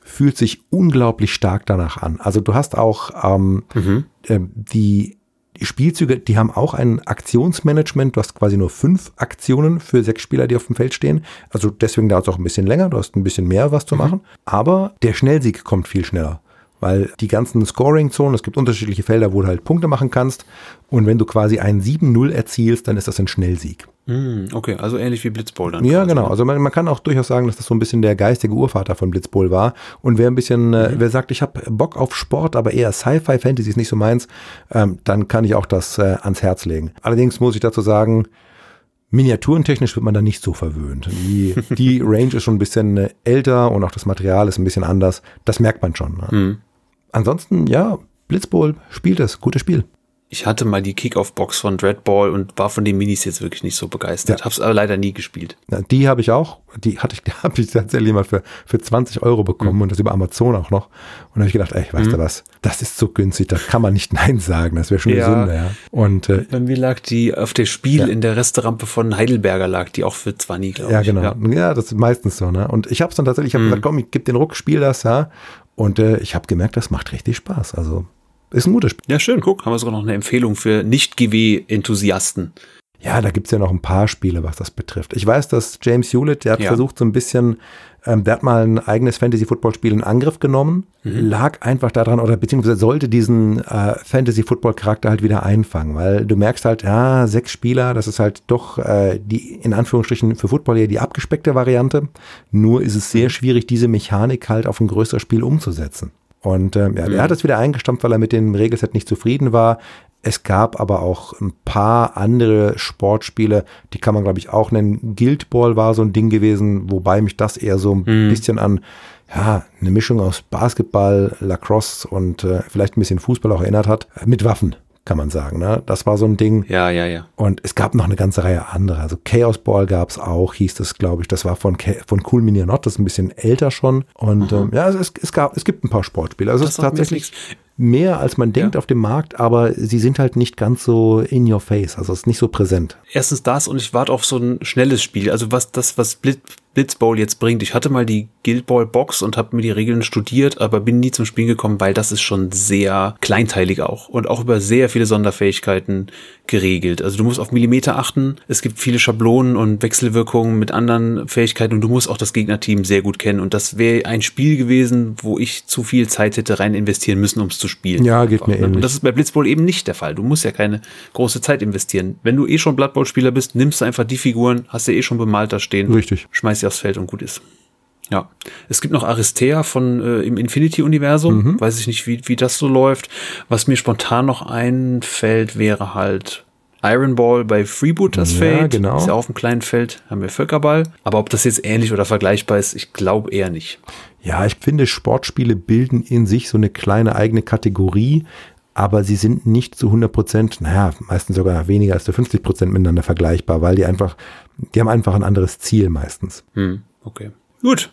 fühlt sich unglaublich stark danach an. Also du hast auch ähm, mhm. äh, die Die Spielzüge, die haben auch ein Aktionsmanagement. Du hast quasi nur fünf Aktionen für sechs Spieler, die auf dem Feld stehen. Also deswegen dauert es auch ein bisschen länger. Du hast ein bisschen mehr was zu machen. Mhm. Aber der Schnellsieg kommt viel schneller. Weil die ganzen Scoring-Zonen, es gibt unterschiedliche Felder, wo du halt Punkte machen kannst. Und wenn du quasi einen sieben null erzielst, dann ist das ein Schnellsieg. Okay, also ähnlich wie Blitzball dann. Ja, quasi. Genau. Also man, man kann auch durchaus sagen, dass das so ein bisschen der geistige Urvater von Blitzball war. Und wer ein bisschen, mhm. äh, wer sagt, ich habe Bock auf Sport, aber eher Sci-Fi, Fantasy ist nicht so meins, ähm, dann kann ich auch das äh, ans Herz legen. Allerdings muss ich dazu sagen, miniaturentechnisch wird man da nicht so verwöhnt. Die, die Range ist schon ein bisschen äh, älter und auch das Material ist ein bisschen anders. Das merkt man schon. Ne? Mhm. Ansonsten, ja, Blitzball spielt es, gutes Spiel. Ich hatte mal die Kick-Off-Box von Dreadball und war von den Minis jetzt wirklich nicht so begeistert. Ja. Hab's aber leider nie gespielt. Ja, die habe ich auch. Die hatte ich, die habe ich tatsächlich mal für, für zwanzig Euro bekommen mhm. und das über Amazon auch noch. Und da habe ich gedacht, ey, weißt mhm. du was, das ist so günstig, da kann man nicht Nein sagen. Das wäre schon ja. eine Sünde, ja. Und, äh, bei mir lag die auf der Spiel ja. in der Resterampe von Heidelberger, lag die auch für zwanzig, glaube ja, ich. Genau. Ja, genau. Ja, das ist meistens so. Ne? Und ich habe es dann tatsächlich, ich habe mhm. gesagt, komm, ich gebe den Ruck, spiel das, ja. Und äh, ich habe gemerkt, das macht richtig Spaß. Also ist ein gutes Spiel. Ja, schön, guck, haben wir sogar noch eine Empfehlung für Nicht-G W-Enthusiasten. Ja, da gibt's ja noch ein paar Spiele, was das betrifft. Ich weiß, dass James Hewlett, der hat ja. versucht so ein bisschen, ähm, der hat mal ein eigenes Fantasy-Football-Spiel in Angriff genommen, mhm. lag einfach daran, oder beziehungsweise sollte diesen äh, Fantasy-Football-Charakter halt wieder einfangen, weil du merkst halt, ja, sechs Spieler, das ist halt doch äh, die, in Anführungsstrichen für Football hier die abgespeckte Variante, nur ist es sehr schwierig, diese Mechanik halt auf ein größeres Spiel umzusetzen. Und ähm, ja, mhm. er hat es wieder eingestampft, weil er mit dem Regelset nicht zufrieden war. Es gab aber auch ein paar andere Sportspiele, die kann man, glaube ich, auch nennen. Guild Ball war so ein Ding gewesen, wobei mich das eher so ein mhm. bisschen an ja, eine Mischung aus Basketball, Lacrosse und äh, vielleicht ein bisschen Fußball auch erinnert hat, mit Waffen. Kann man sagen, ne? Das war so ein Ding. Ja, ja, ja. Und es gab noch eine ganze Reihe anderer. Also Chaos Ball gab es auch, hieß das, glaube ich. Das war von, von Cool Mini Not, das ist ein bisschen älter schon. Und ähm, ja, es, es, gab, es gibt ein paar Sportspiele. Also das es ist tatsächlich mehr, als man denkt ja. auf dem Markt, aber sie sind halt nicht ganz so in your face. Also es ist nicht so präsent. Erstens das und ich warte auf so ein schnelles Spiel. Also was das, was Blitz, Blitzball jetzt bringt. Ich hatte mal die Guild Ball Box und habe mir die Regeln studiert, aber bin nie zum Spielen gekommen, weil das ist schon sehr kleinteilig auch und auch über sehr viele Sonderfähigkeiten geregelt. Also du musst auf Millimeter achten. Es gibt viele Schablonen und Wechselwirkungen mit anderen Fähigkeiten und du musst auch das Gegnerteam sehr gut kennen. Und das wäre ein Spiel gewesen, wo ich zu viel Zeit hätte rein investieren müssen, um es zu spielen. Ja, geht mir ähnlich. Und das ist bei Blitzball eben nicht der Fall. Du musst ja keine große Zeit investieren. Wenn du eh schon Blood Bowl Spieler bist, nimmst du einfach die Figuren, hast du eh schon bemalt da stehen. Richtig. Schmeißt sie aufs Feld und gut ist. Ja. Es gibt noch Aristea von äh, im Infinity-Universum. Mhm. Weiß ich nicht, wie, wie das so läuft. Was mir spontan noch einfällt, wäre halt Iron Ball bei Freebooters Fate. Ja, genau. Ist ja auf dem kleinen Feld, haben wir Völkerball. Aber ob das jetzt ähnlich oder vergleichbar ist, ich glaube eher nicht. Ja, ich finde, Sportspiele bilden in sich so eine kleine eigene Kategorie, aber sie sind nicht zu hundert Prozent, naja, meistens sogar weniger als zu fünfzig Prozent miteinander vergleichbar, weil die einfach, die haben einfach ein anderes Ziel meistens. Hm, okay. Gut.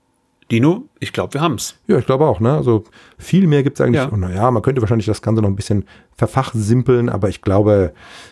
Dino, ich glaube, wir haben's. Ja, ich glaube auch, ne? Also viel mehr gibt's eigentlich. Ja. Und naja, man könnte wahrscheinlich das Ganze noch ein bisschen verfachsimpeln, aber ich glaube,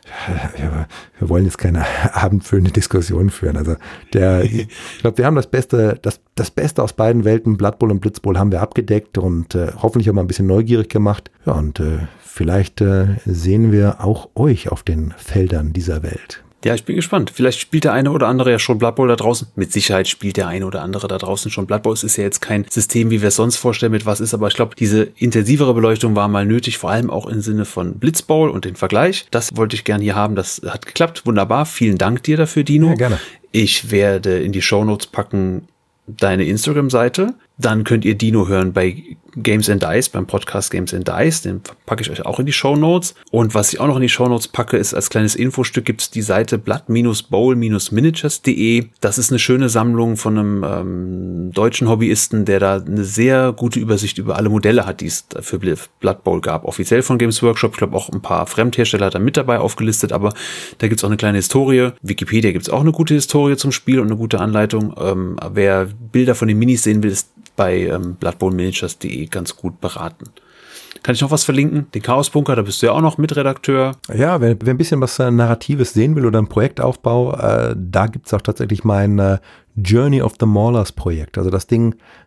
wir, wir wollen jetzt keine abendfüllende Diskussion führen. Also der, ich glaube, wir haben das Beste, das, das Beste aus beiden Welten, Blood Bowl und Blitzball, haben wir abgedeckt und äh, hoffentlich auch mal ein bisschen neugierig gemacht. Ja, und äh, vielleicht äh, sehen wir auch euch auf den Feldern dieser Welt. Ja, ich bin gespannt. Vielleicht spielt der eine oder andere ja schon Blood Bowl da draußen. Mit Sicherheit spielt der eine oder andere da draußen schon Blood Bowl. Es ist ja jetzt kein System, wie wir es sonst vorstellen, mit was ist. Aber ich glaube, diese intensivere Beleuchtung war mal nötig, vor allem auch im Sinne von Blitzball und den Vergleich. Das wollte ich gerne hier haben. Das hat geklappt. Wunderbar. Vielen Dank dir dafür, Dino. Ja, gerne. Ich werde in die Shownotes packen deine Instagram-Seite. Dann könnt ihr Dino hören bei Games and Dice, beim Podcast Games and Dice. Den packe ich euch auch in die Shownotes. Und was ich auch noch in die Shownotes packe, ist als kleines Infostück gibt's die Seite blood bowl miniatures punkt de. Das ist eine schöne Sammlung von einem ähm, deutschen Hobbyisten, der da eine sehr gute Übersicht über alle Modelle hat, die es für Blood Bowl gab. Offiziell von Games Workshop. Ich glaube auch ein paar Fremdhersteller hat er mit dabei aufgelistet, aber da gibt's auch eine kleine Historie. Wikipedia gibt's auch eine gute Historie zum Spiel und eine gute Anleitung. Ähm, wer Bilder von den Minis sehen will, ist bei ähm, blood bowl miniatures punkt de ganz gut beraten. Kann ich noch was verlinken? Den Chaos-Bunker, da bist du ja auch noch Mitredakteur. Ja, wer, wer ein bisschen was äh, Narratives sehen will oder einen Projektaufbau, äh, da gibt es auch tatsächlich mein äh, Journey of the Maulers Projekt. Also das Ding,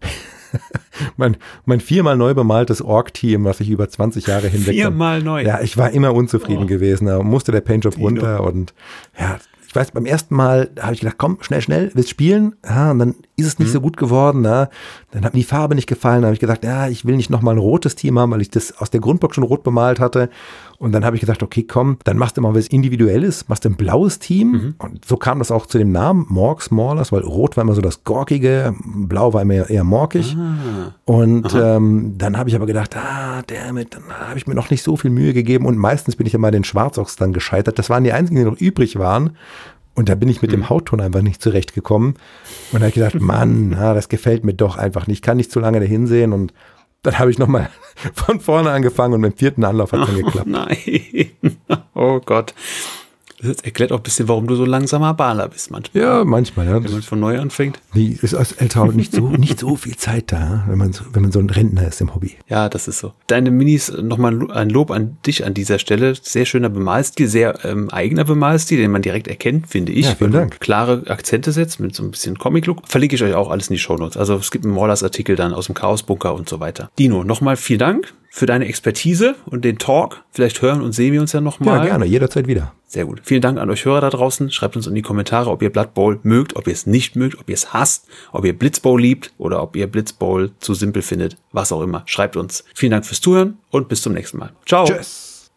mein, mein viermal neu bemaltes Org-Team, was ich über zwanzig Jahre hinweg... Viermal neu? Ja, ich war immer unzufrieden oh. gewesen. Da musste der Paintjob Dino. runter und ja... Ich weiß, beim ersten Mal habe ich gedacht, komm, schnell, schnell, willst spielen? Ja, und dann ist es nicht mhm. so gut geworden. Na? Dann hat mir die Farbe nicht gefallen. Dann habe ich gedacht, ja, ich will nicht nochmal ein rotes Team haben, weil ich das aus der Grundbox schon rot bemalt hatte. Und dann habe ich gesagt, okay, komm, dann machst du mal was Individuelles, machst du ein blaues Team. Mhm. Und so kam das auch zu dem Namen, Morg Mawlers, weil rot war immer so das Gorkige, blau war immer eher morkig. Ah. Und ähm, dann habe ich aber gedacht, ah, damit, dann habe ich mir noch nicht so viel Mühe gegeben. Und meistens bin ich ja mal den Schwarzochs dann gescheitert. Das waren die einzigen, die noch übrig waren. Und da bin ich mit mhm. dem Hautton einfach nicht zurechtgekommen. Und da habe ich gedacht, Mann, na, das gefällt mir doch einfach nicht. Ich kann nicht zu lange da hinsehen. Und dann habe ich nochmal von vorne angefangen und mit dem vierten Anlauf hat es dann geklappt. Oh nein, oh Gott. Das erklärt auch ein bisschen, warum du so langsamer Baler bist manchmal. Ja, manchmal, ja. Wenn man von neu anfängt. Nee, ist als Älterer nicht so, nicht so viel Zeit da, wenn man so, wenn man so ein Rentner ist im Hobby. Ja, das ist so. Deine Minis, nochmal ein Lob an dich an dieser Stelle. Sehr schöner Bemalstil, sehr ähm, eigener Bemalstil, den man direkt erkennt, finde ich. Ja, vielen Dank. Klare Akzente setzt mit so ein bisschen Comic-Look. Verlinke ich euch auch alles in die Shownotes. Also es gibt einen Mawlers-Artikel dann aus dem Chaos-Bunker und so weiter. Dino, nochmal vielen Dank für deine Expertise und den Talk. Vielleicht hören und sehen wir uns ja nochmal. Ja, gerne, jederzeit wieder. Sehr gut. Vielen Dank an euch Hörer da draußen. Schreibt uns in die Kommentare, ob ihr Blood Bowl mögt, ob ihr es nicht mögt, ob ihr es hasst, ob ihr Blitz Bowl liebt oder ob ihr Blitz Bowl zu simpel findet. Was auch immer. Schreibt uns. Vielen Dank fürs Zuhören und bis zum nächsten Mal. Ciao. Tschüss.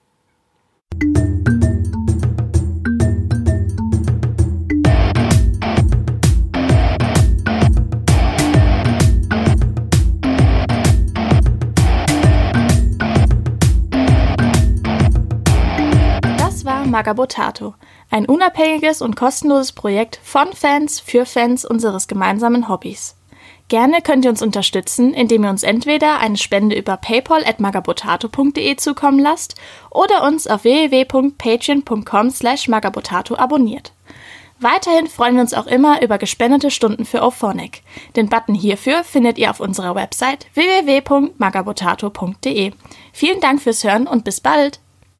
Magabotato, ein unabhängiges und kostenloses Projekt von Fans für Fans unseres gemeinsamen Hobbys. Gerne könnt ihr uns unterstützen, indem ihr uns entweder eine Spende über paypal at magabotato punkt de zukommen lasst oder uns auf w w w punkt patreon punkt com slash magabotato abonniert. Weiterhin freuen wir uns auch immer über gespendete Stunden für Auphonic. Den Button hierfür findet ihr auf unserer Website w w w punkt magabotato punkt de. Vielen Dank fürs Hören und bis bald!